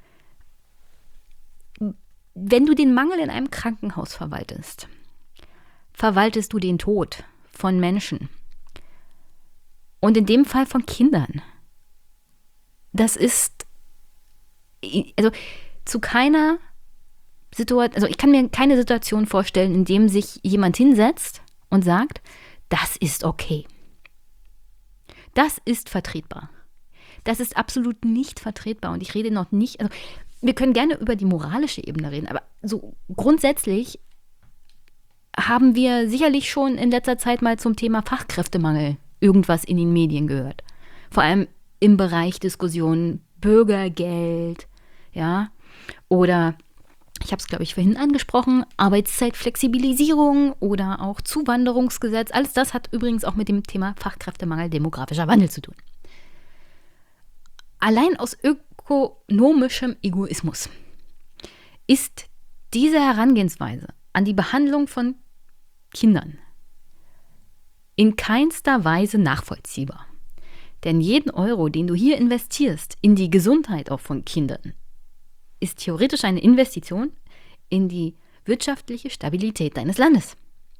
Wenn du den Mangel in einem Krankenhaus verwaltest, verwaltest du den Tod von Menschen. Und in dem Fall von Kindern. Das ist, also zu keiner Situation, also ich kann mir keine Situation vorstellen, in dem sich jemand hinsetzt und sagt, das ist okay. Das ist vertretbar. Das ist absolut nicht vertretbar. Und ich rede noch nicht, also wir können gerne über die moralische Ebene reden, aber so grundsätzlich haben wir sicherlich schon in letzter Zeit mal zum Thema Fachkräftemangel irgendwas in den Medien gehört. Vor allem im Bereich Diskussionen Bürgergeld, ja, oder ich habe es, glaube ich, vorhin angesprochen, Arbeitszeitflexibilisierung oder auch Zuwanderungsgesetz. Alles das hat übrigens auch mit dem Thema Fachkräftemangel, demografischer Wandel zu tun. Allein aus ökonomischem Egoismus ist diese Herangehensweise an die Behandlung von Kindern in keinster Weise nachvollziehbar. Denn jeden Euro, den du hier investierst in die Gesundheit auch von Kindern, ist theoretisch eine Investition in die wirtschaftliche Stabilität deines Landes.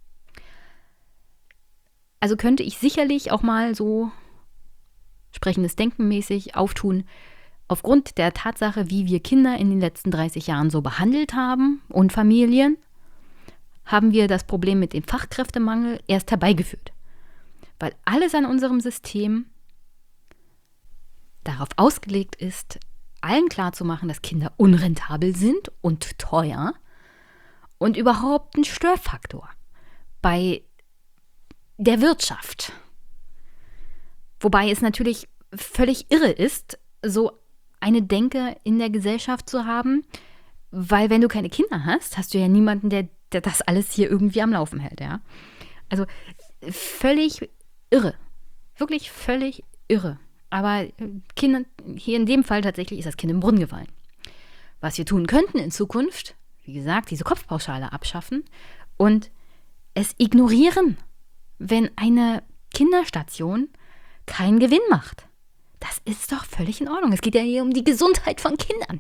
Also könnte ich sicherlich auch mal so sprechendes Denken mäßig auftun, aufgrund der Tatsache, wie wir Kinder in den letzten 30 Jahren so behandelt haben und Familien, haben wir das Problem mit dem Fachkräftemangel erst herbeigeführt. Weil alles an unserem System darauf ausgelegt ist, allen klarzumachen, dass Kinder unrentabel sind und teuer und überhaupt ein Störfaktor bei der Wirtschaft. Wobei es natürlich völlig irre ist, so eine Denke in der Gesellschaft zu haben, weil wenn du keine Kinder hast, hast du ja niemanden, der das alles hier irgendwie am Laufen hält. Ja? Also völlig irre. Wirklich völlig irre. Aber Kinder, hier in dem Fall tatsächlich ist das Kind im Brunnen gefallen. Was wir tun könnten in Zukunft, wie gesagt, diese Kopfpauschale abschaffen und es ignorieren, wenn eine Kinderstation keinen Gewinn macht. Das ist doch völlig in Ordnung. Es geht ja hier um die Gesundheit von Kindern.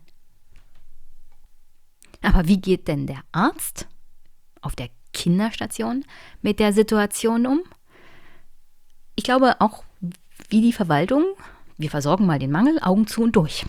Aber wie geht denn der Arzt auf der Kinderstation mit der Situation um? Ich glaube auch, wie die Verwaltung, wir versorgen mal den Mangel, Augen zu und durch.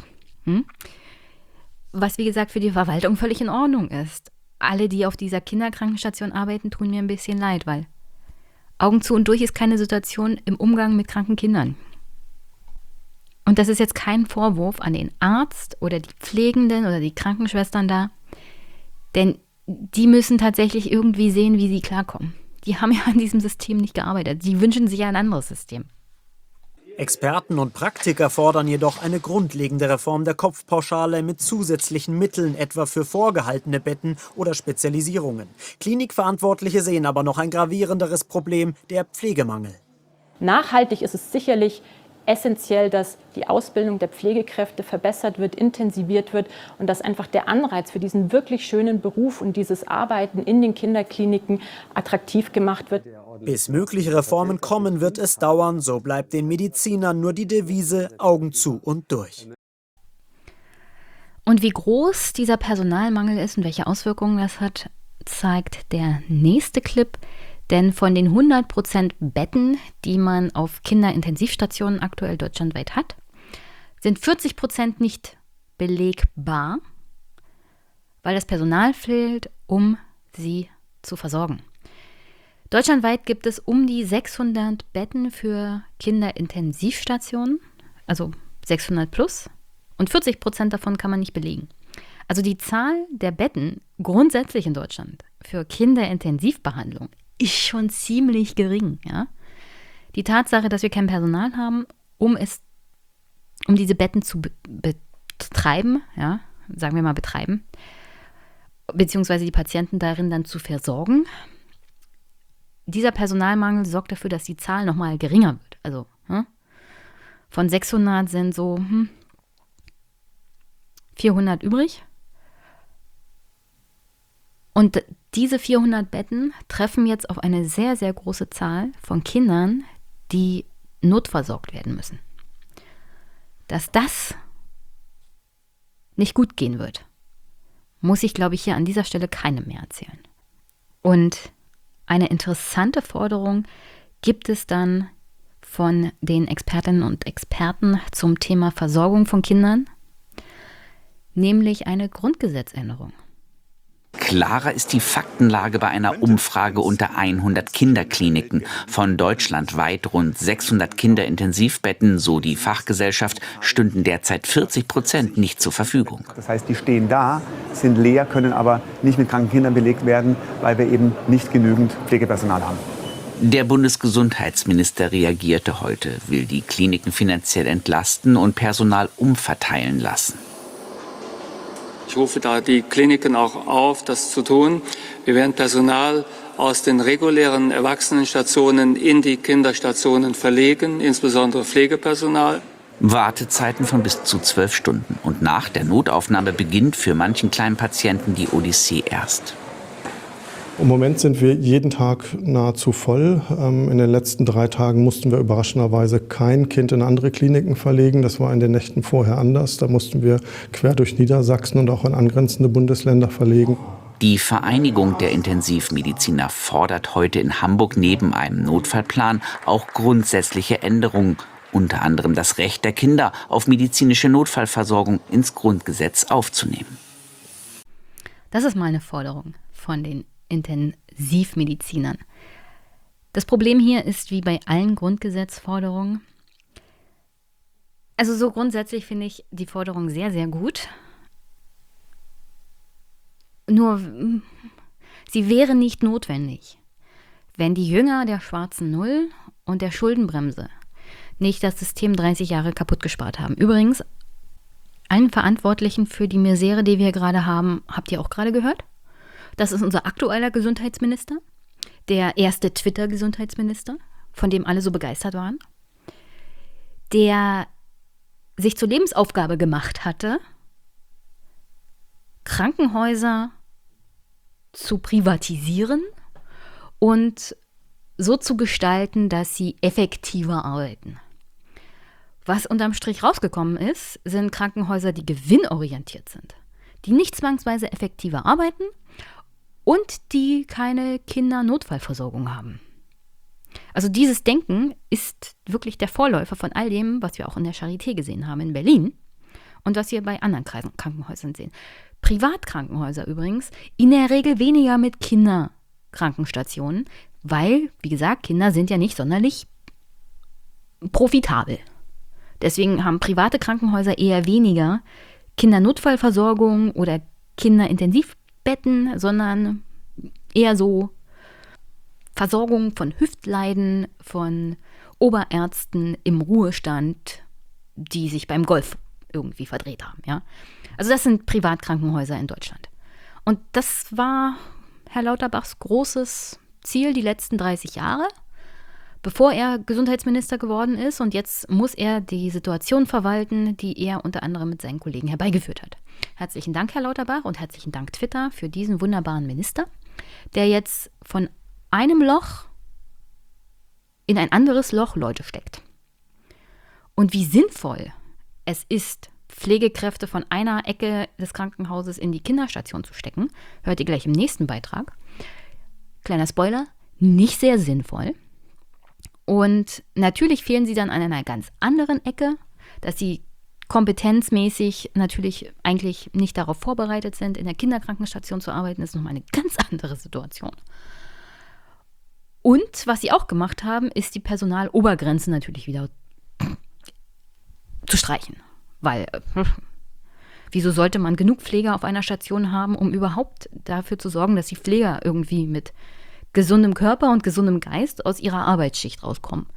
Was, wie gesagt, für die Verwaltung völlig in Ordnung ist. Alle, die auf dieser Kinderkrankenstation arbeiten, tun mir ein bisschen leid, weil Augen zu und durch ist keine Situation im Umgang mit kranken Kindern. Und das ist jetzt kein Vorwurf an den Arzt oder die Pflegenden oder die Krankenschwestern da, denn die müssen tatsächlich irgendwie sehen, wie sie klarkommen. Die haben ja an diesem System nicht gearbeitet. Die wünschen sich ja ein anderes System. Experten und Praktiker fordern jedoch eine grundlegende Reform der Kopfpauschale mit zusätzlichen Mitteln, etwa für vorgehaltene Betten oder Spezialisierungen. Klinikverantwortliche sehen aber noch ein gravierenderes Problem, der Pflegemangel. Nachhaltig ist es sicherlich essentiell, dass die Ausbildung der Pflegekräfte verbessert wird, intensiviert wird und dass einfach der Anreiz für diesen wirklich schönen Beruf und dieses Arbeiten in den Kinderkliniken attraktiv gemacht wird. Bis mögliche Reformen kommen, wird es dauern, so bleibt den Medizinern nur die Devise Augen zu und durch. Und wie groß dieser Personalmangel ist und welche Auswirkungen das hat, zeigt der nächste Clip. Denn von den 100% Betten, die man auf Kinderintensivstationen aktuell deutschlandweit hat, sind 40% nicht belegbar, weil das Personal fehlt, um sie zu versorgen. Deutschlandweit gibt es um die 600 Betten für Kinderintensivstationen, also 600 plus, und 40% davon kann man nicht belegen. Also die Zahl der Betten grundsätzlich in Deutschland für Kinderintensivbehandlung ist schon ziemlich gering. Ja? Die Tatsache, dass wir kein Personal haben, um diese Betten zu betreiben, ja, sagen wir mal betreiben, beziehungsweise die Patienten darin dann zu versorgen, dieser Personalmangel sorgt dafür, dass die Zahl nochmal geringer wird. Also von 600 sind so 400 übrig. Und diese 400 Betten treffen jetzt auf eine sehr, sehr große Zahl von Kindern, die notversorgt werden müssen. Dass das nicht gut gehen wird, muss ich, glaube ich, hier an dieser Stelle keinem mehr erzählen. Und eine interessante Forderung gibt es dann von den Expertinnen und Experten zum Thema Versorgung von Kindern, nämlich eine Grundgesetzänderung. Klarer ist die Faktenlage bei einer Umfrage unter 100 Kinderkliniken. Von deutschlandweit rund 600 Kinderintensivbetten, so die Fachgesellschaft, stünden derzeit 40% nicht zur Verfügung. Das heißt, die stehen da, sind leer, können aber nicht mit kranken Kindern belegt werden, weil wir eben nicht genügend Pflegepersonal haben. Der Bundesgesundheitsminister reagierte heute, will die Kliniken finanziell entlasten und Personal umverteilen lassen. Ich rufe da die Kliniken auch auf, das zu tun. Wir werden Personal aus den regulären Erwachsenenstationen in die Kinderstationen verlegen, insbesondere Pflegepersonal. Wartezeiten von bis zu 12 Stunden. Und nach der Notaufnahme beginnt für manchen kleinen Patienten die Odyssee erst. Im Moment sind wir jeden Tag nahezu voll. In den letzten 3 Tagen mussten wir überraschenderweise kein Kind in andere Kliniken verlegen. Das war in den Nächten vorher anders. Da mussten wir quer durch Niedersachsen und auch in angrenzende Bundesländer verlegen. Die Vereinigung der Intensivmediziner fordert heute in Hamburg neben einem Notfallplan auch grundsätzliche Änderungen. Unter anderem das Recht der Kinder auf medizinische Notfallversorgung ins Grundgesetz aufzunehmen. Das ist mal eine Forderung von den Intensivmedizinern. Das Problem hier ist, wie bei allen Grundgesetzforderungen, also so grundsätzlich finde ich die Forderung sehr, sehr gut. Nur, sie wäre nicht notwendig, wenn die Jünger der schwarzen Null und der Schuldenbremse nicht das System 30 Jahre kaputt gespart haben. Übrigens, einen Verantwortlichen für die Misere, die wir gerade haben, habt ihr auch gerade gehört? Das ist unser aktueller Gesundheitsminister, der erste Twitter-Gesundheitsminister, von dem alle so begeistert waren, der sich zur Lebensaufgabe gemacht hatte, Krankenhäuser zu privatisieren und so zu gestalten, dass sie effektiver arbeiten. Was unterm Strich rausgekommen ist, sind Krankenhäuser, die gewinnorientiert sind, die nicht zwangsweise effektiver arbeiten und die keine Kindernotfallversorgung haben. Also dieses Denken ist wirklich der Vorläufer von all dem, was wir auch in der Charité gesehen haben in Berlin und was wir bei anderen Krankenhäusern sehen. Privatkrankenhäuser übrigens in der Regel weniger mit Kinderkrankenstationen, weil, wie gesagt, Kinder sind ja nicht sonderlich profitabel. Deswegen haben private Krankenhäuser eher weniger Kindernotfallversorgung oder Kinderintensivbetten, sondern eher so Versorgung von Hüftleiden, von Oberärzten im Ruhestand, die sich beim Golf irgendwie verdreht haben. Ja? Also das sind Privatkrankenhäuser in Deutschland. Und das war Herr Lauterbachs großes Ziel die letzten 30 Jahre, bevor er Gesundheitsminister geworden ist. Und jetzt muss er die Situation verwalten, die er unter anderem mit seinen Kollegen herbeigeführt hat. Herzlichen Dank, Herr Lauterbach, und herzlichen Dank, Twitter, für diesen wunderbaren Minister, der jetzt von einem Loch in ein anderes Loch Leute steckt. Und wie sinnvoll es ist, Pflegekräfte von einer Ecke des Krankenhauses in die Kinderstation zu stecken, hört ihr gleich im nächsten Beitrag. Kleiner Spoiler, nicht sehr sinnvoll. Und natürlich fehlen sie dann an einer ganz anderen Ecke, dass sie kompetenzmäßig natürlich eigentlich nicht darauf vorbereitet sind, in der Kinderkrankenstation zu arbeiten. Das ist nochmal eine ganz andere Situation. Und was sie auch gemacht haben, ist die Personalobergrenze natürlich wieder zu streichen. Weil, wieso sollte man genug Pfleger auf einer Station haben, um überhaupt dafür zu sorgen, dass die Pfleger irgendwie mit gesundem Körper und gesundem Geist aus ihrer Arbeitsschicht rauskommen?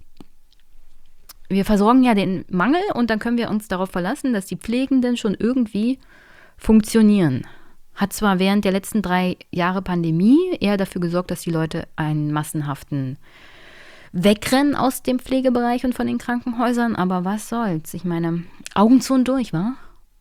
Wir versorgen ja den Mangel und dann können wir uns darauf verlassen, dass die Pflegenden schon irgendwie funktionieren. Hat zwar während der letzten 3 Jahre Pandemie eher dafür gesorgt, dass die Leute einen massenhaften Wegrennen aus dem Pflegebereich und von den Krankenhäusern, aber was soll's? Ich meine, Augen zu und durch, wa?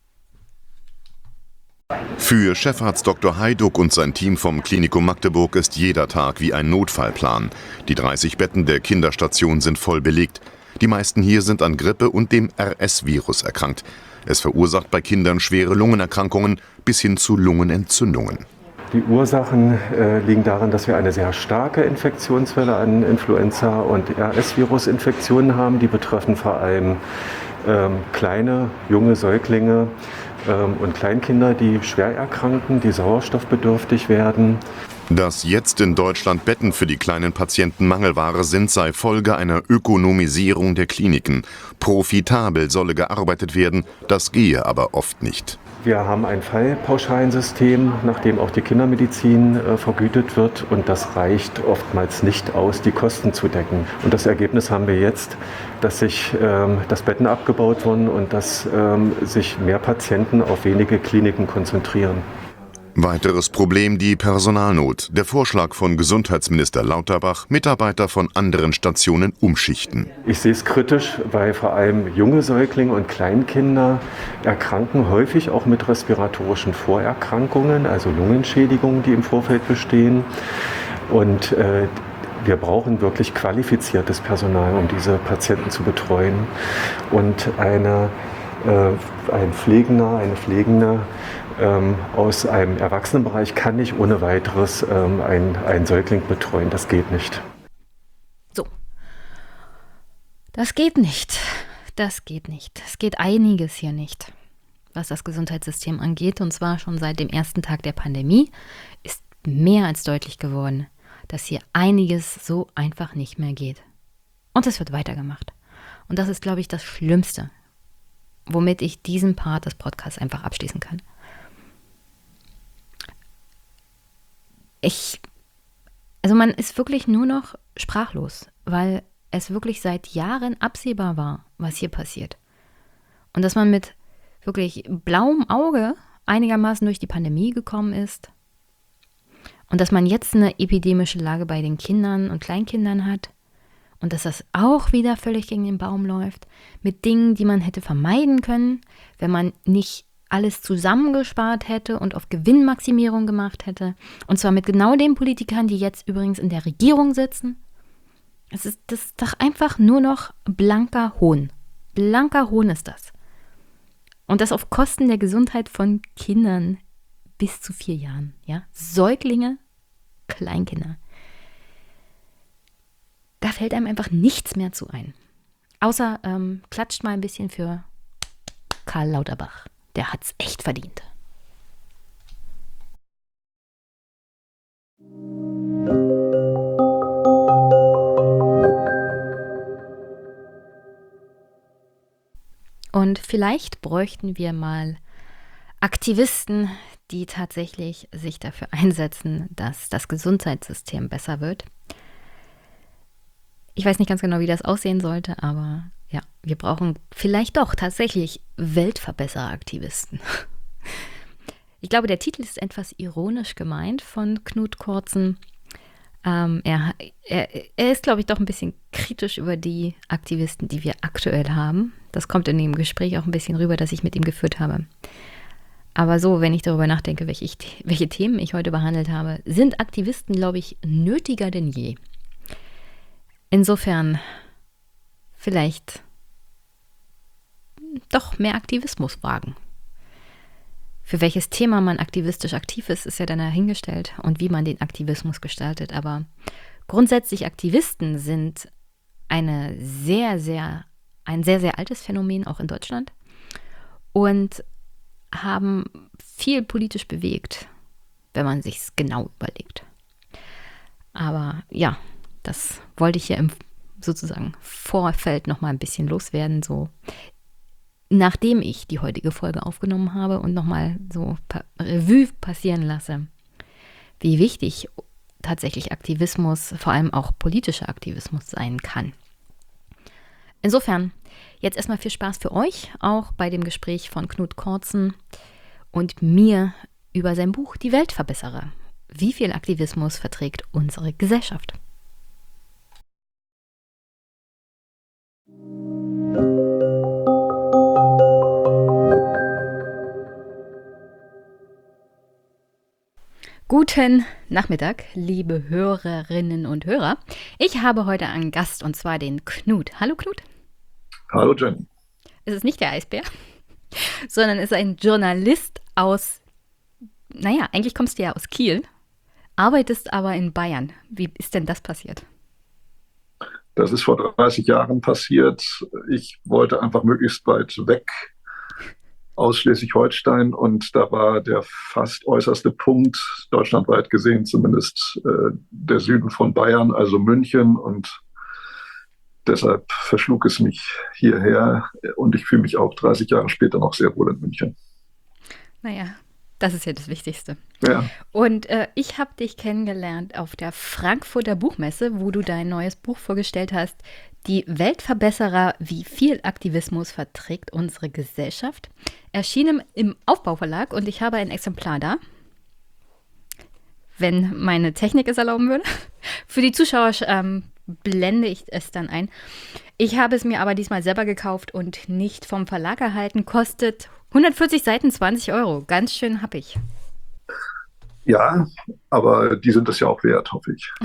Für Chefarzt Dr. Heiduck und sein Team vom Klinikum Magdeburg ist jeder Tag wie ein Notfallplan. Die 30 Betten der Kinderstation sind voll belegt. Die meisten hier sind an Grippe und dem RS-Virus erkrankt. Es verursacht bei Kindern schwere Lungenerkrankungen bis hin zu Lungenentzündungen. Die Ursachen liegen darin, dass wir eine sehr starke Infektionswelle an Influenza- und RS-Virus-Infektionen haben. Die betreffen vor allem kleine, junge Säuglinge und Kleinkinder, die schwer erkranken, die sauerstoffbedürftig werden. Dass jetzt in Deutschland Betten für die kleinen Patienten Mangelware sind, sei Folge einer Ökonomisierung der Kliniken. Profitabel solle gearbeitet werden, das gehe aber oft nicht. Wir haben ein Fallpauschalensystem, nach dem auch die Kindermedizin vergütet wird. Und das reicht oftmals nicht aus, die Kosten zu decken. Und das Ergebnis haben wir jetzt, dass dass Betten abgebaut wurden und dass sich mehr Patienten auf wenige Kliniken konzentrieren. Weiteres Problem die Personalnot. Der Vorschlag von Gesundheitsminister Lauterbach, Mitarbeiter von anderen Stationen umschichten. Ich sehe es kritisch, weil vor allem junge Säuglinge und Kleinkinder erkranken häufig auch mit respiratorischen Vorerkrankungen, also Lungenschädigungen, die im Vorfeld bestehen. Und wir brauchen wirklich qualifiziertes Personal, um diese Patienten zu betreuen. Und ein Pflegender, eine Pflegende aus einem Erwachsenenbereich kann nicht ohne weiteres einen Säugling betreuen. Das geht nicht. So. Das geht nicht. Das geht nicht. Es geht einiges hier nicht, was das Gesundheitssystem angeht. Und zwar schon seit dem ersten Tag der Pandemie ist mehr als deutlich geworden, dass hier einiges so einfach nicht mehr geht. Und es wird weitergemacht. Und das ist, glaube ich, das Schlimmste, womit ich diesen Part des Podcasts einfach abschließen kann. Also man ist wirklich nur noch sprachlos, weil es wirklich seit Jahren absehbar war, was hier passiert. Und dass man mit wirklich blauem Auge einigermaßen durch die Pandemie gekommen ist und dass man jetzt eine epidemische Lage bei den Kindern und Kleinkindern hat und dass das auch wieder völlig gegen den Baum läuft mit Dingen, die man hätte vermeiden können, wenn man nicht alles zusammengespart hätte und auf Gewinnmaximierung gemacht hätte. Und zwar mit genau den Politikern, die jetzt übrigens in der Regierung sitzen. Das ist doch einfach nur noch blanker Hohn. Blanker Hohn ist das. Und das auf Kosten der Gesundheit von Kindern bis zu 4 Jahren. Ja? Säuglinge, Kleinkinder. Da fällt einem einfach nichts mehr zu ein. Außer klatscht mal ein bisschen für Karl Lauterbach. Der hat's echt verdient. Und vielleicht bräuchten wir mal Aktivisten, die tatsächlich sich dafür einsetzen, dass das Gesundheitssystem besser wird. Ich weiß nicht ganz genau, wie das aussehen sollte, aber ja, wir brauchen vielleicht doch tatsächlich Weltverbesseraktivisten. Ich glaube, der Titel ist etwas ironisch gemeint von Knut Kortzen. Er ist, glaube ich, doch ein bisschen kritisch über die Aktivisten, die wir aktuell haben. Das kommt in dem Gespräch auch ein bisschen rüber, das ich mit ihm geführt habe. Aber so, wenn ich darüber nachdenke, welche Themen ich heute behandelt habe, sind Aktivisten, glaube ich, nötiger denn je. Insofern vielleicht doch mehr Aktivismus wagen. Für welches Thema man aktivistisch aktiv ist, ist ja dann dahingestellt und wie man den Aktivismus gestaltet. Aber grundsätzlich Aktivisten sind ein sehr, sehr altes Phänomen, auch in Deutschland, und haben viel politisch bewegt, wenn man sich es genau überlegt. Aber ja, das wollte ich hier im sozusagen Vorfeld noch mal ein bisschen loswerden, so nachdem ich die heutige Folge aufgenommen habe und noch mal so Revue passieren lasse, wie wichtig tatsächlich Aktivismus, vor allem auch politischer Aktivismus sein kann. Insofern, jetzt erstmal viel Spaß für euch, auch bei dem Gespräch von Knut Kortzen und mir über sein Buch Die Weltverbesserer. Wie viel Aktivismus verträgt unsere Gesellschaft? Guten Nachmittag, liebe Hörerinnen und Hörer. Ich habe heute einen Gast, und zwar den Knut. Hallo Knut. Hallo Jenny. Es ist nicht der Eisbär, sondern es ist ein Journalist aus, eigentlich kommst du ja aus Kiel, arbeitest aber in Bayern. Wie ist denn das passiert? Das ist vor 30 Jahren passiert. Ich wollte einfach möglichst weit weg aus Schleswig-Holstein und da war der fast äußerste Punkt, deutschlandweit gesehen zumindest, der Süden von Bayern, also München, und deshalb verschlug es mich hierher und ich fühle mich auch 30 Jahre später noch sehr wohl in München. Naja, das ist ja das Wichtigste. Ja. Und ich habe dich kennengelernt auf der Frankfurter Buchmesse, wo du dein neues Buch vorgestellt hast, Die Weltverbesserer, wie viel Aktivismus verträgt unsere Gesellschaft. Erschienen im Aufbauverlag und ich habe ein Exemplar da, wenn meine Technik es erlauben würde. Für die Zuschauer blende ich es dann ein. Ich habe es mir aber diesmal selber gekauft und nicht vom Verlag erhalten. Kostet 140 Seiten, 20 €. Ganz schön happig. Ja, aber die sind es ja auch wert, hoffe ich.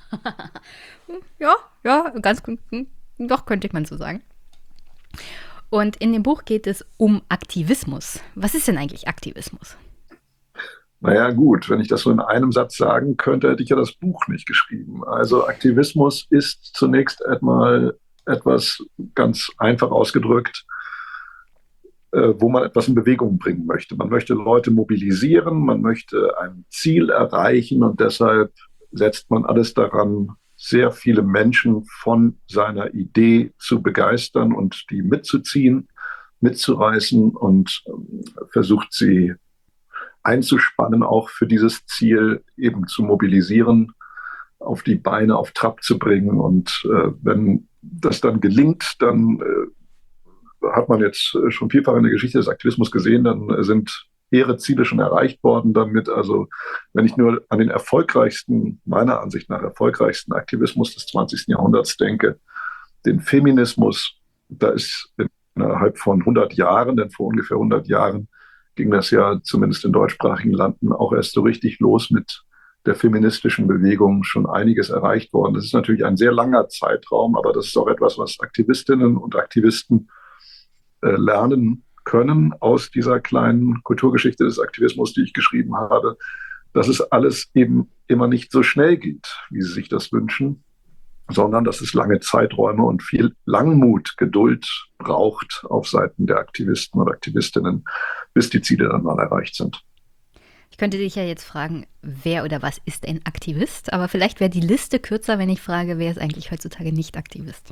Ja, ganz gut. Doch, könnte man so sagen. Und in dem Buch geht es um Aktivismus. Was ist denn eigentlich Aktivismus? Naja, gut, wenn ich das so in einem Satz sagen könnte, hätte ich ja das Buch nicht geschrieben. Also Aktivismus ist zunächst einmal etwas ganz einfach ausgedrückt, wo man etwas in Bewegung bringen möchte. Man möchte Leute mobilisieren, man möchte ein Ziel erreichen und deshalb setzt man alles daran, sehr viele Menschen von seiner Idee zu begeistern und die mitzuziehen, mitzureißen und versucht sie einzuspannen, auch für dieses Ziel eben zu mobilisieren, auf die Beine, auf Trab zu bringen. Und wenn das dann gelingt, dann hat man jetzt schon vielfach in der Geschichte des Aktivismus gesehen, dann sind hehre Ziele schon erreicht worden damit. Also wenn ich nur an den erfolgreichsten, meiner Ansicht nach erfolgreichsten Aktivismus des 20. Jahrhunderts denke, den Feminismus, da ist innerhalb von 100 Jahren, denn vor ungefähr 100 Jahren ging das ja zumindest in deutschsprachigen Landen auch erst so richtig los mit der feministischen Bewegung, schon einiges erreicht worden. Das ist natürlich ein sehr langer Zeitraum, aber das ist auch etwas, was Aktivistinnen und Aktivisten lernen können aus dieser kleinen Kulturgeschichte des Aktivismus, die ich geschrieben habe, dass es alles eben immer nicht so schnell geht, wie sie sich das wünschen, sondern dass es lange Zeiträume und viel Langmut, Geduld braucht auf Seiten der Aktivisten und Aktivistinnen, bis die Ziele dann mal erreicht sind. Ich könnte dich ja jetzt fragen, wer oder was ist ein Aktivist? Aber vielleicht wäre die Liste kürzer, wenn ich frage, wer ist eigentlich heutzutage nicht Aktivist?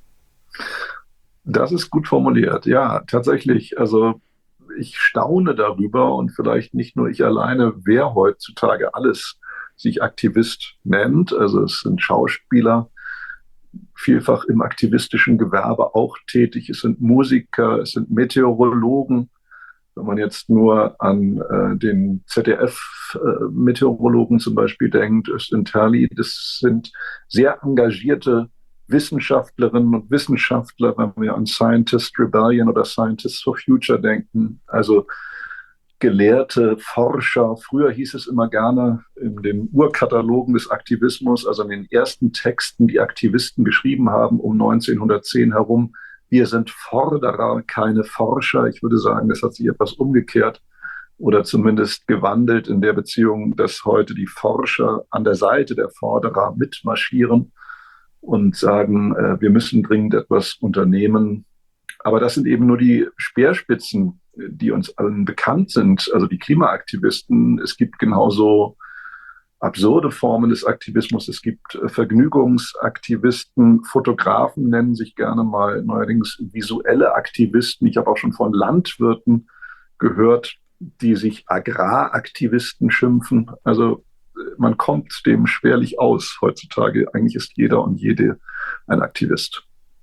Das ist gut formuliert, ja, tatsächlich. Also ich staune darüber und vielleicht nicht nur ich alleine, wer heutzutage alles sich Aktivist nennt. Also es sind Schauspieler, vielfach im aktivistischen Gewerbe auch tätig. Es sind Musiker, es sind Meteorologen. Wenn man jetzt nur an den ZDF-Meteorologen zum Beispiel denkt, Özlem Terli, das sind sehr engagierte Wissenschaftlerinnen und Wissenschaftler, wenn wir an Scientist Rebellion oder Scientists for Future denken, also Gelehrte, Forscher. Früher hieß es immer gerne in den Urkatalogen des Aktivismus, also in den ersten Texten, die Aktivisten geschrieben haben um 1910 herum, wir sind Forderer, keine Forscher. Ich würde sagen, das hat sich etwas umgekehrt oder zumindest gewandelt in der Beziehung, dass heute die Forscher an der Seite der Forderer mitmarschieren und sagen, wir müssen dringend etwas unternehmen. Aber das sind eben nur die Speerspitzen, die uns allen bekannt sind, also die Klimaaktivisten. Es gibt genauso absurde Formen des Aktivismus. Es gibt Vergnügungsaktivisten, Fotografen nennen sich gerne mal neuerdings visuelle Aktivisten. Ich habe auch schon von Landwirten gehört, die sich Agraraktivisten schimpfen. Also man kommt dem schwerlich aus heutzutage. Eigentlich ist jeder und jede ein Aktivist.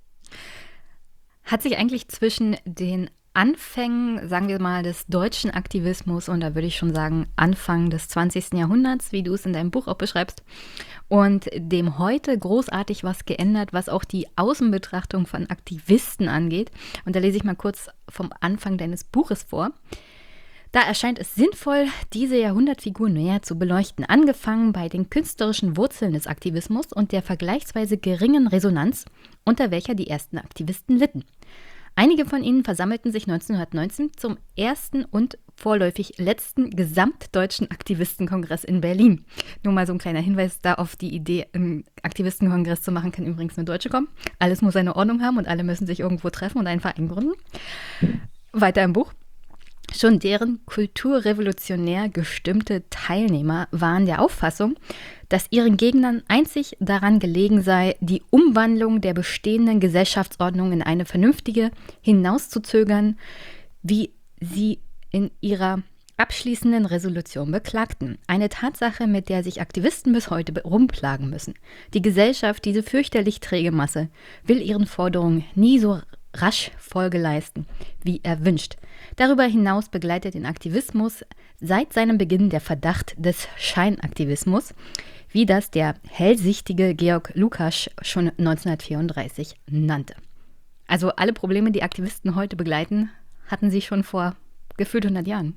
Hat sich eigentlich zwischen den Anfängen, sagen wir mal, des deutschen Aktivismus, und da würde ich schon sagen Anfang des 20. Jahrhunderts, wie du es in deinem Buch auch beschreibst, und dem heute großartig was geändert, was auch die Außenbetrachtung von Aktivisten angeht? Und da lese ich mal kurz vom Anfang deines Buches vor. Da erscheint es sinnvoll, diese Jahrhundertfigur näher zu beleuchten, angefangen bei den künstlerischen Wurzeln des Aktivismus und der vergleichsweise geringen Resonanz, unter welcher die ersten Aktivisten litten. Einige von ihnen versammelten sich 1919 zum ersten und vorläufig letzten gesamtdeutschen Aktivistenkongress in Berlin. Nur mal so ein kleiner Hinweis da auf die Idee, einen Aktivistenkongress zu machen, kann übrigens nur Deutsche kommen. Alles muss seine Ordnung haben und alle müssen sich irgendwo treffen und einen Verein gründen. Weiter im Buch. Schon deren kulturrevolutionär gestimmte Teilnehmer waren der Auffassung, dass ihren Gegnern einzig daran gelegen sei, die Umwandlung der bestehenden Gesellschaftsordnung in eine vernünftige hinauszuzögern, wie sie in ihrer abschließenden Resolution beklagten. Eine Tatsache, mit der sich Aktivisten bis heute rumplagen müssen. Die Gesellschaft, diese fürchterlich träge Masse, will ihren Forderungen nie so rasch Folge leisten, wie erwünscht. Darüber hinaus begleitet den Aktivismus seit seinem Beginn der Verdacht des Scheinaktivismus, wie das der hellsichtige Georg Lukács schon 1934 nannte. Also alle Probleme, die Aktivisten heute begleiten, hatten sie schon vor gefühlt 100 Jahren.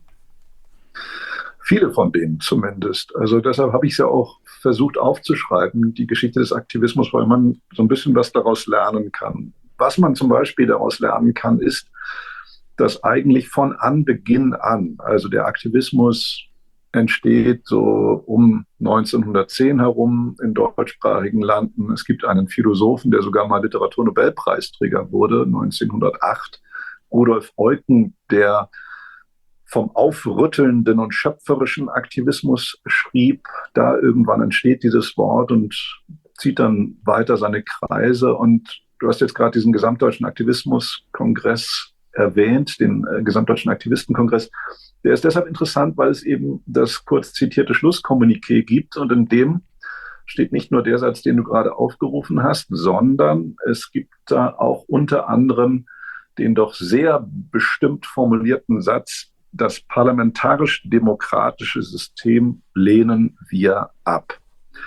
Viele von denen zumindest. Also deshalb habe ich es ja auch versucht aufzuschreiben, die Geschichte des Aktivismus, weil man so ein bisschen was daraus lernen kann. Was man zum Beispiel daraus lernen kann, ist, dass eigentlich von Anbeginn an, also der Aktivismus entsteht so um 1910 herum in deutschsprachigen Landen. Es gibt einen Philosophen, der sogar mal Literaturnobelpreisträger wurde, 1908, Rudolf Eucken, der vom aufrüttelnden und schöpferischen Aktivismus schrieb. Da irgendwann entsteht dieses Wort und zieht dann weiter seine Kreise. Und du hast jetzt gerade diesen Gesamtdeutschen Aktivismuskongress erwähnt, den Gesamtdeutschen Aktivistenkongress. Der ist deshalb interessant, weil es eben das kurz zitierte Schlusskommuniqué gibt und in dem steht nicht nur der Satz, den du gerade aufgerufen hast, sondern es gibt da auch unter anderem den doch sehr bestimmt formulierten Satz: Das parlamentarisch-demokratische System lehnen wir ab.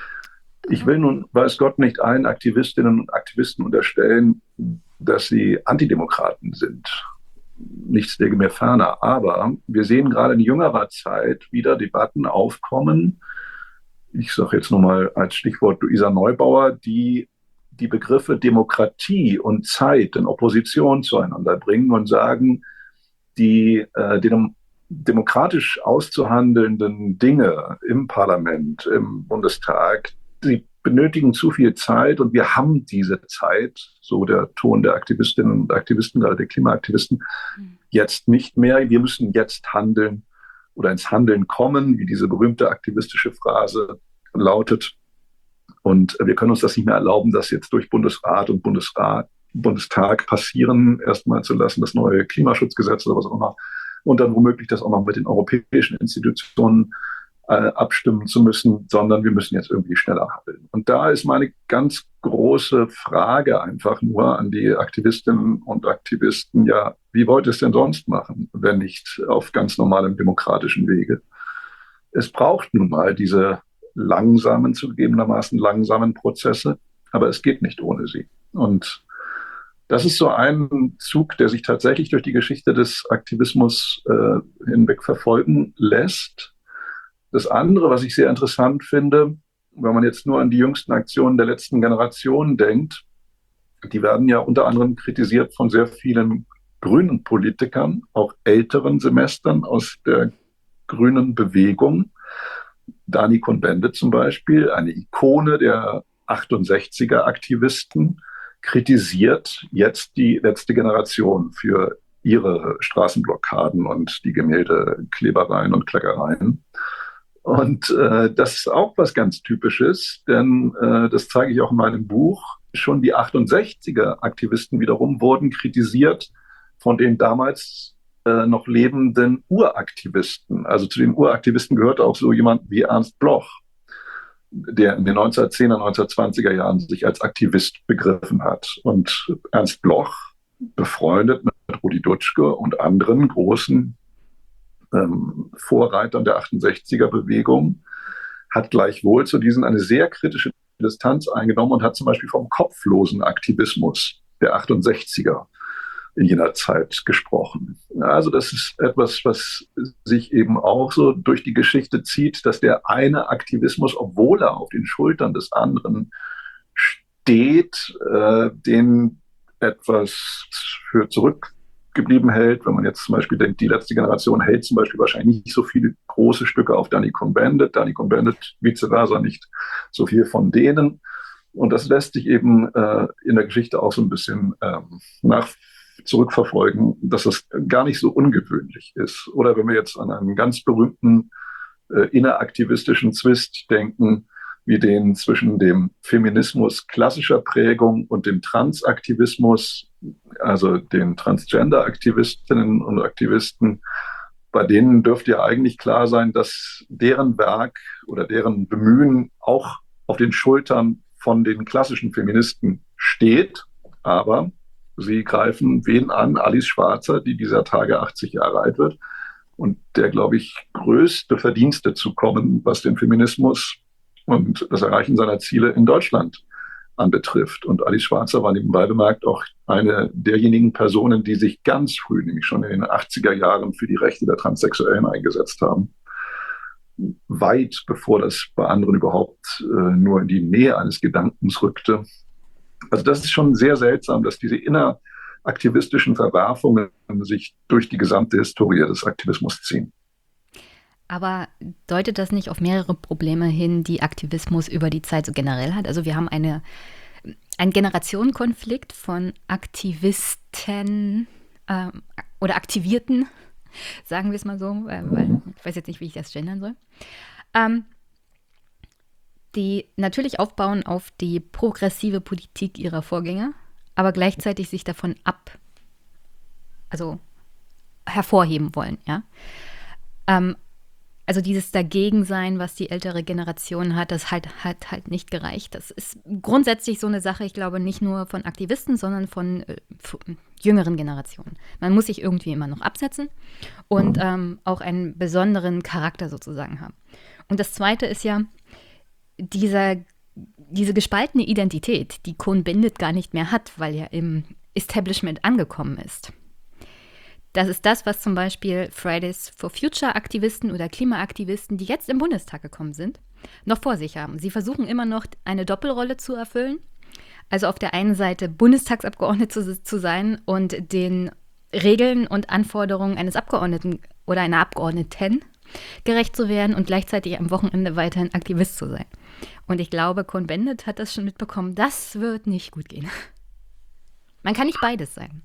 Ich will nun, weiß Gott, nicht allen Aktivistinnen und Aktivisten unterstellen, dass sie Antidemokraten sind. Nichts läge mir ferner. Aber wir sehen gerade in jüngerer Zeit wieder Debatten aufkommen. Ich sage jetzt nur mal als Stichwort Luisa Neubauer, die die Begriffe Demokratie und Zeit in Opposition zueinander bringen und sagen, die demokratisch auszuhandelnden Dinge im Parlament, im Bundestag, die benötigen zu viel Zeit und wir haben diese Zeit, so der Ton der Aktivistinnen und Aktivisten, gerade der Klimaaktivisten, jetzt nicht mehr. Wir müssen jetzt handeln oder ins Handeln kommen, wie diese berühmte aktivistische Phrase lautet. Und wir können uns das nicht mehr erlauben, das jetzt durch Bundesrat und Bundestag passieren, erstmal zu lassen, das neue Klimaschutzgesetz oder was auch immer, und dann womöglich das auch noch mit den europäischen Institutionen abstimmen zu müssen, sondern wir müssen jetzt irgendwie schneller handeln. Und da ist meine ganz große Frage einfach nur an die Aktivistinnen und Aktivisten, ja, wie wollt ihr es denn sonst machen, wenn nicht auf ganz normalem demokratischen Wege? Es braucht nun mal diese zugegebenermaßen langsamen Prozesse, aber es geht nicht ohne sie. Und das ist so ein Zug, der sich tatsächlich durch die Geschichte des Aktivismus hinweg verfolgen lässt. Das andere, was ich sehr interessant finde, wenn man jetzt nur an die jüngsten Aktionen der letzten Generation denkt, die werden ja unter anderem kritisiert von sehr vielen grünen Politikern, auch älteren Semestern aus der grünen Bewegung. Dani Cohn-Bendit zum Beispiel, eine Ikone der 68er-Aktivisten, kritisiert jetzt die letzte Generation für ihre Straßenblockaden und die Gemäldeklebereien und Kleckereien. Und das ist auch was ganz Typisches, denn das zeige ich auch in meinem Buch. Schon die 68er-Aktivisten wiederum wurden kritisiert von den damals noch lebenden Uraktivisten. Also zu den Uraktivisten gehörte auch so jemand wie Ernst Bloch, der in den 1910er, 1920er Jahren sich als Aktivist begriffen hat. Und Ernst Bloch, befreundet mit Rudi Dutschke und anderen großen Vorreitern der 68er-Bewegung, hat gleichwohl zu diesen eine sehr kritische Distanz eingenommen und hat zum Beispiel vom kopflosen Aktivismus der 68er in jener Zeit gesprochen. Also das ist etwas, was sich eben auch so durch die Geschichte zieht, dass der eine Aktivismus, obwohl er auf den Schultern des anderen steht, den etwas für zurückgeblieben hält. Wenn man jetzt zum Beispiel denkt, die letzte Generation hält zum Beispiel wahrscheinlich nicht so viele große Stücke auf Danny Cohn-Bendit, vice versa nicht so viel von denen. Und das lässt sich eben in der Geschichte auch so ein bisschen zurückverfolgen, dass das gar nicht so ungewöhnlich ist. Oder wenn wir jetzt an einen ganz berühmten inneraktivistischen Zwist denken, wie den zwischen dem Feminismus klassischer Prägung und dem Transaktivismus, also den Transgender-Aktivistinnen und Aktivisten, bei denen dürfte ja eigentlich klar sein, dass deren Werk oder deren Bemühen auch auf den Schultern von den klassischen Feministen steht. Aber sie greifen wen an? Alice Schwarzer, die dieser Tage 80 Jahre alt wird und der, glaube ich, größte Verdienste zukommen, was den Feminismus und das Erreichen seiner Ziele in Deutschland anbetrifft. Und Alice Schwarzer war nebenbei bemerkt auch eine derjenigen Personen, die sich ganz früh, nämlich schon in den 80er Jahren, für die Rechte der Transsexuellen eingesetzt haben. Weit bevor das bei anderen überhaupt nur in die Nähe eines Gedankens rückte. Also das ist schon sehr seltsam, dass diese inneraktivistischen Verwerfungen sich durch die gesamte Historie des Aktivismus ziehen. Aber deutet das nicht auf mehrere Probleme hin, die Aktivismus über die Zeit so generell hat? Also wir haben einen Generationenkonflikt von Aktivisten oder Aktivierten, sagen wir es mal so, weil ich weiß jetzt nicht, wie ich das gendern soll, die natürlich aufbauen auf die progressive Politik ihrer Vorgänger, aber gleichzeitig sich davon hervorheben wollen, ja. Also dieses Dagegensein, was die ältere Generation hat, das hat halt nicht gereicht. Das ist grundsätzlich so eine Sache, ich glaube, nicht nur von Aktivisten, sondern von jüngeren Generationen. Man muss sich irgendwie immer noch absetzen und auch einen besonderen Charakter sozusagen haben. Und das Zweite ist ja diese gespaltene Identität, die Cohn-Bendit gar nicht mehr hat, weil er im Establishment angekommen ist. Das ist das, was zum Beispiel Fridays for Future Aktivisten oder Klimaaktivisten, die jetzt im Bundestag gekommen sind, noch vor sich haben. Sie versuchen immer noch eine Doppelrolle zu erfüllen. Also auf der einen Seite Bundestagsabgeordnete zu sein und den Regeln und Anforderungen eines Abgeordneten oder einer Abgeordneten gerecht zu werden und gleichzeitig am Wochenende weiterhin Aktivist zu sein. Und ich glaube, Cohn-Bendit hat das schon mitbekommen. Das wird nicht gut gehen. Man kann nicht beides sein.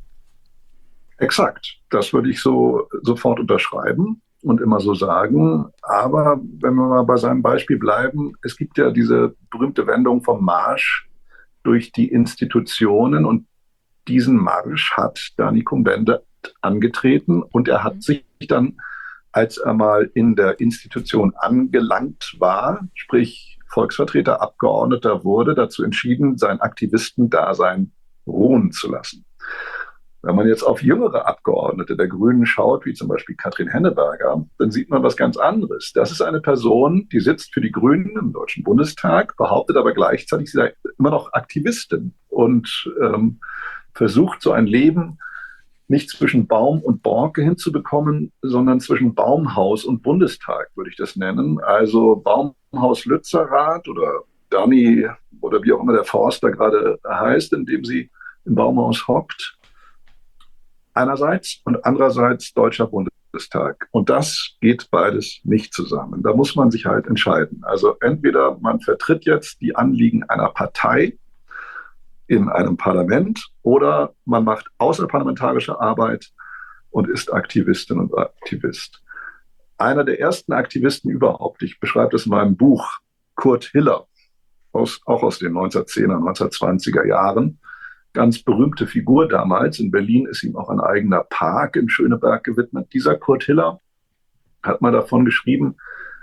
Exakt, das würde ich so sofort unterschreiben und immer so sagen. Aber wenn wir mal bei seinem Beispiel bleiben, es gibt ja diese berühmte Wendung vom Marsch durch die Institutionen und diesen Marsch hat Danny Cohn-Bendit angetreten und er hat sich dann, als er mal in der Institution angelangt war, sprich Volksvertreter, Abgeordneter wurde, dazu entschieden, sein Aktivistendasein ruhen zu lassen. Wenn man jetzt auf jüngere Abgeordnete der Grünen schaut, wie zum Beispiel Katrin Henneberger, dann sieht man was ganz anderes. Das ist eine Person, die sitzt für die Grünen im Deutschen Bundestag, behauptet aber gleichzeitig, sie sei immer noch Aktivistin und versucht so ein Leben nicht zwischen Baum und Borke hinzubekommen, sondern zwischen Baumhaus und Bundestag, würde ich das nennen. Also Baumhaus Lützerath oder Danny oder wie auch immer der Forster gerade heißt, in dem sie im Baumhaus hockt. Einerseits und andererseits Deutscher Bundestag. Und das geht beides nicht zusammen. Da muss man sich halt entscheiden. Also entweder man vertritt jetzt die Anliegen einer Partei in einem Parlament oder man macht außerparlamentarische Arbeit und ist Aktivistin und Aktivist. Einer der ersten Aktivisten überhaupt, ich beschreibe das in meinem Buch, Kurt Hiller, auch aus den 1910er, 1920er Jahren, ganz berühmte Figur damals. In Berlin ist ihm auch ein eigener Park in Schöneberg gewidmet. Dieser Kurt Hiller hat mal davon geschrieben,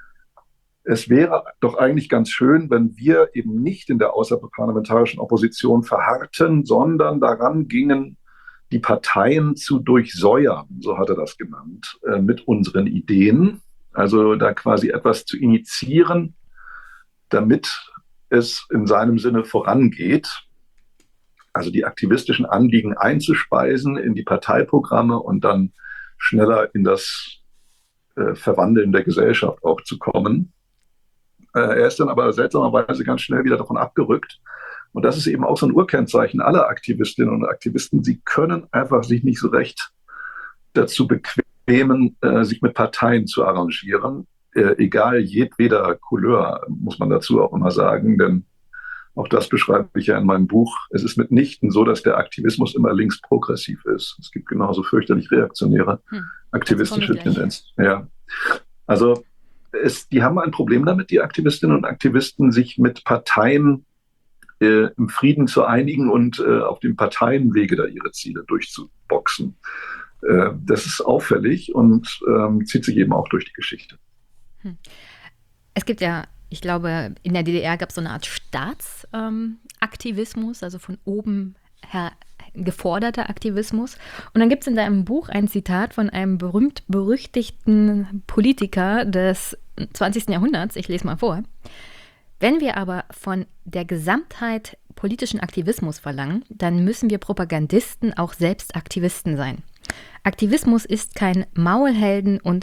es wäre doch eigentlich ganz schön, wenn wir eben nicht in der außerparlamentarischen Opposition verharrten, sondern daran gingen, die Parteien zu durchsäuern, so hat er das genannt, mit unseren Ideen. Also da quasi etwas zu initiieren, damit es in seinem Sinne vorangeht. Also die aktivistischen Anliegen einzuspeisen in die Parteiprogramme und dann schneller in das Verwandeln der Gesellschaft auch zu kommen. Er ist dann aber seltsamerweise ganz schnell wieder davon abgerückt Und das ist eben auch so ein Urkennzeichen aller Aktivistinnen und Aktivisten. Sie können einfach sich nicht so recht dazu bequemen, sich mit Parteien zu arrangieren, egal jedweder Couleur, muss man dazu auch immer sagen, denn auch das beschreibe ich ja in meinem Buch. Es ist mitnichten so, dass der Aktivismus immer linksprogressiv ist. Es gibt genauso fürchterlich reaktionäre aktivistische Tendenzen. Ja. Also die haben ein Problem damit, die Aktivistinnen und Aktivisten, sich mit Parteien im Frieden zu einigen und auf dem Parteienwege da ihre Ziele durchzuboxen. Das ist auffällig und zieht sich eben auch durch die Geschichte. Es gibt ja, ich glaube, in der DDR gab es so eine Art Staatsaktivismus, also von oben her geforderter Aktivismus. Und dann gibt es in deinem Buch ein Zitat von einem berühmt-berüchtigten Politiker des 20. Jahrhunderts. Ich lese mal vor. Wenn wir aber von der Gesamtheit politischen Aktivismus verlangen, dann müssen wir Propagandisten auch selbst Aktivisten sein. Aktivismus ist kein Maulhelden- und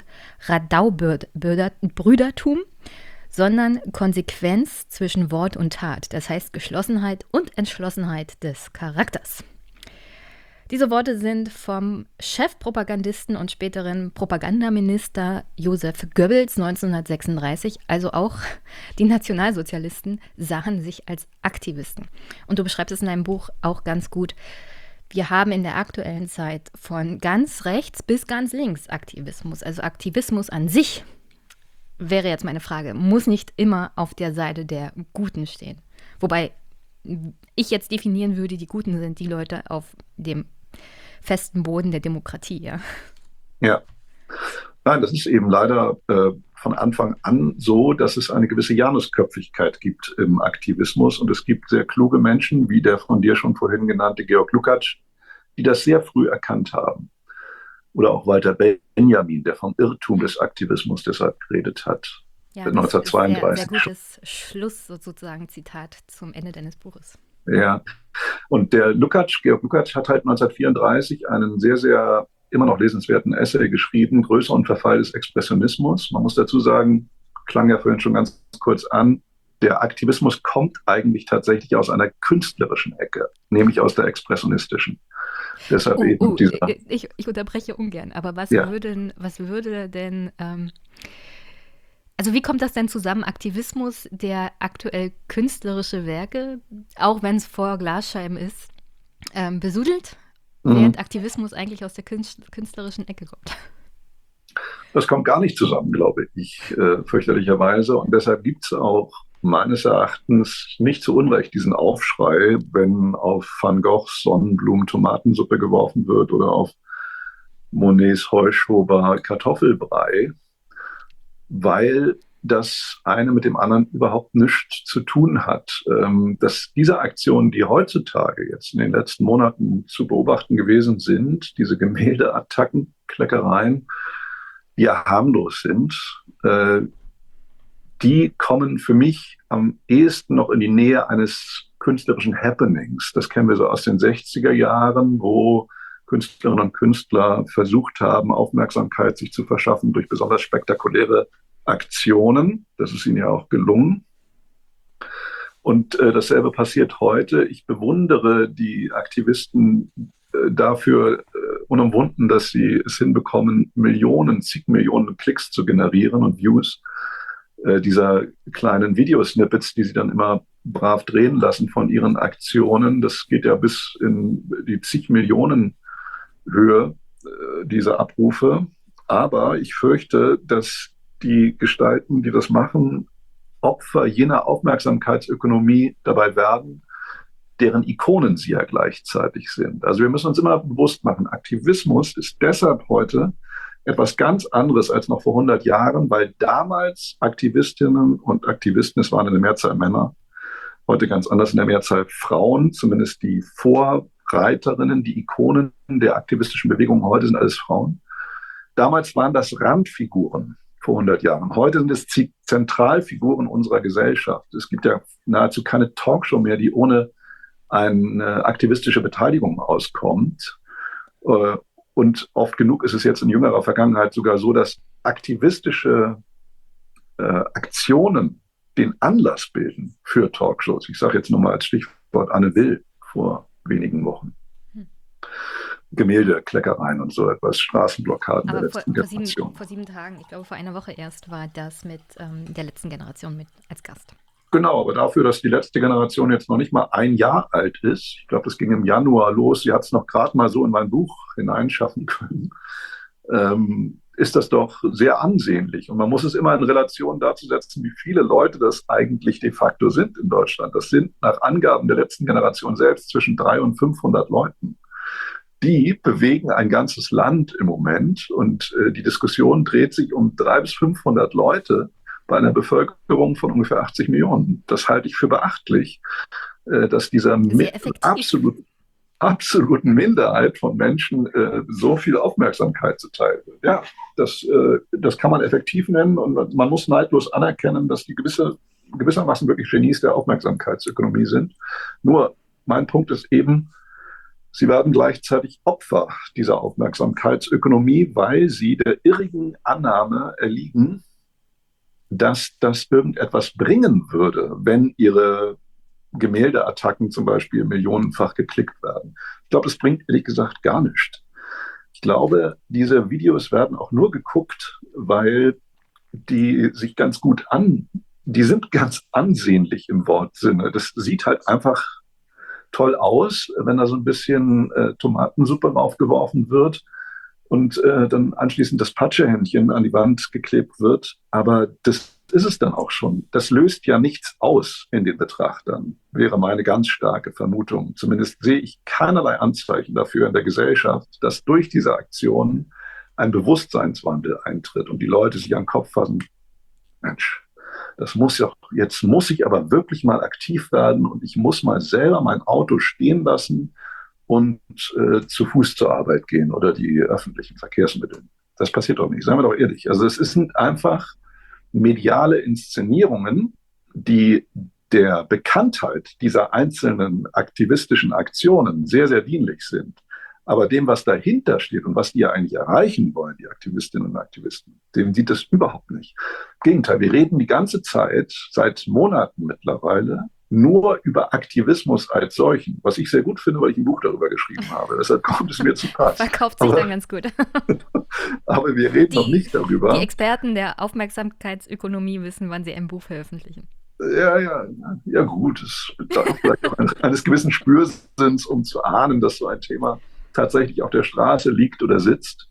Radaubrüdertum, sondern Konsequenz zwischen Wort und Tat. Das heißt Geschlossenheit und Entschlossenheit des Charakters. Diese Worte sind vom Chefpropagandisten und späteren Propagandaminister Joseph Goebbels 1936, also auch die Nationalsozialisten sahen sich als Aktivisten. Und du beschreibst es in deinem Buch auch ganz gut. Wir haben in der aktuellen Zeit von ganz rechts bis ganz links Aktivismus. Also Aktivismus an sich, wäre jetzt meine Frage, muss nicht immer auf der Seite der Guten stehen. Wobei ich jetzt definieren würde, die Guten sind die Leute auf dem festen Boden der Demokratie, ja. Ja. Nein, das ist eben leider von Anfang an so, dass es eine gewisse Janusköpfigkeit gibt im Aktivismus. Und es gibt sehr kluge Menschen, wie der von dir schon vorhin genannte Georg Lukács, die das sehr früh erkannt haben. Oder auch Walter Benjamin, der vom Irrtum des Aktivismus deshalb geredet hat. Ja, 1932. Das ist sehr gutes Schluss, sozusagen Zitat zum Ende deines Buches. Ja, und der Georg Lukács hat halt 1934 einen sehr, sehr immer noch lesenswerten Essay geschrieben, Größe und Verfall des Expressionismus. Man muss dazu sagen, klang ja vorhin schon ganz kurz an, der Aktivismus kommt eigentlich tatsächlich aus einer künstlerischen Ecke, nämlich aus der expressionistischen. Deshalb eben dieser. Ich unterbreche ungern, aber was Ja. würde denn also wie kommt das denn zusammen, Aktivismus, der aktuell künstlerische Werke, auch wenn es vor Glasscheiben ist, besudelt, während Aktivismus eigentlich aus der künstlerischen Ecke kommt? Das kommt gar nicht zusammen, glaube ich, fürchterlicherweise. Und deshalb gibt es auch meines Erachtens nicht zu Unrecht diesen Aufschrei, wenn auf Van Goghs Sonnenblumen-Tomatensuppe geworfen wird oder auf Monets Heuschober Kartoffelbrei, weil das eine mit dem anderen überhaupt nichts zu tun hat. Dass diese Aktionen, die heutzutage jetzt in den letzten Monaten zu beobachten gewesen sind, diese Gemäldeattacken, Kleckereien, die ja harmlos sind, die kommen für mich am ehesten noch in die Nähe eines künstlerischen Happenings. Das kennen wir so aus den 60er Jahren, wo Künstlerinnen und Künstler versucht haben, Aufmerksamkeit sich zu verschaffen durch besonders spektakuläre Aktionen. Das ist ihnen ja auch gelungen. Und dasselbe passiert heute. Ich bewundere die Aktivisten dafür unumwunden, dass sie es hinbekommen, zig Millionen Klicks zu generieren und Views dieser kleinen Videosnippets, die sie dann immer brav drehen lassen von ihren Aktionen. Das geht ja bis in die zig Millionen Höhe dieser Abrufe. Aber ich fürchte, dass die Gestalten, die das machen, Opfer jener Aufmerksamkeitsökonomie dabei werden, deren Ikonen sie ja gleichzeitig sind. Also wir müssen uns immer bewusst machen, Aktivismus ist deshalb heute etwas ganz anderes als noch vor 100 Jahren, weil damals Aktivistinnen und Aktivisten, es waren in der Mehrzahl Männer, heute ganz anders in der Mehrzahl Frauen, zumindest die Vorreiterinnen, die Ikonen der aktivistischen Bewegung heute sind alles Frauen. Damals waren das Randfiguren vor 100 Jahren. Heute sind es Zentralfiguren unserer Gesellschaft. Es gibt ja nahezu keine Talkshow mehr, die ohne eine aktivistische Beteiligung auskommt. Und oft genug ist es jetzt in jüngerer Vergangenheit sogar so, dass aktivistische Aktionen den Anlass bilden für Talkshows. Ich sage jetzt nur mal als Stichwort Stichwort Anne Will vor wenigen Wochen. Gemäldekleckereien und so etwas, Straßenblockaden der Aber letzten Generation. vor 7 Tagen, ich glaube vor einer Woche erst, war das mit der letzten Generation mit als Gast. Genau, aber dafür, dass die letzte Generation jetzt noch nicht mal 1 Jahr alt ist, ich glaube, das ging im Januar los, sie hat es noch gerade mal so in mein Buch hineinschaffen können, ist das doch sehr ansehnlich. Und man muss es immer in Relation dazu setzen, wie viele Leute das eigentlich de facto sind in Deutschland. Das sind nach Angaben der letzten Generation selbst zwischen 300 und 500 Leuten. Die bewegen ein ganzes Land im Moment und die Diskussion dreht sich um 300 bis 500 Leute bei einer Bevölkerung von ungefähr 80 Millionen. Das halte ich für beachtlich, dass dieser absoluten Minderheit von Menschen so viel Aufmerksamkeit zuteil wird. Ja, das kann man effektiv nennen und man muss neidlos anerkennen, dass die gewissermaßen wirklich Genies der Aufmerksamkeitsökonomie sind. Nur mein Punkt ist eben, sie werden gleichzeitig Opfer dieser Aufmerksamkeitsökonomie, weil sie der irrigen Annahme erliegen, dass das irgendetwas bringen würde, wenn ihre Gemäldeattacken zum Beispiel millionenfach geklickt werden. Ich glaube, das bringt ehrlich gesagt gar nichts. Ich glaube, diese Videos werden auch nur geguckt, weil die sich ganz gut die sind ganz ansehnlich im Wortsinne. Das sieht halt einfach toll aus, wenn da so ein bisschen Tomatensuppe draufgeworfen wird und dann anschließend das Patschehändchen an die Wand geklebt wird. Aber das ist es dann auch schon. Das löst ja nichts aus in den Betrachtern, wäre meine ganz starke Vermutung. Zumindest sehe ich keinerlei Anzeichen dafür in der Gesellschaft, dass durch diese Aktion ein Bewusstseinswandel eintritt und die Leute sich an den Kopf fassen, Mensch, jetzt muss ich aber wirklich mal aktiv werden und ich muss mal selber mein Auto stehen lassen und zu Fuß zur Arbeit gehen oder die öffentlichen Verkehrsmittel. Das passiert doch nicht, seien wir doch ehrlich. Also es sind einfach mediale Inszenierungen, die der Bekanntheit dieser einzelnen aktivistischen Aktionen sehr, sehr dienlich sind. Aber dem, was dahinter steht und was die ja eigentlich erreichen wollen, die Aktivistinnen und Aktivisten, dem sieht das überhaupt nicht. Im Gegenteil, wir reden die ganze Zeit, seit Monaten mittlerweile, nur über Aktivismus als solchen, was ich sehr gut finde, weil ich ein Buch darüber geschrieben habe. Deshalb kommt es mir zu Pass. Verkauft sich dann ganz gut. Aber wir reden noch nicht darüber. Die Experten der Aufmerksamkeitsökonomie wissen, wann sie ein Buch veröffentlichen. Ja gut, es bedarf vielleicht auch eines gewissen Spürsinns, um zu ahnen, dass so ein Thema tatsächlich auf der Straße liegt oder sitzt.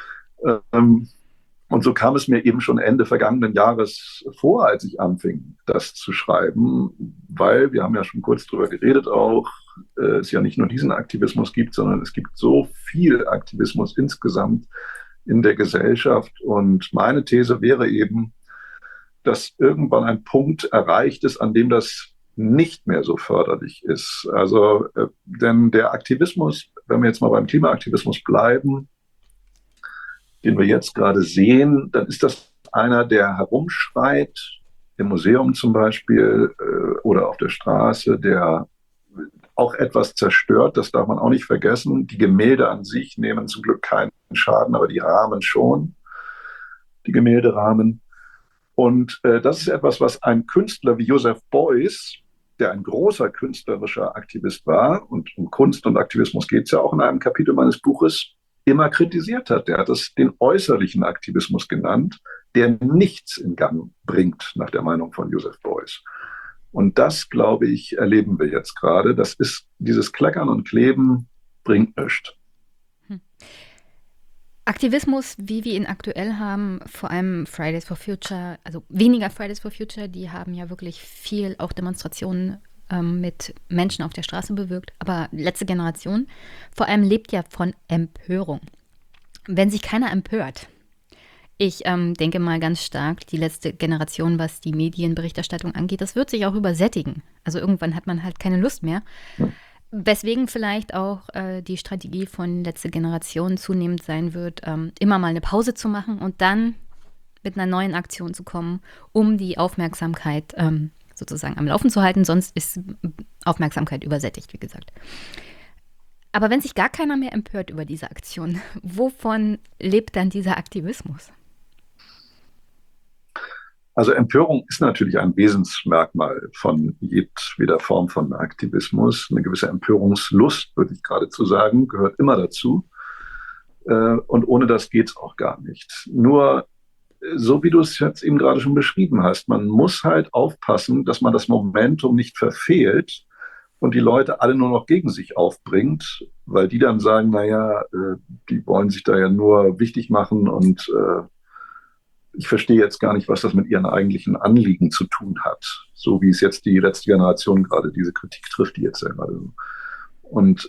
Und so kam es mir eben schon Ende vergangenen Jahres vor, als ich anfing, das zu schreiben, weil, wir haben ja schon kurz drüber geredet auch, es ja nicht nur diesen Aktivismus gibt, sondern es gibt so viel Aktivismus insgesamt in der Gesellschaft. Und meine These wäre eben, dass irgendwann ein Punkt erreicht ist, an dem das nicht mehr so förderlich ist. Also, denn der Aktivismus, wenn wir jetzt mal beim Klimaaktivismus bleiben, den wir jetzt gerade sehen, dann ist das einer, der herumschreit, im Museum zum Beispiel oder auf der Straße, der auch etwas zerstört, das darf man auch nicht vergessen. Die Gemälde an sich nehmen zum Glück keinen Schaden, aber die Rahmen schon, die Gemälderahmen. Und das ist etwas, was ein Künstler wie Joseph Beuys, der ein großer künstlerischer Aktivist war, und um Kunst und Aktivismus geht es ja auch in einem Kapitel meines Buches, immer kritisiert hat. Der hat es den äußerlichen Aktivismus genannt, der nichts in Gang bringt, nach der Meinung von Joseph Beuys. Und das, glaube ich, erleben wir jetzt gerade. Das ist, dieses Kleckern und Kleben bringt nichts. Aktivismus, wie wir ihn aktuell haben, vor allem Fridays for Future, also weniger Fridays for Future, die haben ja wirklich viel auch Demonstrationen mit Menschen auf der Straße bewirkt. Aber letzte Generation vor allem lebt ja von Empörung. Wenn sich keiner empört, ich denke mal ganz stark, die letzte Generation, was die Medienberichterstattung angeht, das wird sich auch übersättigen. Also irgendwann hat man halt keine Lust mehr. Weswegen vielleicht auch die Strategie von letzter Generation zunehmend sein wird, immer mal eine Pause zu machen und dann mit einer neuen Aktion zu kommen, um die Aufmerksamkeit sozusagen am Laufen zu halten. Sonst ist Aufmerksamkeit übersättigt, wie gesagt. Aber wenn sich gar keiner mehr empört über diese Aktion, wovon lebt dann dieser Aktivismus? Also Empörung ist natürlich ein Wesensmerkmal von jedweder Form von Aktivismus. Eine gewisse Empörungslust, würde ich geradezu sagen, gehört immer dazu. Und ohne das geht's auch gar nicht. Nur, so wie du es jetzt eben gerade schon beschrieben hast, man muss halt aufpassen, dass man das Momentum nicht verfehlt und die Leute alle nur noch gegen sich aufbringt, weil die dann sagen, naja, die wollen sich da ja nur wichtig machen und ich verstehe jetzt gar nicht, was das mit ihren eigentlichen Anliegen zu tun hat. So wie es jetzt die letzte Generation gerade diese Kritik trifft, die jetzt ja gerade. Und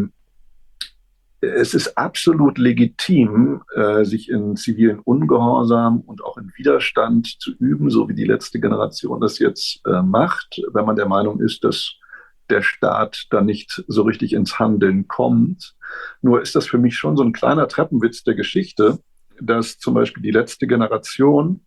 es ist absolut legitim, sich in zivilen Ungehorsam und auch in Widerstand zu üben, so wie die letzte Generation das jetzt macht, wenn man der Meinung ist, dass der Staat da nicht so richtig ins Handeln kommt. Nur ist das für mich schon so ein kleiner Treppenwitz der Geschichte, dass zum Beispiel die letzte Generation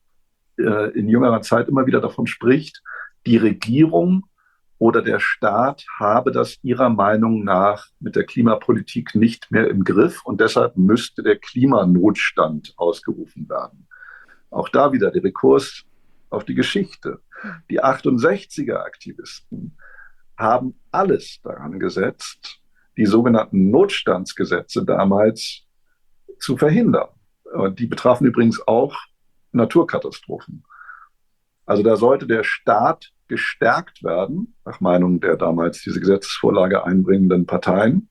in jüngerer Zeit immer wieder davon spricht, die Regierung oder der Staat habe das ihrer Meinung nach mit der Klimapolitik nicht mehr im Griff und deshalb müsste der Klimanotstand ausgerufen werden. Auch da wieder der Rekurs auf die Geschichte. Die 68er-Aktivisten haben alles daran gesetzt, die sogenannten Notstandsgesetze damals zu verhindern. Die betrafen übrigens auch Naturkatastrophen. Also da sollte der Staat gestärkt werden, nach Meinung der damals diese Gesetzesvorlage einbringenden Parteien,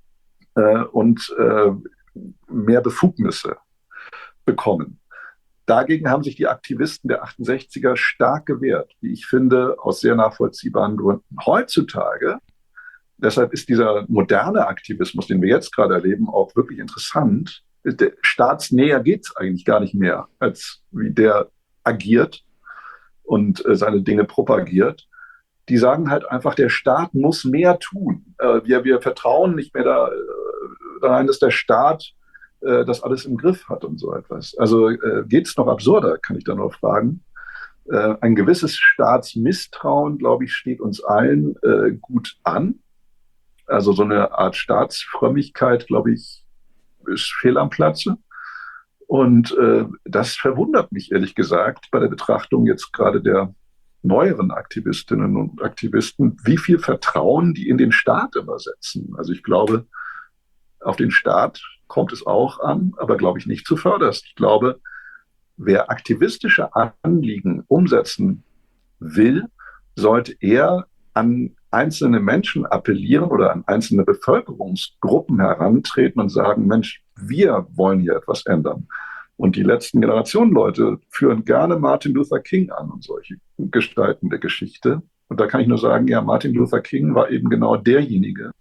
und mehr Befugnisse bekommen. Dagegen haben sich die Aktivisten der 68er stark gewehrt, wie ich finde, aus sehr nachvollziehbaren Gründen. Heutzutage, deshalb ist dieser moderne Aktivismus, den wir jetzt gerade erleben, auch wirklich interessant. Staatsnäher geht es eigentlich gar nicht mehr, als wie der agiert und seine Dinge propagiert. Die sagen halt einfach, der Staat muss mehr tun. Wir vertrauen nicht mehr daran, dass der Staat das alles im Griff hat und so etwas. Also geht es noch absurder, kann ich da nur fragen. Ein gewisses Staatsmisstrauen, glaube ich, steht uns allen gut an. Also so eine Art Staatsfrömmigkeit, glaube ich, ist fehl am Platze. Und das verwundert mich ehrlich gesagt bei der Betrachtung jetzt gerade der neueren Aktivistinnen und Aktivisten, wie viel Vertrauen die in den Staat immer setzen. Also ich glaube, auf den Staat kommt es auch an, aber glaube ich nicht zuvörderst. Ich glaube, wer aktivistische Anliegen umsetzen will, sollte eher an einzelne Menschen appellieren oder an einzelne Bevölkerungsgruppen herantreten und sagen, Mensch, wir wollen hier etwas ändern. Und die letzten Generationen Leute führen gerne Martin Luther King an und solche Gestalten der Geschichte. Und da kann ich nur sagen, ja, Martin Luther King war eben genau derjenige,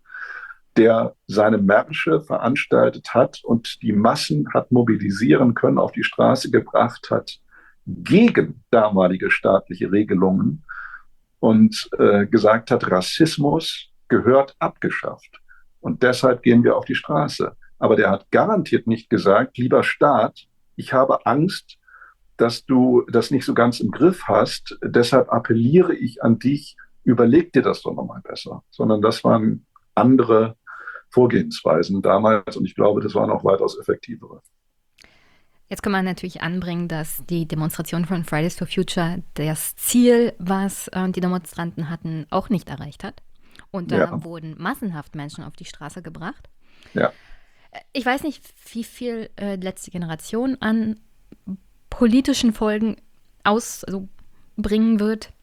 der seine Märsche veranstaltet hat und die Massen hat mobilisieren können, auf die Straße gebracht hat, gegen damalige staatliche Regelungen und gesagt hat, Rassismus gehört abgeschafft. Und deshalb gehen wir auf die Straße. Aber der hat garantiert nicht gesagt, lieber Staat, ich habe Angst, dass du das nicht so ganz im Griff hast, deshalb appelliere ich an dich, überleg dir das doch nochmal besser. Sondern das waren andere Vorgehensweisen damals und ich glaube, das waren auch weitaus effektivere. Jetzt kann man natürlich anbringen, dass die Demonstration von Fridays for Future das Ziel, was die Demonstranten hatten, auch nicht erreicht hat. Und da wurden massenhaft Menschen auf die Straße gebracht. Ja. Ich weiß nicht, wie viel letzte Generation an politischen Folgen bringen wird.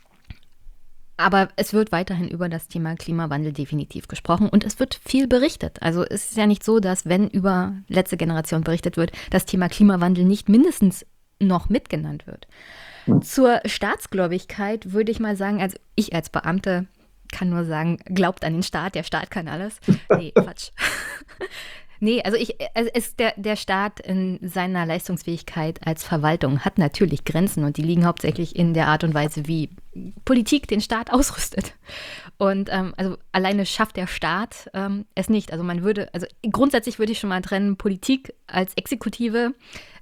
Aber es wird weiterhin über das Thema Klimawandel definitiv gesprochen und es wird viel berichtet. Also es ist ja nicht so, dass wenn über letzte Generation berichtet wird, das Thema Klimawandel nicht mindestens noch mitgenannt wird. Zur Staatsgläubigkeit würde ich mal sagen, also ich als Beamte kann nur sagen, glaubt an den Staat, der Staat kann alles. Nee, Quatsch. Nee, also der Staat in seiner Leistungsfähigkeit als Verwaltung hat natürlich Grenzen und die liegen hauptsächlich in der Art und Weise, wie Politik den Staat ausrüstet. Und also alleine schafft der Staat es nicht. Also grundsätzlich würde ich schon mal trennen, Politik als Exekutive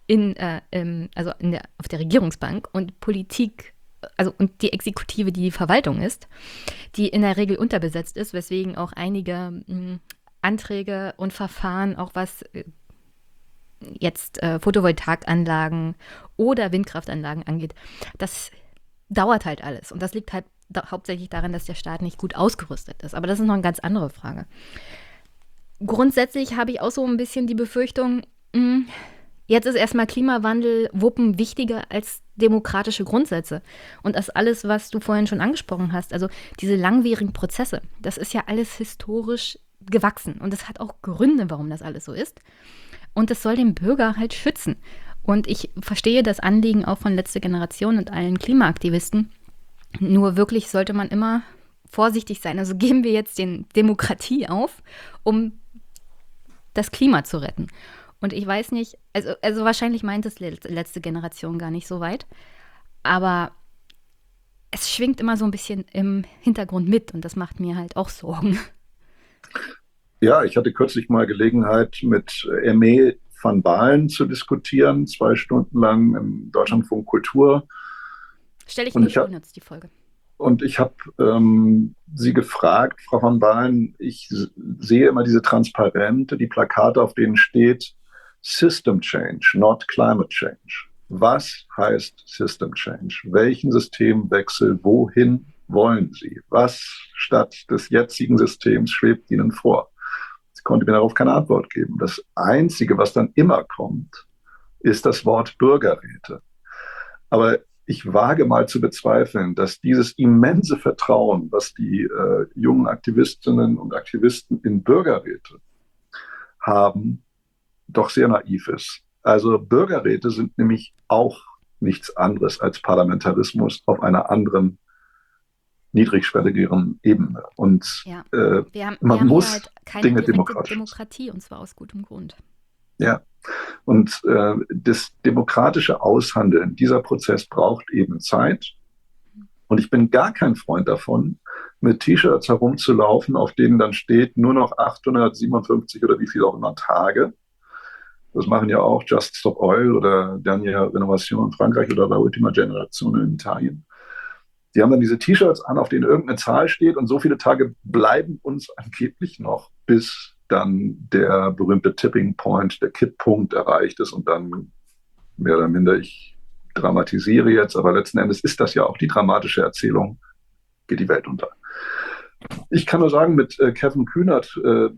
auf der Regierungsbank und Politik, und die Exekutive, die Verwaltung ist, die in der Regel unterbesetzt ist, weswegen auch einige Anträge und Verfahren, auch was jetzt Photovoltaikanlagen oder Windkraftanlagen angeht, das dauert halt alles. Und das liegt halt hauptsächlich daran, dass der Staat nicht gut ausgerüstet ist. Aber das ist noch eine ganz andere Frage. Grundsätzlich habe ich auch so ein bisschen die Befürchtung, jetzt ist erstmal Klimawandel wuppen wichtiger als demokratische Grundsätze. Und das alles, was du vorhin schon angesprochen hast, also diese langwierigen Prozesse, das ist ja alles historisch gewachsen. Und es hat auch Gründe, warum das alles so ist. Und es soll den Bürger halt schützen. Und ich verstehe das Anliegen auch von Letzte Generation und allen Klimaaktivisten. Nur wirklich sollte man immer vorsichtig sein. Also geben wir jetzt den Demokratie auf, um das Klima zu retten. Und ich weiß nicht, also wahrscheinlich meint es Letzte Generation gar nicht so weit. Aber es schwingt immer so ein bisschen im Hintergrund mit und das macht mir halt auch Sorgen. Ja, ich hatte kürzlich mal Gelegenheit, mit Aimee van Baalen zu diskutieren, 2 Stunden lang im Deutschlandfunk Kultur. Stelle ich in die Shownotes, die Folge. Und ich habe sie gefragt, Frau van Baalen, ich sehe immer diese Transparente, die Plakate, auf denen steht System Change, not Climate Change. Was heißt System Change? Welchen Systemwechsel, wohin wollen Sie? Was statt des jetzigen Systems schwebt Ihnen vor? Sie konnte mir darauf keine Antwort geben. Das Einzige, was dann immer kommt, ist das Wort Bürgerräte. Aber ich wage mal zu bezweifeln, dass dieses immense Vertrauen, was die jungen Aktivistinnen und Aktivisten in Bürgerräte haben, doch sehr naiv ist. Also Bürgerräte sind nämlich auch nichts anderes als Parlamentarismus auf einer anderen, niedrigschwelligeren Ebene. Und ja. man muss halt keine Dinge direkte demokratisch. Demokratie und zwar aus gutem Grund. Ja, und das demokratische Aushandeln, dieser Prozess braucht eben Zeit. Und ich bin gar kein Freund davon, mit T-Shirts herumzulaufen, auf denen dann steht, nur noch 857 oder wie viel auch immer Tage. Das machen ja auch Just Stop Oil oder Dernière Renovation in Frankreich oder La Ultima Generazione in Italien. Die haben dann diese T-Shirts an, auf denen irgendeine Zahl steht und so viele Tage bleiben uns angeblich noch, bis dann der berühmte Tipping Point, der Kipppunkt erreicht ist und dann mehr oder minder, ich dramatisiere jetzt, aber letzten Endes ist das ja auch die dramatische Erzählung, geht die Welt unter. Ich kann nur sagen, mit Kevin Kühnert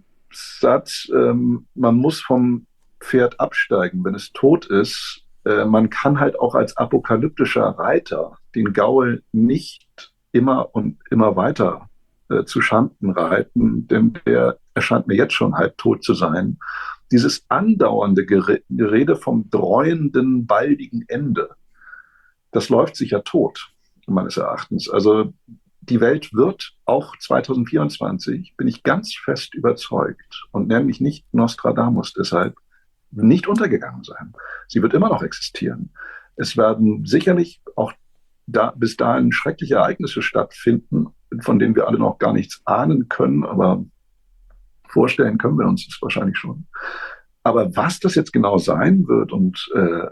Satz, man muss vom Pferd absteigen, wenn es tot ist. Man kann halt auch als apokalyptischer Reiter den Gaul nicht immer und immer weiter zu Schanden reiten, denn der erscheint mir jetzt schon halb tot zu sein. Dieses andauernde Gerede vom dreuenden, baldigen Ende, das läuft sich ja tot, meines Erachtens. Also die Welt wird auch 2024, bin ich ganz fest überzeugt, und nämlich nicht Nostradamus deshalb, nicht untergegangen sein. Sie wird immer noch existieren. Es werden sicherlich auch bis dahin schreckliche Ereignisse stattfinden, von denen wir alle noch gar nichts ahnen können, aber vorstellen können wir uns das wahrscheinlich schon. Aber was das jetzt genau sein wird und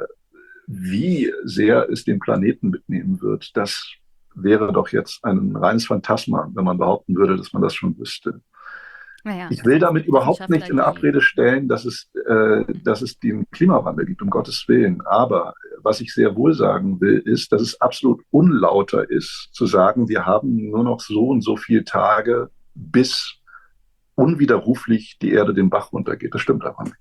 wie sehr es den Planeten mitnehmen wird, das wäre doch jetzt ein reines Phantasma, wenn man behaupten würde, dass man das schon wüsste. Naja, ich will damit überhaupt nicht in Abrede stellen, dass es den Klimawandel gibt, um Gottes Willen. Aber was ich sehr wohl sagen will, ist, dass es absolut unlauter ist, zu sagen, wir haben nur noch so und so viele Tage, bis unwiderruflich die Erde den Bach runtergeht. Das stimmt einfach nicht.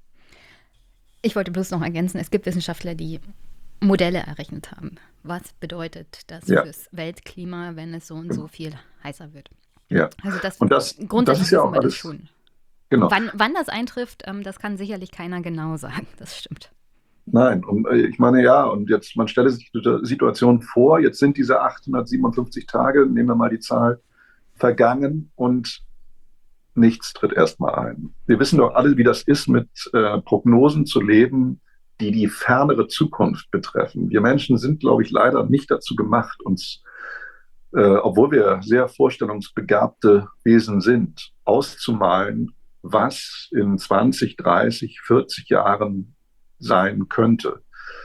Ich wollte bloß noch ergänzen, es gibt Wissenschaftler, die Modelle errechnet haben. Was bedeutet das fürs Weltklima, wenn es so und so viel heißer wird? Ja, also das ist ja auch alles schon. Genau. Wann das eintrifft, das kann sicherlich keiner genau sagen. Das stimmt. Nein, und ich meine, ja, und jetzt, man stelle sich die Situation vor, jetzt sind diese 857 Tage, nehmen wir mal die Zahl, vergangen und nichts tritt erstmal ein. Wir wissen doch alle, wie das ist, mit Prognosen zu leben, die die fernere Zukunft betreffen. Wir Menschen sind, glaube ich, leider nicht dazu gemacht, uns obwohl wir sehr vorstellungsbegabte Wesen sind, auszumalen, was in 20, 30, 40 Jahren sein könnte.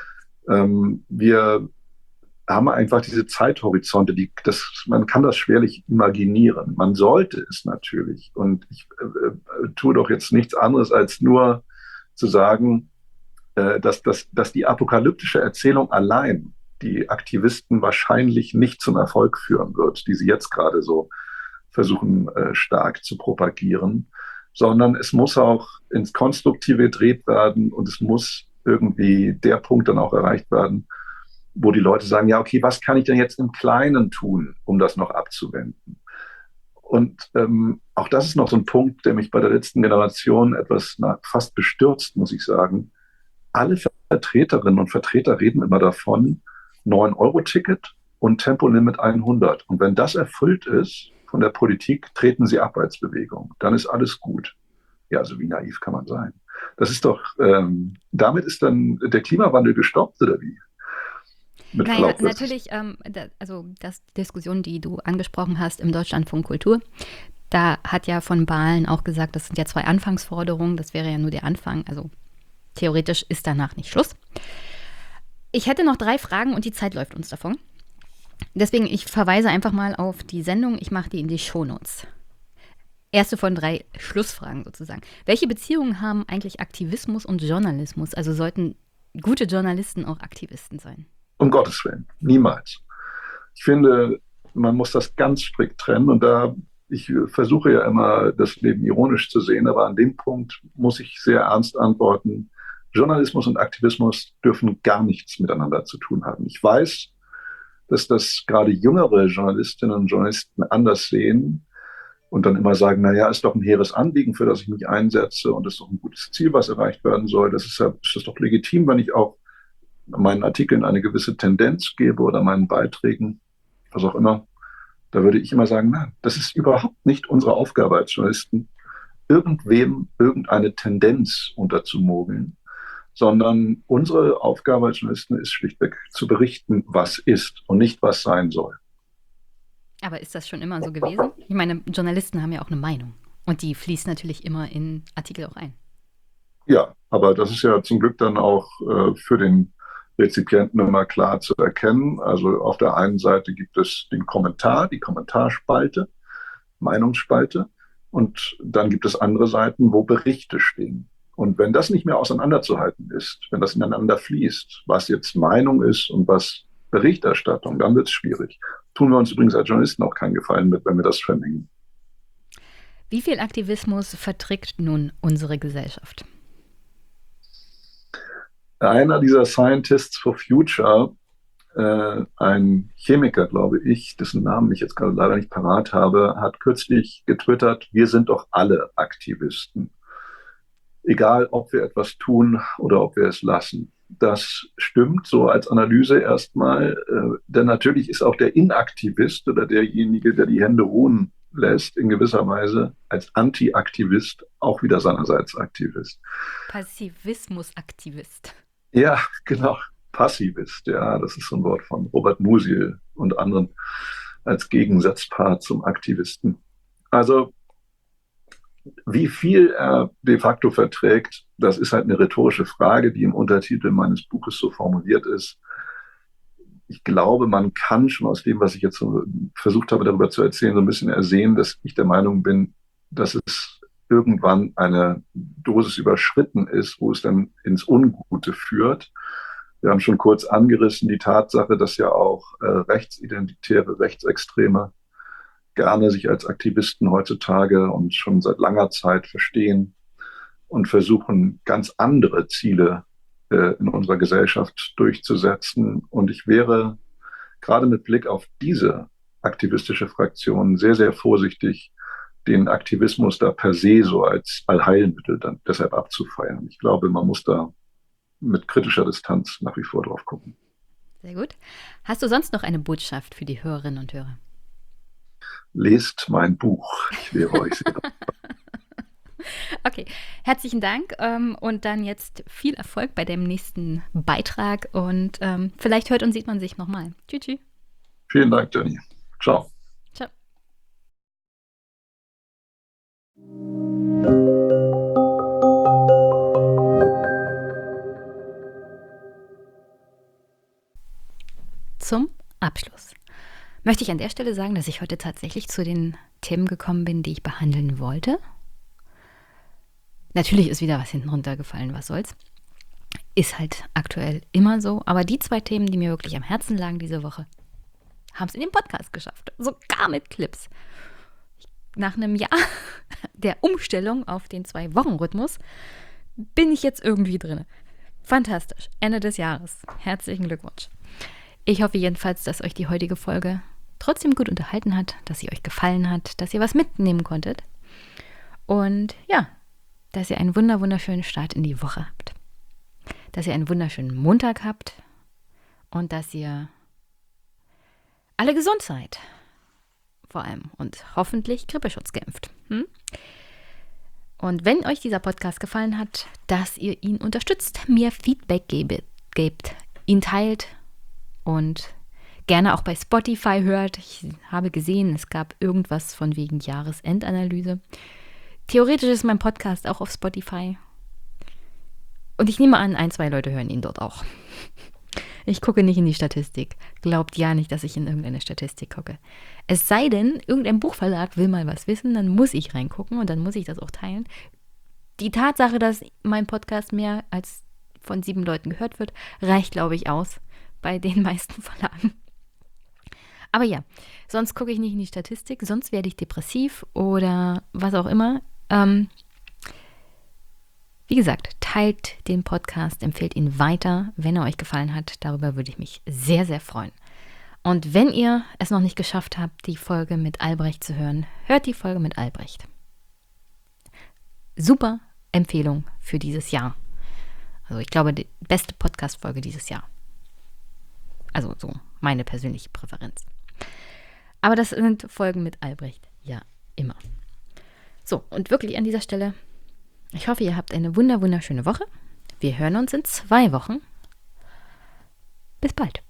Wir haben einfach diese Zeithorizonte, man kann das schwerlich imaginieren. Man sollte es natürlich. Und ich tue doch jetzt nichts anderes, als nur zu sagen, dass die apokalyptische Erzählung allein die Aktivisten wahrscheinlich nicht zum Erfolg führen wird, die sie jetzt gerade so versuchen stark zu propagieren, sondern es muss auch ins Konstruktive gedreht werden und es muss irgendwie der Punkt dann auch erreicht werden, wo die Leute sagen, ja, okay, was kann ich denn jetzt im Kleinen tun, um das noch abzuwenden? Und auch das ist noch so ein Punkt, der mich bei der letzten Generation etwas fast bestürzt, muss ich sagen. Alle Vertreterinnen und Vertreter reden immer davon, 9-Euro-Ticket und Tempolimit 100. Und wenn das erfüllt ist von der Politik, treten sie ab als Bewegung. Dann ist alles gut. Ja, also wie naiv kann man sein? Das ist doch, damit ist dann der Klimawandel gestoppt, oder wie? Naja, natürlich, das Diskussion, die du angesprochen hast im Deutschlandfunk Kultur, da hat ja von Bahlen auch gesagt, das sind ja 2 Anfangsforderungen, das wäre ja nur der Anfang, also theoretisch ist danach nicht Schluss. Ich hätte noch 3 Fragen und die Zeit läuft uns davon. Deswegen, ich verweise einfach mal auf die Sendung, ich mache die in die Shownotes. Erste von 3 Schlussfragen sozusagen. Welche Beziehungen haben eigentlich Aktivismus und Journalismus? Also sollten gute Journalisten auch Aktivisten sein? Um Gottes Willen, niemals. Ich finde, man muss das ganz strikt trennen und ich versuche ja immer, das Leben ironisch zu sehen, aber an dem Punkt muss ich sehr ernst antworten. Journalismus und Aktivismus dürfen gar nichts miteinander zu tun haben. Ich weiß, dass das gerade jüngere Journalistinnen und Journalisten anders sehen und dann immer sagen, naja, ist doch ein hehres Anliegen, für das ich mich einsetze und ist doch ein gutes Ziel, was erreicht werden soll. Ist das doch legitim, wenn ich auch meinen Artikeln eine gewisse Tendenz gebe oder meinen Beiträgen, was auch immer. Da würde ich immer sagen, nein, das ist überhaupt nicht unsere Aufgabe als Journalisten, irgendwem irgendeine Tendenz unterzumogeln, sondern unsere Aufgabe als Journalisten ist schlichtweg zu berichten, was ist und nicht, was sein soll. Aber ist das schon immer so gewesen? Ich meine, Journalisten haben ja auch eine Meinung und die fließt natürlich immer in Artikel auch ein. Ja, aber das ist ja zum Glück dann auch für den Rezipienten immer klar zu erkennen. Also auf der einen Seite gibt es den Kommentar, die Kommentarspalte, Meinungsspalte, und dann gibt es andere Seiten, wo Berichte stehen. Und wenn das nicht mehr auseinanderzuhalten ist, wenn das ineinander fließt, was jetzt Meinung ist und was Berichterstattung, dann wird es schwierig. Tun wir uns übrigens als Journalisten auch keinen Gefallen mit, wenn wir das vermengen. Wie viel Aktivismus verträgt nun unsere Gesellschaft? Einer dieser Scientists for Future, ein Chemiker, glaube ich, dessen Namen ich jetzt gerade leider nicht parat habe, hat kürzlich getwittert, wir sind doch alle Aktivisten. Egal, ob wir etwas tun oder ob wir es lassen. Das stimmt so als Analyse erstmal, denn natürlich ist auch der Inaktivist oder derjenige, der die Hände ruhen lässt, in gewisser Weise als Anti-Aktivist auch wieder seinerseits Aktivist. Passivismus-Aktivist. Ja, genau. Passivist, ja, das ist so ein Wort von Robert Musil und anderen als Gegensatzpaar zum Aktivisten. Also, wie viel er de facto verträgt, das ist halt eine rhetorische Frage, die im Untertitel meines Buches so formuliert ist. Ich glaube, man kann schon aus dem, was ich jetzt so versucht habe, darüber zu erzählen, so ein bisschen ersehen, dass ich der Meinung bin, dass es irgendwann eine Dosis überschritten ist, wo es dann ins Ungute führt. Wir haben schon kurz angerissen die Tatsache, dass ja auch Rechtsidentitäre, Rechtsextreme gerne sich als Aktivisten heutzutage und schon seit langer Zeit verstehen und versuchen, ganz andere Ziele in unserer Gesellschaft durchzusetzen. Und ich wäre gerade mit Blick auf diese aktivistische Fraktion sehr, sehr vorsichtig, den Aktivismus da per se so als Allheilmittel dann deshalb abzufeiern. Ich glaube, man muss da mit kritischer Distanz nach wie vor drauf gucken. Sehr gut. Hast du sonst noch eine Botschaft für die Hörerinnen und Hörer? Lest mein Buch. Ich wäre euch sehr Okay, herzlichen Dank und dann jetzt viel Erfolg bei dem nächsten Beitrag und vielleicht hört und sieht man sich nochmal. Tschüss. Tschüss. Vielen Dank, Jenny. Ciao. Ciao. Zum Abschluss möchte ich an der Stelle sagen, dass ich heute tatsächlich zu den Themen gekommen bin, die ich behandeln wollte. Natürlich ist wieder was hinten runtergefallen, was soll's. ist halt aktuell immer so. Aber die 2 Themen, die mir wirklich am Herzen lagen diese Woche, haben es in den Podcast geschafft. Sogar mit Clips. Nach einem Jahr der Umstellung auf den 2-Wochen-Rhythmus bin ich jetzt irgendwie drin. Fantastisch. Ende des Jahres. Herzlichen Glückwunsch. Ich hoffe jedenfalls, dass euch die heutige Folge trotzdem gut unterhalten hat, dass sie euch gefallen hat, dass ihr was mitnehmen konntet. Und ja, dass ihr einen wunderschönen Start in die Woche habt. Dass ihr einen wunderschönen Montag habt und dass ihr alle gesund seid. Vor allem und hoffentlich Grippeschutz geimpft. Und wenn euch dieser Podcast gefallen hat, dass ihr ihn unterstützt, mir Feedback gebt, ihn teilt und gerne auch bei Spotify hört. Ich habe gesehen, es gab irgendwas von wegen Jahresendanalyse. Theoretisch ist mein Podcast auch auf Spotify. Und ich nehme an, 1-2 Leute hören ihn dort auch. Ich gucke nicht in die Statistik. Glaubt ja nicht, dass ich in irgendeine Statistik gucke. Es sei denn, irgendein Buchverlag will mal was wissen, dann muss ich reingucken und dann muss ich das auch teilen. Die Tatsache, dass mein Podcast mehr als von 7 Leuten gehört wird, reicht, glaube ich, aus bei den meisten Verlagen. Aber ja, sonst gucke ich nicht in die Statistik, sonst werde ich depressiv oder was auch immer. Wie gesagt, teilt den Podcast, empfehlt ihn weiter, wenn er euch gefallen hat. Darüber würde ich mich sehr, sehr freuen. Und wenn ihr es noch nicht geschafft habt, die Folge mit Albrecht zu hören, hört die Folge mit Albrecht. Super Empfehlung für dieses Jahr. Also ich glaube, die beste Podcast-Folge dieses Jahr. Also so meine persönliche Präferenz. Aber das sind Folgen mit Albrecht ja immer. So, und wirklich an dieser Stelle, ich hoffe, ihr habt eine wunderschöne Woche. Wir hören uns in 2 Wochen. Bis bald.